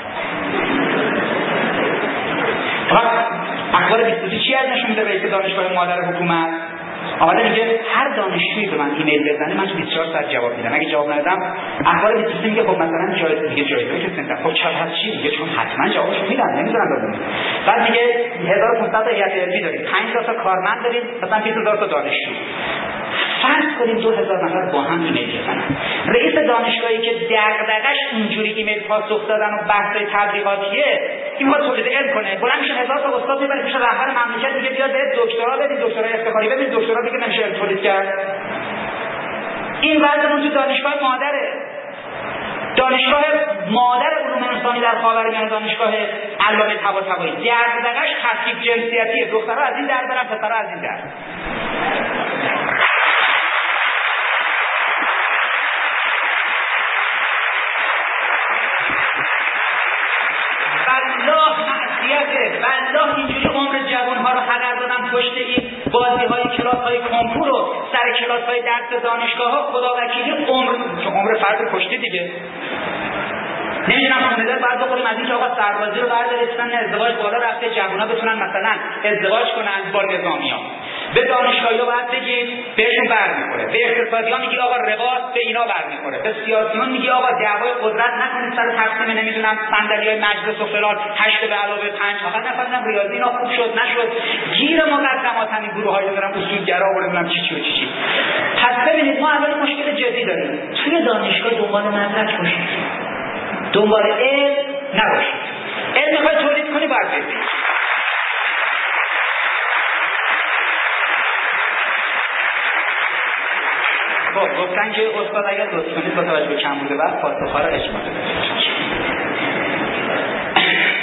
اخبار بیست و دو چی از نشون میده رئیس دانشگاه مادر حکومت؟ آقا میگه هر دانشجویی به من ایمیل بزنه من تو بیست و چهار ساعت جواب میدم. اگه جواب ندادم اخبار بیست و سه میگه خب مثلا جای دیگه جایزه که سنت خب چرا هست چی میگه چون حتما جوابشو میدم نمیذارم بگم. بعد میگه هزار و پانصد تا هیئت علمی داریم، پنج تا کارمند داریم، مثلا بیست هزار تا دانشجو. فرض کنیم دو هزار نفر با هم ایمیل بزنن. رئیس دانشگاهی که دغدغش اینجوری ایمیل پاسخ دادن و بحث‌های تبلیغاتیه، این باید تولید علم کنه. بلند میشه هزار تا استاد میبره پیش رهبر مملکت میگه بیا برید دکترا بدید، دکترای افتخاری بدید، دکترا دیگه نمیشه علم تولید کرد. این وضعمون تو دانشگاه مادره. دانشگاه مادر علوم انسانی در خاورمیانه، دانشگاه علامه طباطبایی، دغدغش تفکیک جنسیتیه. دخترها از این در برن، پسرها از این در. والله اینجوری عمر جوان‌ها رو هدر دادن پشت این بازی‌های کلاس‌های کنکور و سر کلاس‌های درس دانشگاه‌ها. خدا وکیلی عمر که عمر فرد کشته دیگه. نمیدونم خونه دار بعد بخوریم از اینکه آقا سربازی رو برداره سن ازدواج بالا رفته، جوان‌ها بتونن مثلا ازدواج کنن با نظامیان. به دانشگاهی‌ها باید بگید بهشون برمیخوره، به اقتصادیان میگی آقا رباط به اینا برمیخوره، به سیاسیون میگی آقا دعوای قدرت نکنید سر تقسیم نمیدونم صندلی‌های مجلس و فلان هشت به علاوه پنج فقط نفهمیدم ریاضی اینا خوب شد نشد، گیر مقدمات همین گروه‌های دارن اصولگرا و نمیدونم چی چی و چی چی. پس ببینید ما اول مشکل جدی داریم، توی دانشگاه دنبال مدرک باشید، دنبال علم نباشید. علم میخوای تولید کنی باید ببینید. خب گفتن که استاد اگر لطف کنید با توجه به کمبود وقت پاسخ‌ها را اجماع کنید.